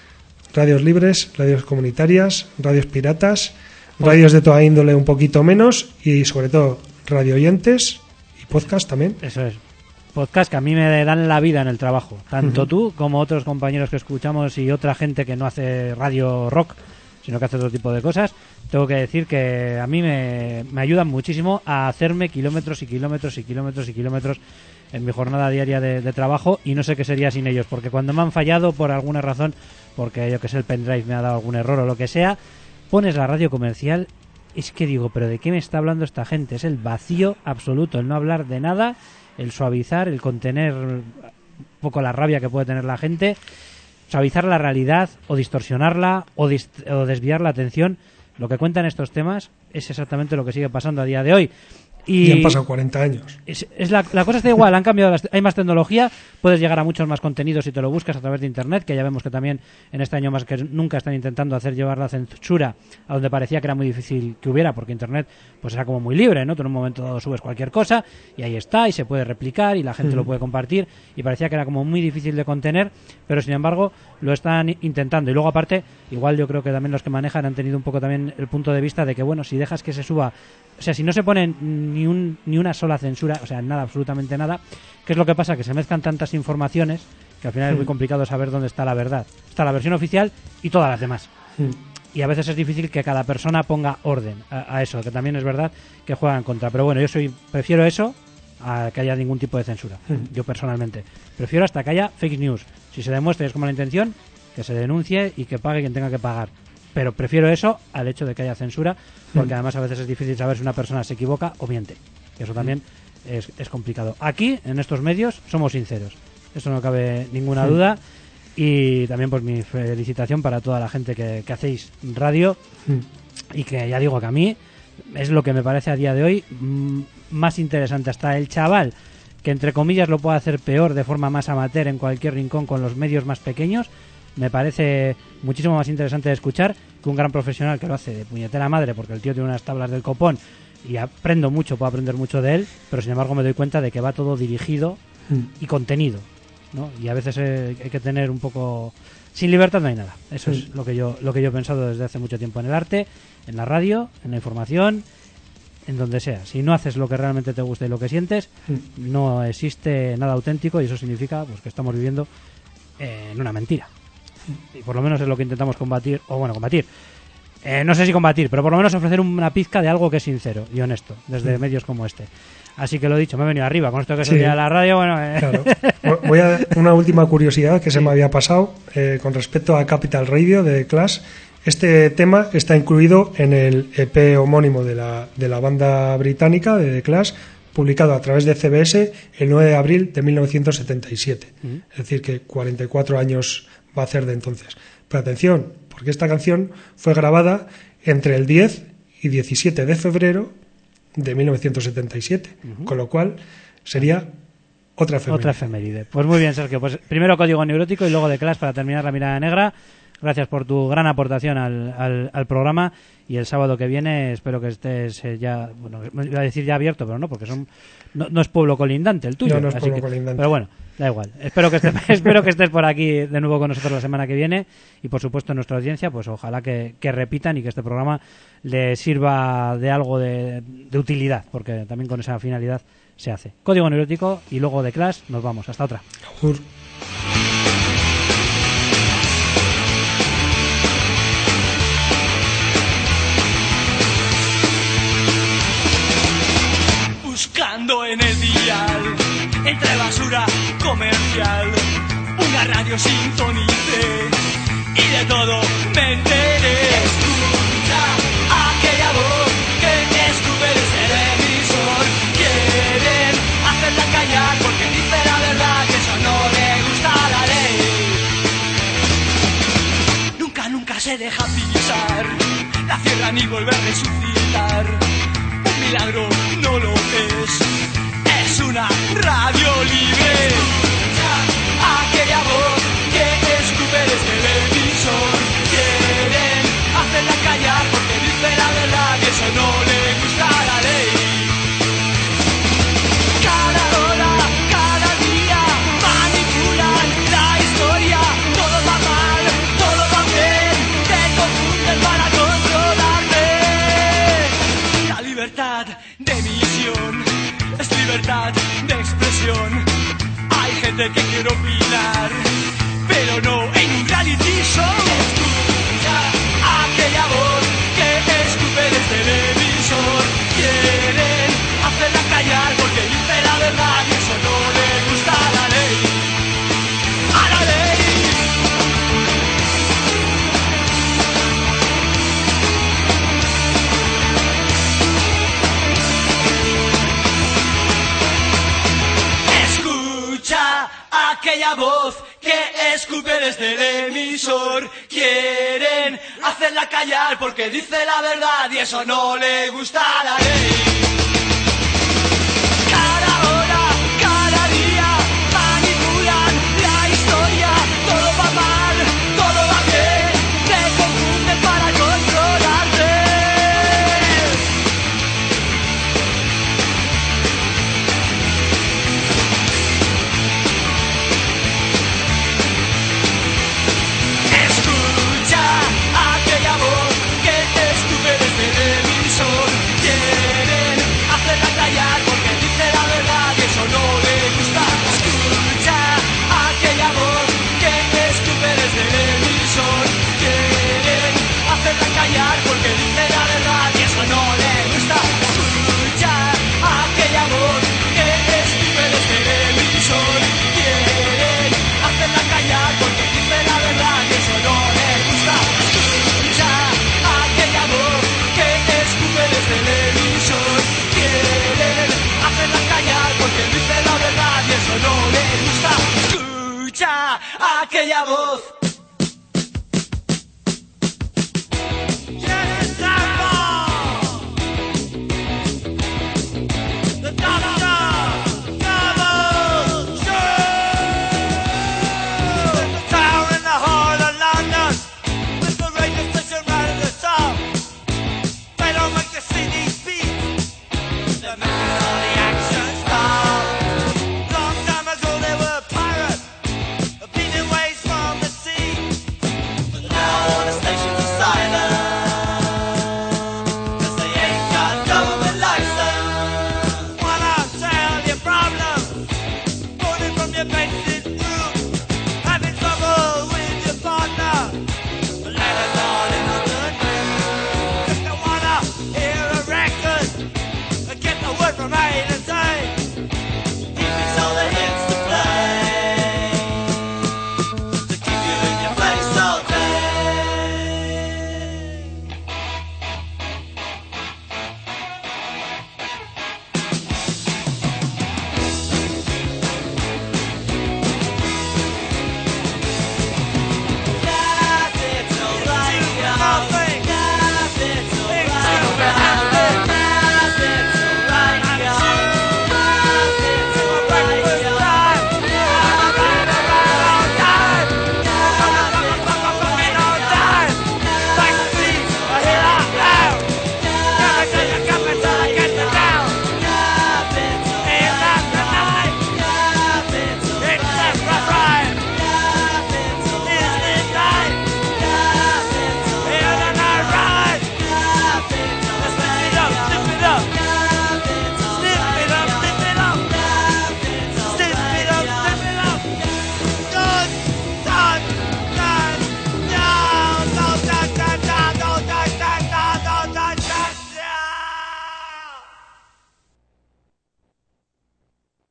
radios libres, radios comunitarias, radios piratas, radios de toda índole un poquito menos, y sobre todo radio oyentes y podcast también. Eso es. Podcast que a mí me dan la vida en el trabajo. Tanto tú como otros compañeros que escuchamos y otra gente que no hace radio rock, sino que hace otro tipo de cosas. Tengo que decir que a mí me ayudan muchísimo a hacerme kilómetros y kilómetros y kilómetros y kilómetros en mi jornada diaria de trabajo, y no sé qué sería sin ellos, porque cuando me han fallado por alguna razón, porque yo que sé, el pendrive me ha dado algún error o lo que sea, pones la radio comercial, es que digo, pero ¿de qué me está hablando esta gente? Es el vacío absoluto, el no hablar de nada, el suavizar, el contener un poco la rabia que puede tener la gente, suavizar la realidad o distorsionarla o desviar la atención. Lo que cuentan estos temas es exactamente lo que sigue pasando a día de hoy. Y han pasado 40 años. La cosa está igual, han cambiado, hay más tecnología, puedes llegar a muchos más contenidos si te lo buscas a través de internet, que ya vemos que también en este año más que nunca están intentando hacer llevar la censura a donde parecía que era muy difícil que hubiera, porque internet pues era como muy libre, ¿no? Tú en un momento dado subes cualquier cosa y ahí está, y se puede replicar y la gente lo puede compartir, y parecía que era como muy difícil de contener, pero sin embargo lo están intentando. Y luego aparte, igual yo creo que también los que manejan han tenido un poco también el punto de vista de que, bueno, si dejas que se suba, o sea, si no se pone ni una sola censura, o sea, nada, absolutamente nada, ¿qué es lo que pasa? Que se mezclan tantas informaciones que al final es muy complicado saber dónde está la verdad. Está la versión oficial y todas las demás. Y a veces es difícil que cada persona ponga orden a eso, que también es verdad que juegan en contra. Pero bueno, prefiero eso a que haya ningún tipo de censura. Yo personalmente prefiero hasta que haya fake news. Si se demuestra y es como la intención, que se denuncie y que pague quien tenga que pagar. Pero prefiero eso al hecho de que haya censura, porque además a veces es difícil saber si una persona se equivoca o miente. Eso también es complicado. Aquí, en estos medios, somos sinceros. Eso no cabe ninguna duda. Y también pues mi felicitación para toda la gente que hacéis radio, y que ya digo que a mí es lo que me parece a día de hoy más interesante. Hasta el chaval que entre comillas lo puede hacer peor de forma más amateur en cualquier rincón con los medios más pequeños, me parece muchísimo más interesante de escuchar que un gran profesional que lo hace de puñetera madre, porque el tío tiene unas tablas del copón y puedo aprender mucho de él, pero sin embargo me doy cuenta de que va todo dirigido y contenido, ¿no? Y a veces hay que tener un poco... Sin libertad no hay nada. Eso es lo que yo he pensado desde hace mucho tiempo en el arte, en la radio, en la información, en donde sea. Si no haces lo que realmente te gusta y lo que sientes, no existe nada auténtico, y eso significa pues que estamos viviendo en una mentira. Y por lo menos es lo que intentamos combatir, no sé si combatir, pero por lo menos ofrecer una pizca de algo que es sincero y honesto desde medios como este. Así que lo dicho, me he venido arriba con esto que es el día de la radio. Claro. Voy a dar una última curiosidad que se me había pasado con respecto a Capital Radio de The Clash. Este tema está incluido en el EP homónimo de la banda británica de The Clash, publicado a través de CBS el 9 de abril de 1977. Es decir, que 44 años va a hacer de entonces. Pero atención, porque esta canción fue grabada entre el 10 y 17 de febrero de 1977, con lo cual sería otra efeméride. Otra efeméride. Pues muy bien, Sergio. Pues primero Código Neurótico y luego The Clash para terminar la mirada negra. Gracias por tu gran aportación al programa, y el sábado que viene espero que estés ya, bueno, iba a decir ya abierto, pero no, porque no es pueblo colindante el tuyo. No es así pueblo que, colindante. pero bueno, da igual. Espero que estés por aquí de nuevo con nosotros la semana que viene, y por supuesto nuestra audiencia, pues ojalá que repitan y que este programa le sirva de algo de utilidad, porque también con esa finalidad se hace. Código Neurótico y luego The Clash. Nos vamos. Hasta otra. Agur. Buscando en el dial, entre basura comercial, una radio sintonice y de todo me enteré. Escucha aquella voz que escupe desde el emisor. Quieren hacerla callar porque dice la verdad, que eso no le gusta a la ley. Nunca se deja pisar, la cierran y vuelve a resucitar. Milagro no lo es una radio libre. Escucha aquella voz que escupe desde el emisor. Quieren hacerla callar porque dice la verdad, y eso no le gusta a la ley. Cada hora, cada día manipulan la historia. Todo va mal, todo va bien, te confunden para controlarte. La libertad de emisión es libertad de expresión. Hay gente que quiere opinar, pero no en un reality show. Escucha aquella voz que escupe desde el emisor. Quieren hacerla callar porque dice la verdad, y eso no le gusta a la ley. ¡A la ley! Aquella voz que escupe desde el emisor. Quieren hacerla callar porque dice la verdad, y eso no le gusta a la ley. Cada hora, cada día manipulan la historia. Todo va mal, todo va bien, te confunden para controlarte. Aquella voz que escupe desde el emisor. Quieren hacerla callar porque dice la verdad, y eso no le gusta. Escucha aquella voz que escupe desde el emisor. Quieren hacerla callar porque dice la verdad, y eso no le gusta. Escucha aquella voz que escupe desde el emisor. Quieren hacerla callar porque dice la verdad, y eso no le gusta. Escucha aquella voz que escupe desde el emisor. Quieren hacerla callar porque dice la verdad, y eso no le gusta. Escucha aquella voz